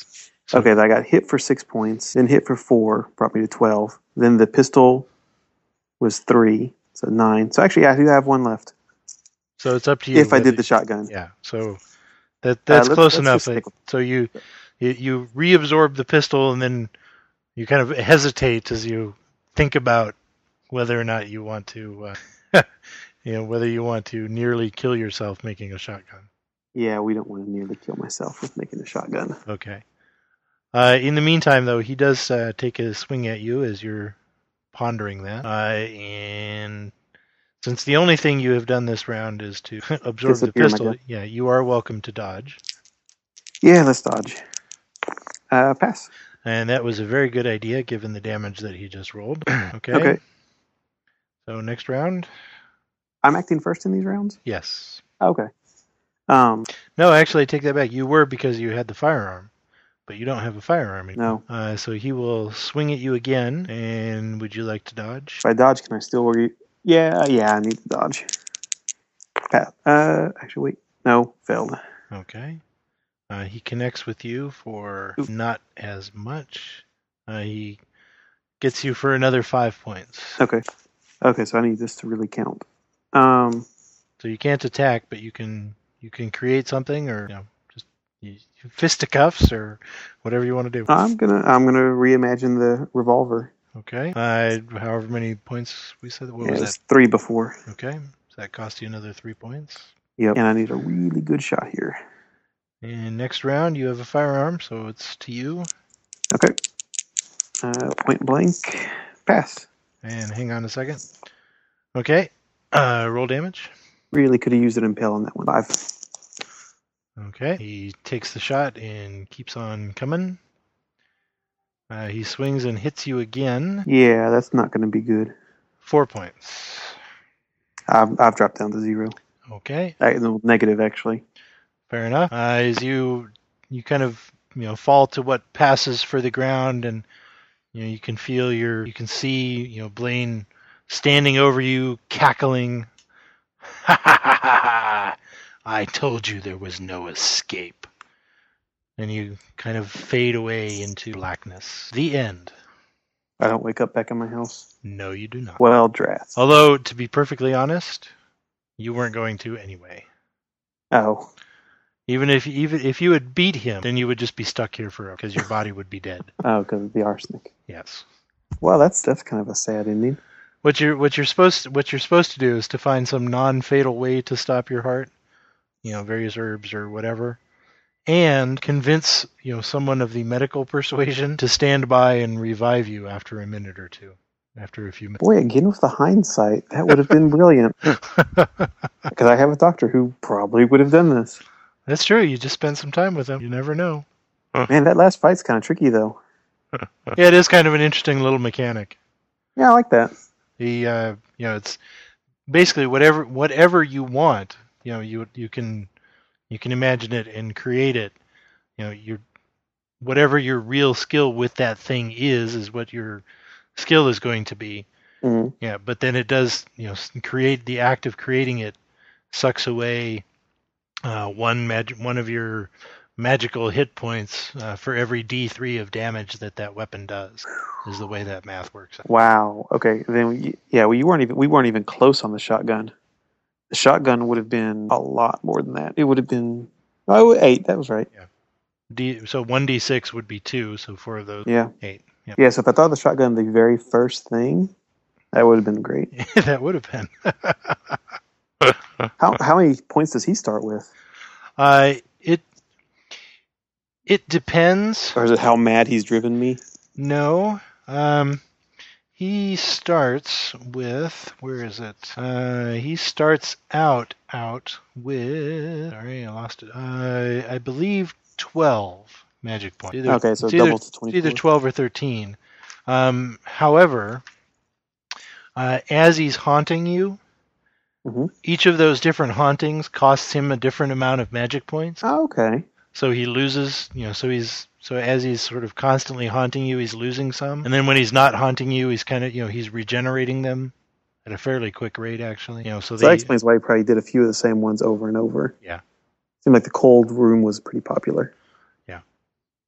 Speaker 1: So,
Speaker 2: Okay, I got hit for six points, then hit for four, brought me to twelve. Then the pistol was three, so nine. So actually, I do have one left.
Speaker 1: So it's up to you.
Speaker 2: If I did
Speaker 1: whether-
Speaker 2: the shotgun.
Speaker 1: Yeah. So that that's
Speaker 2: Uh, let's-
Speaker 1: close
Speaker 2: let's
Speaker 1: enough.
Speaker 2: just stick with-
Speaker 1: So you, you you reabsorb the pistol, and then you kind of hesitate as you think about whether or not you want to, uh, you know, whether you want to nearly kill yourself making a shotgun.
Speaker 2: Yeah, we don't want to nearly kill myself with making a shotgun.
Speaker 1: Okay. Uh, in the meantime, though, he does uh, take a swing at you as you're pondering that. Uh, and since the only thing you have done this round is to absorb the
Speaker 2: Disappear my
Speaker 1: pistol,
Speaker 2: gun.
Speaker 1: yeah, you are welcome to dodge.
Speaker 2: Yeah, let's dodge. Uh, pass.
Speaker 1: And that was a very good idea given the damage that he just rolled. Okay.
Speaker 2: Okay.
Speaker 1: So next round?
Speaker 2: I'm acting first in these rounds?
Speaker 1: Yes.
Speaker 2: Okay. Um,
Speaker 1: No, actually, I take that back. You were because you had the firearm, but you don't have a firearm anymore.
Speaker 2: no.
Speaker 1: Uh, so he will swing at you again, and would you like to dodge?
Speaker 2: If I dodge, can I still re- Yeah, yeah, I need to dodge. Pass. Uh, actually, wait. No, failed.
Speaker 1: Okay. Uh, he connects with you for
Speaker 2: Oof.
Speaker 1: not as much. Uh, he gets you for another five points.
Speaker 2: Okay. Okay, so I need this to really count. Um,
Speaker 1: So you can't attack, but you can you can create something, or you know, just you, fisticuffs or whatever you want to do.
Speaker 2: I'm gonna I'm gonna reimagine the revolver.
Speaker 1: Okay. Uh, however many points we said. What
Speaker 2: Yeah,
Speaker 1: was
Speaker 2: it was
Speaker 1: that?
Speaker 2: three before.
Speaker 1: Okay. So that cost you another three points.
Speaker 2: Yep. And I need a really good shot here.
Speaker 1: And next round, you have a firearm, so it's to you.
Speaker 2: Okay. Uh, point blank. Pass.
Speaker 1: And hang on a second. Okay. Uh, roll damage.
Speaker 2: Really could have used an impale on that one. Five.
Speaker 1: Okay. He takes the shot and keeps on coming. Uh, he swings and hits you again.
Speaker 2: Yeah, that's not going to be good.
Speaker 1: Four points.
Speaker 2: I've, I've dropped down to zero.
Speaker 1: Okay.
Speaker 2: Uh, no, negative, actually.
Speaker 1: Fair enough. Uh, as you you kind of you know fall to what passes for the ground, and you know you can feel your you can see you know Blaine standing over you, cackling. Ha ha ha ha! I told you there was no escape. And you kind of fade away into blackness. The end.
Speaker 2: I don't wake up back in my house.
Speaker 1: No, you do not.
Speaker 2: Well, drats.
Speaker 1: Although, to be perfectly honest, you weren't going to anyway.
Speaker 2: Oh.
Speaker 1: Even if even if you had beat him, then you would just be stuck here forever because your body would be dead.
Speaker 2: Oh, because of the arsenic.
Speaker 1: Yes.
Speaker 2: Well, that's that's kind of a sad ending.
Speaker 1: What you're what you're supposed to, what you're supposed to do is to find some non-fatal way to stop your heart, you know, various herbs or whatever, and convince you know someone of the medical persuasion to stand by and revive you after a minute or two, after a few minutes.
Speaker 2: Boy, again with the hindsight, that would have been brilliant. Because I have a doctor who probably would have done this.
Speaker 1: That's true. You just spend some time with him. You never know.
Speaker 2: Man, that last fight's kind of tricky, though.
Speaker 1: Yeah, it is kind of an interesting little mechanic.
Speaker 2: Yeah, I like that.
Speaker 1: The uh, you know, it's basically whatever whatever you want. You know, you you can you can imagine it and create it. You know, your whatever your real skill with that thing is is what your skill is going to be.
Speaker 2: Mm-hmm.
Speaker 1: Yeah, but then it does you know create the act of creating it sucks away uh, one mag- one of your magical hit points uh, for every D three of damage that that weapon does. Is the way that math works.
Speaker 2: Wow. Okay. Then, we, yeah, well, you weren't even we weren't even close on the shotgun. The shotgun would have been a lot more than that. It would have been oh eight. That was right.
Speaker 1: Yeah. D so one d six would be two. So four of those.
Speaker 2: Yeah.
Speaker 1: Eight. Yeah.
Speaker 2: Yeah. So if I thought of the shotgun the very first thing, that would have been great.
Speaker 1: That would have been.
Speaker 2: How how many points does he start with?
Speaker 1: Uh, it it depends.
Speaker 2: Or is it how mad he's driven me?
Speaker 1: No. Um, he starts with where is it? Uh, he starts out out with. Sorry, I lost it. Uh, I believe twelve magic points. Either,
Speaker 2: Okay, so
Speaker 1: it's either,
Speaker 2: double to
Speaker 1: it's
Speaker 2: twenty-four.
Speaker 1: either twelve or thirteen. Um, however, uh, as he's haunting you,
Speaker 2: Mm-hmm.
Speaker 1: each of those different hauntings costs him a different amount of magic points.
Speaker 2: Oh, okay.
Speaker 1: So he loses, you know, so he's so as he's sort of constantly haunting you, he's losing some. And then when he's not haunting you, he's kind of, you know, he's regenerating them at a fairly quick rate, actually. You know, so,
Speaker 2: So
Speaker 1: they,
Speaker 2: that explains why he probably did a few of the same ones over and over.
Speaker 1: Yeah.
Speaker 2: Seemed like the cold room was pretty popular.
Speaker 1: Yeah.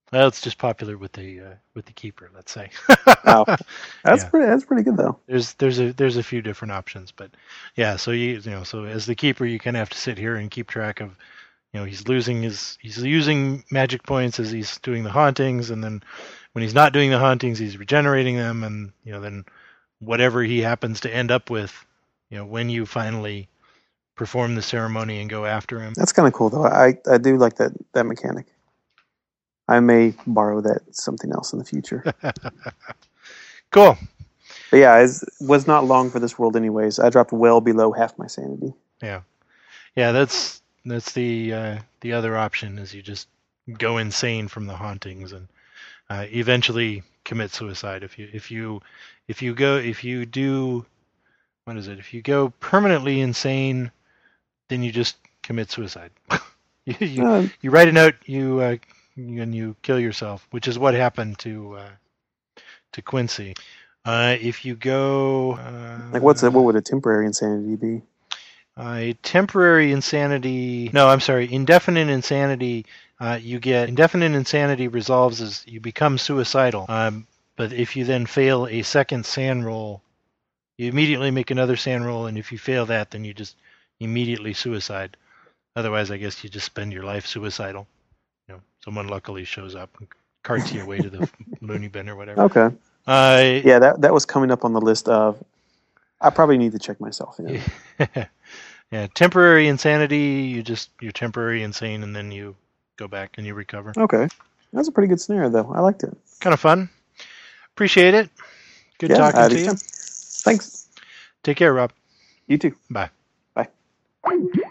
Speaker 1: Well, it's just popular with the uh, with the keeper, let's say.
Speaker 2: Oh, that's
Speaker 1: Yeah.
Speaker 2: pretty. That's pretty good though.
Speaker 1: There's there's a there's a few different options, but yeah. So you you know so as the keeper, you kind of have to sit here and keep track of, you know, he's losing his he's using magic points as he's doing the hauntings, and then when he's not doing the hauntings, he's regenerating them, and you know then whatever he happens to end up with, you know, when you finally perform the ceremony and go after him.
Speaker 2: That's kind of cool though. I I do like that that mechanic. I may borrow that something else in the future.
Speaker 1: Cool.
Speaker 2: But yeah, I was not long for this world anyways. I dropped well below half my sanity.
Speaker 1: Yeah, yeah. That's that's the uh, the other option is you just go insane from the hauntings and uh, eventually commit suicide. If you if you if you go if you do what is it? If you go permanently insane, then you just commit suicide. you, you
Speaker 2: Uh,
Speaker 1: you write a note, you uh, and you kill yourself, which is what happened to uh, to Quincy. Uh, if you go uh,
Speaker 2: like what's a, what would a temporary insanity be?
Speaker 1: Uh, temporary insanity. No, I'm sorry. Indefinite insanity. Uh, you get indefinite insanity resolves as you become suicidal. Um, but if you then fail a second sand roll, you immediately make another sand roll, and if you fail that, then you just immediately suicide. Otherwise, I guess you just spend your life suicidal. You know, someone luckily shows up and carts you away to the loony bin or whatever.
Speaker 2: Okay.
Speaker 1: Uh,
Speaker 2: Yeah, that that was coming up on the list of. I probably need to check myself in.
Speaker 1: Yeah, temporary insanity. You just you're temporary insane, and then you go back and you recover.
Speaker 2: Okay, that's a pretty good scenario, though. I liked it.
Speaker 1: Kind of fun. Appreciate it. Good
Speaker 2: Yeah,
Speaker 1: talking
Speaker 2: I
Speaker 1: to
Speaker 2: do
Speaker 1: you.
Speaker 2: too. Thanks.
Speaker 1: Take care, Rob.
Speaker 2: You too.
Speaker 1: Bye.
Speaker 2: Bye.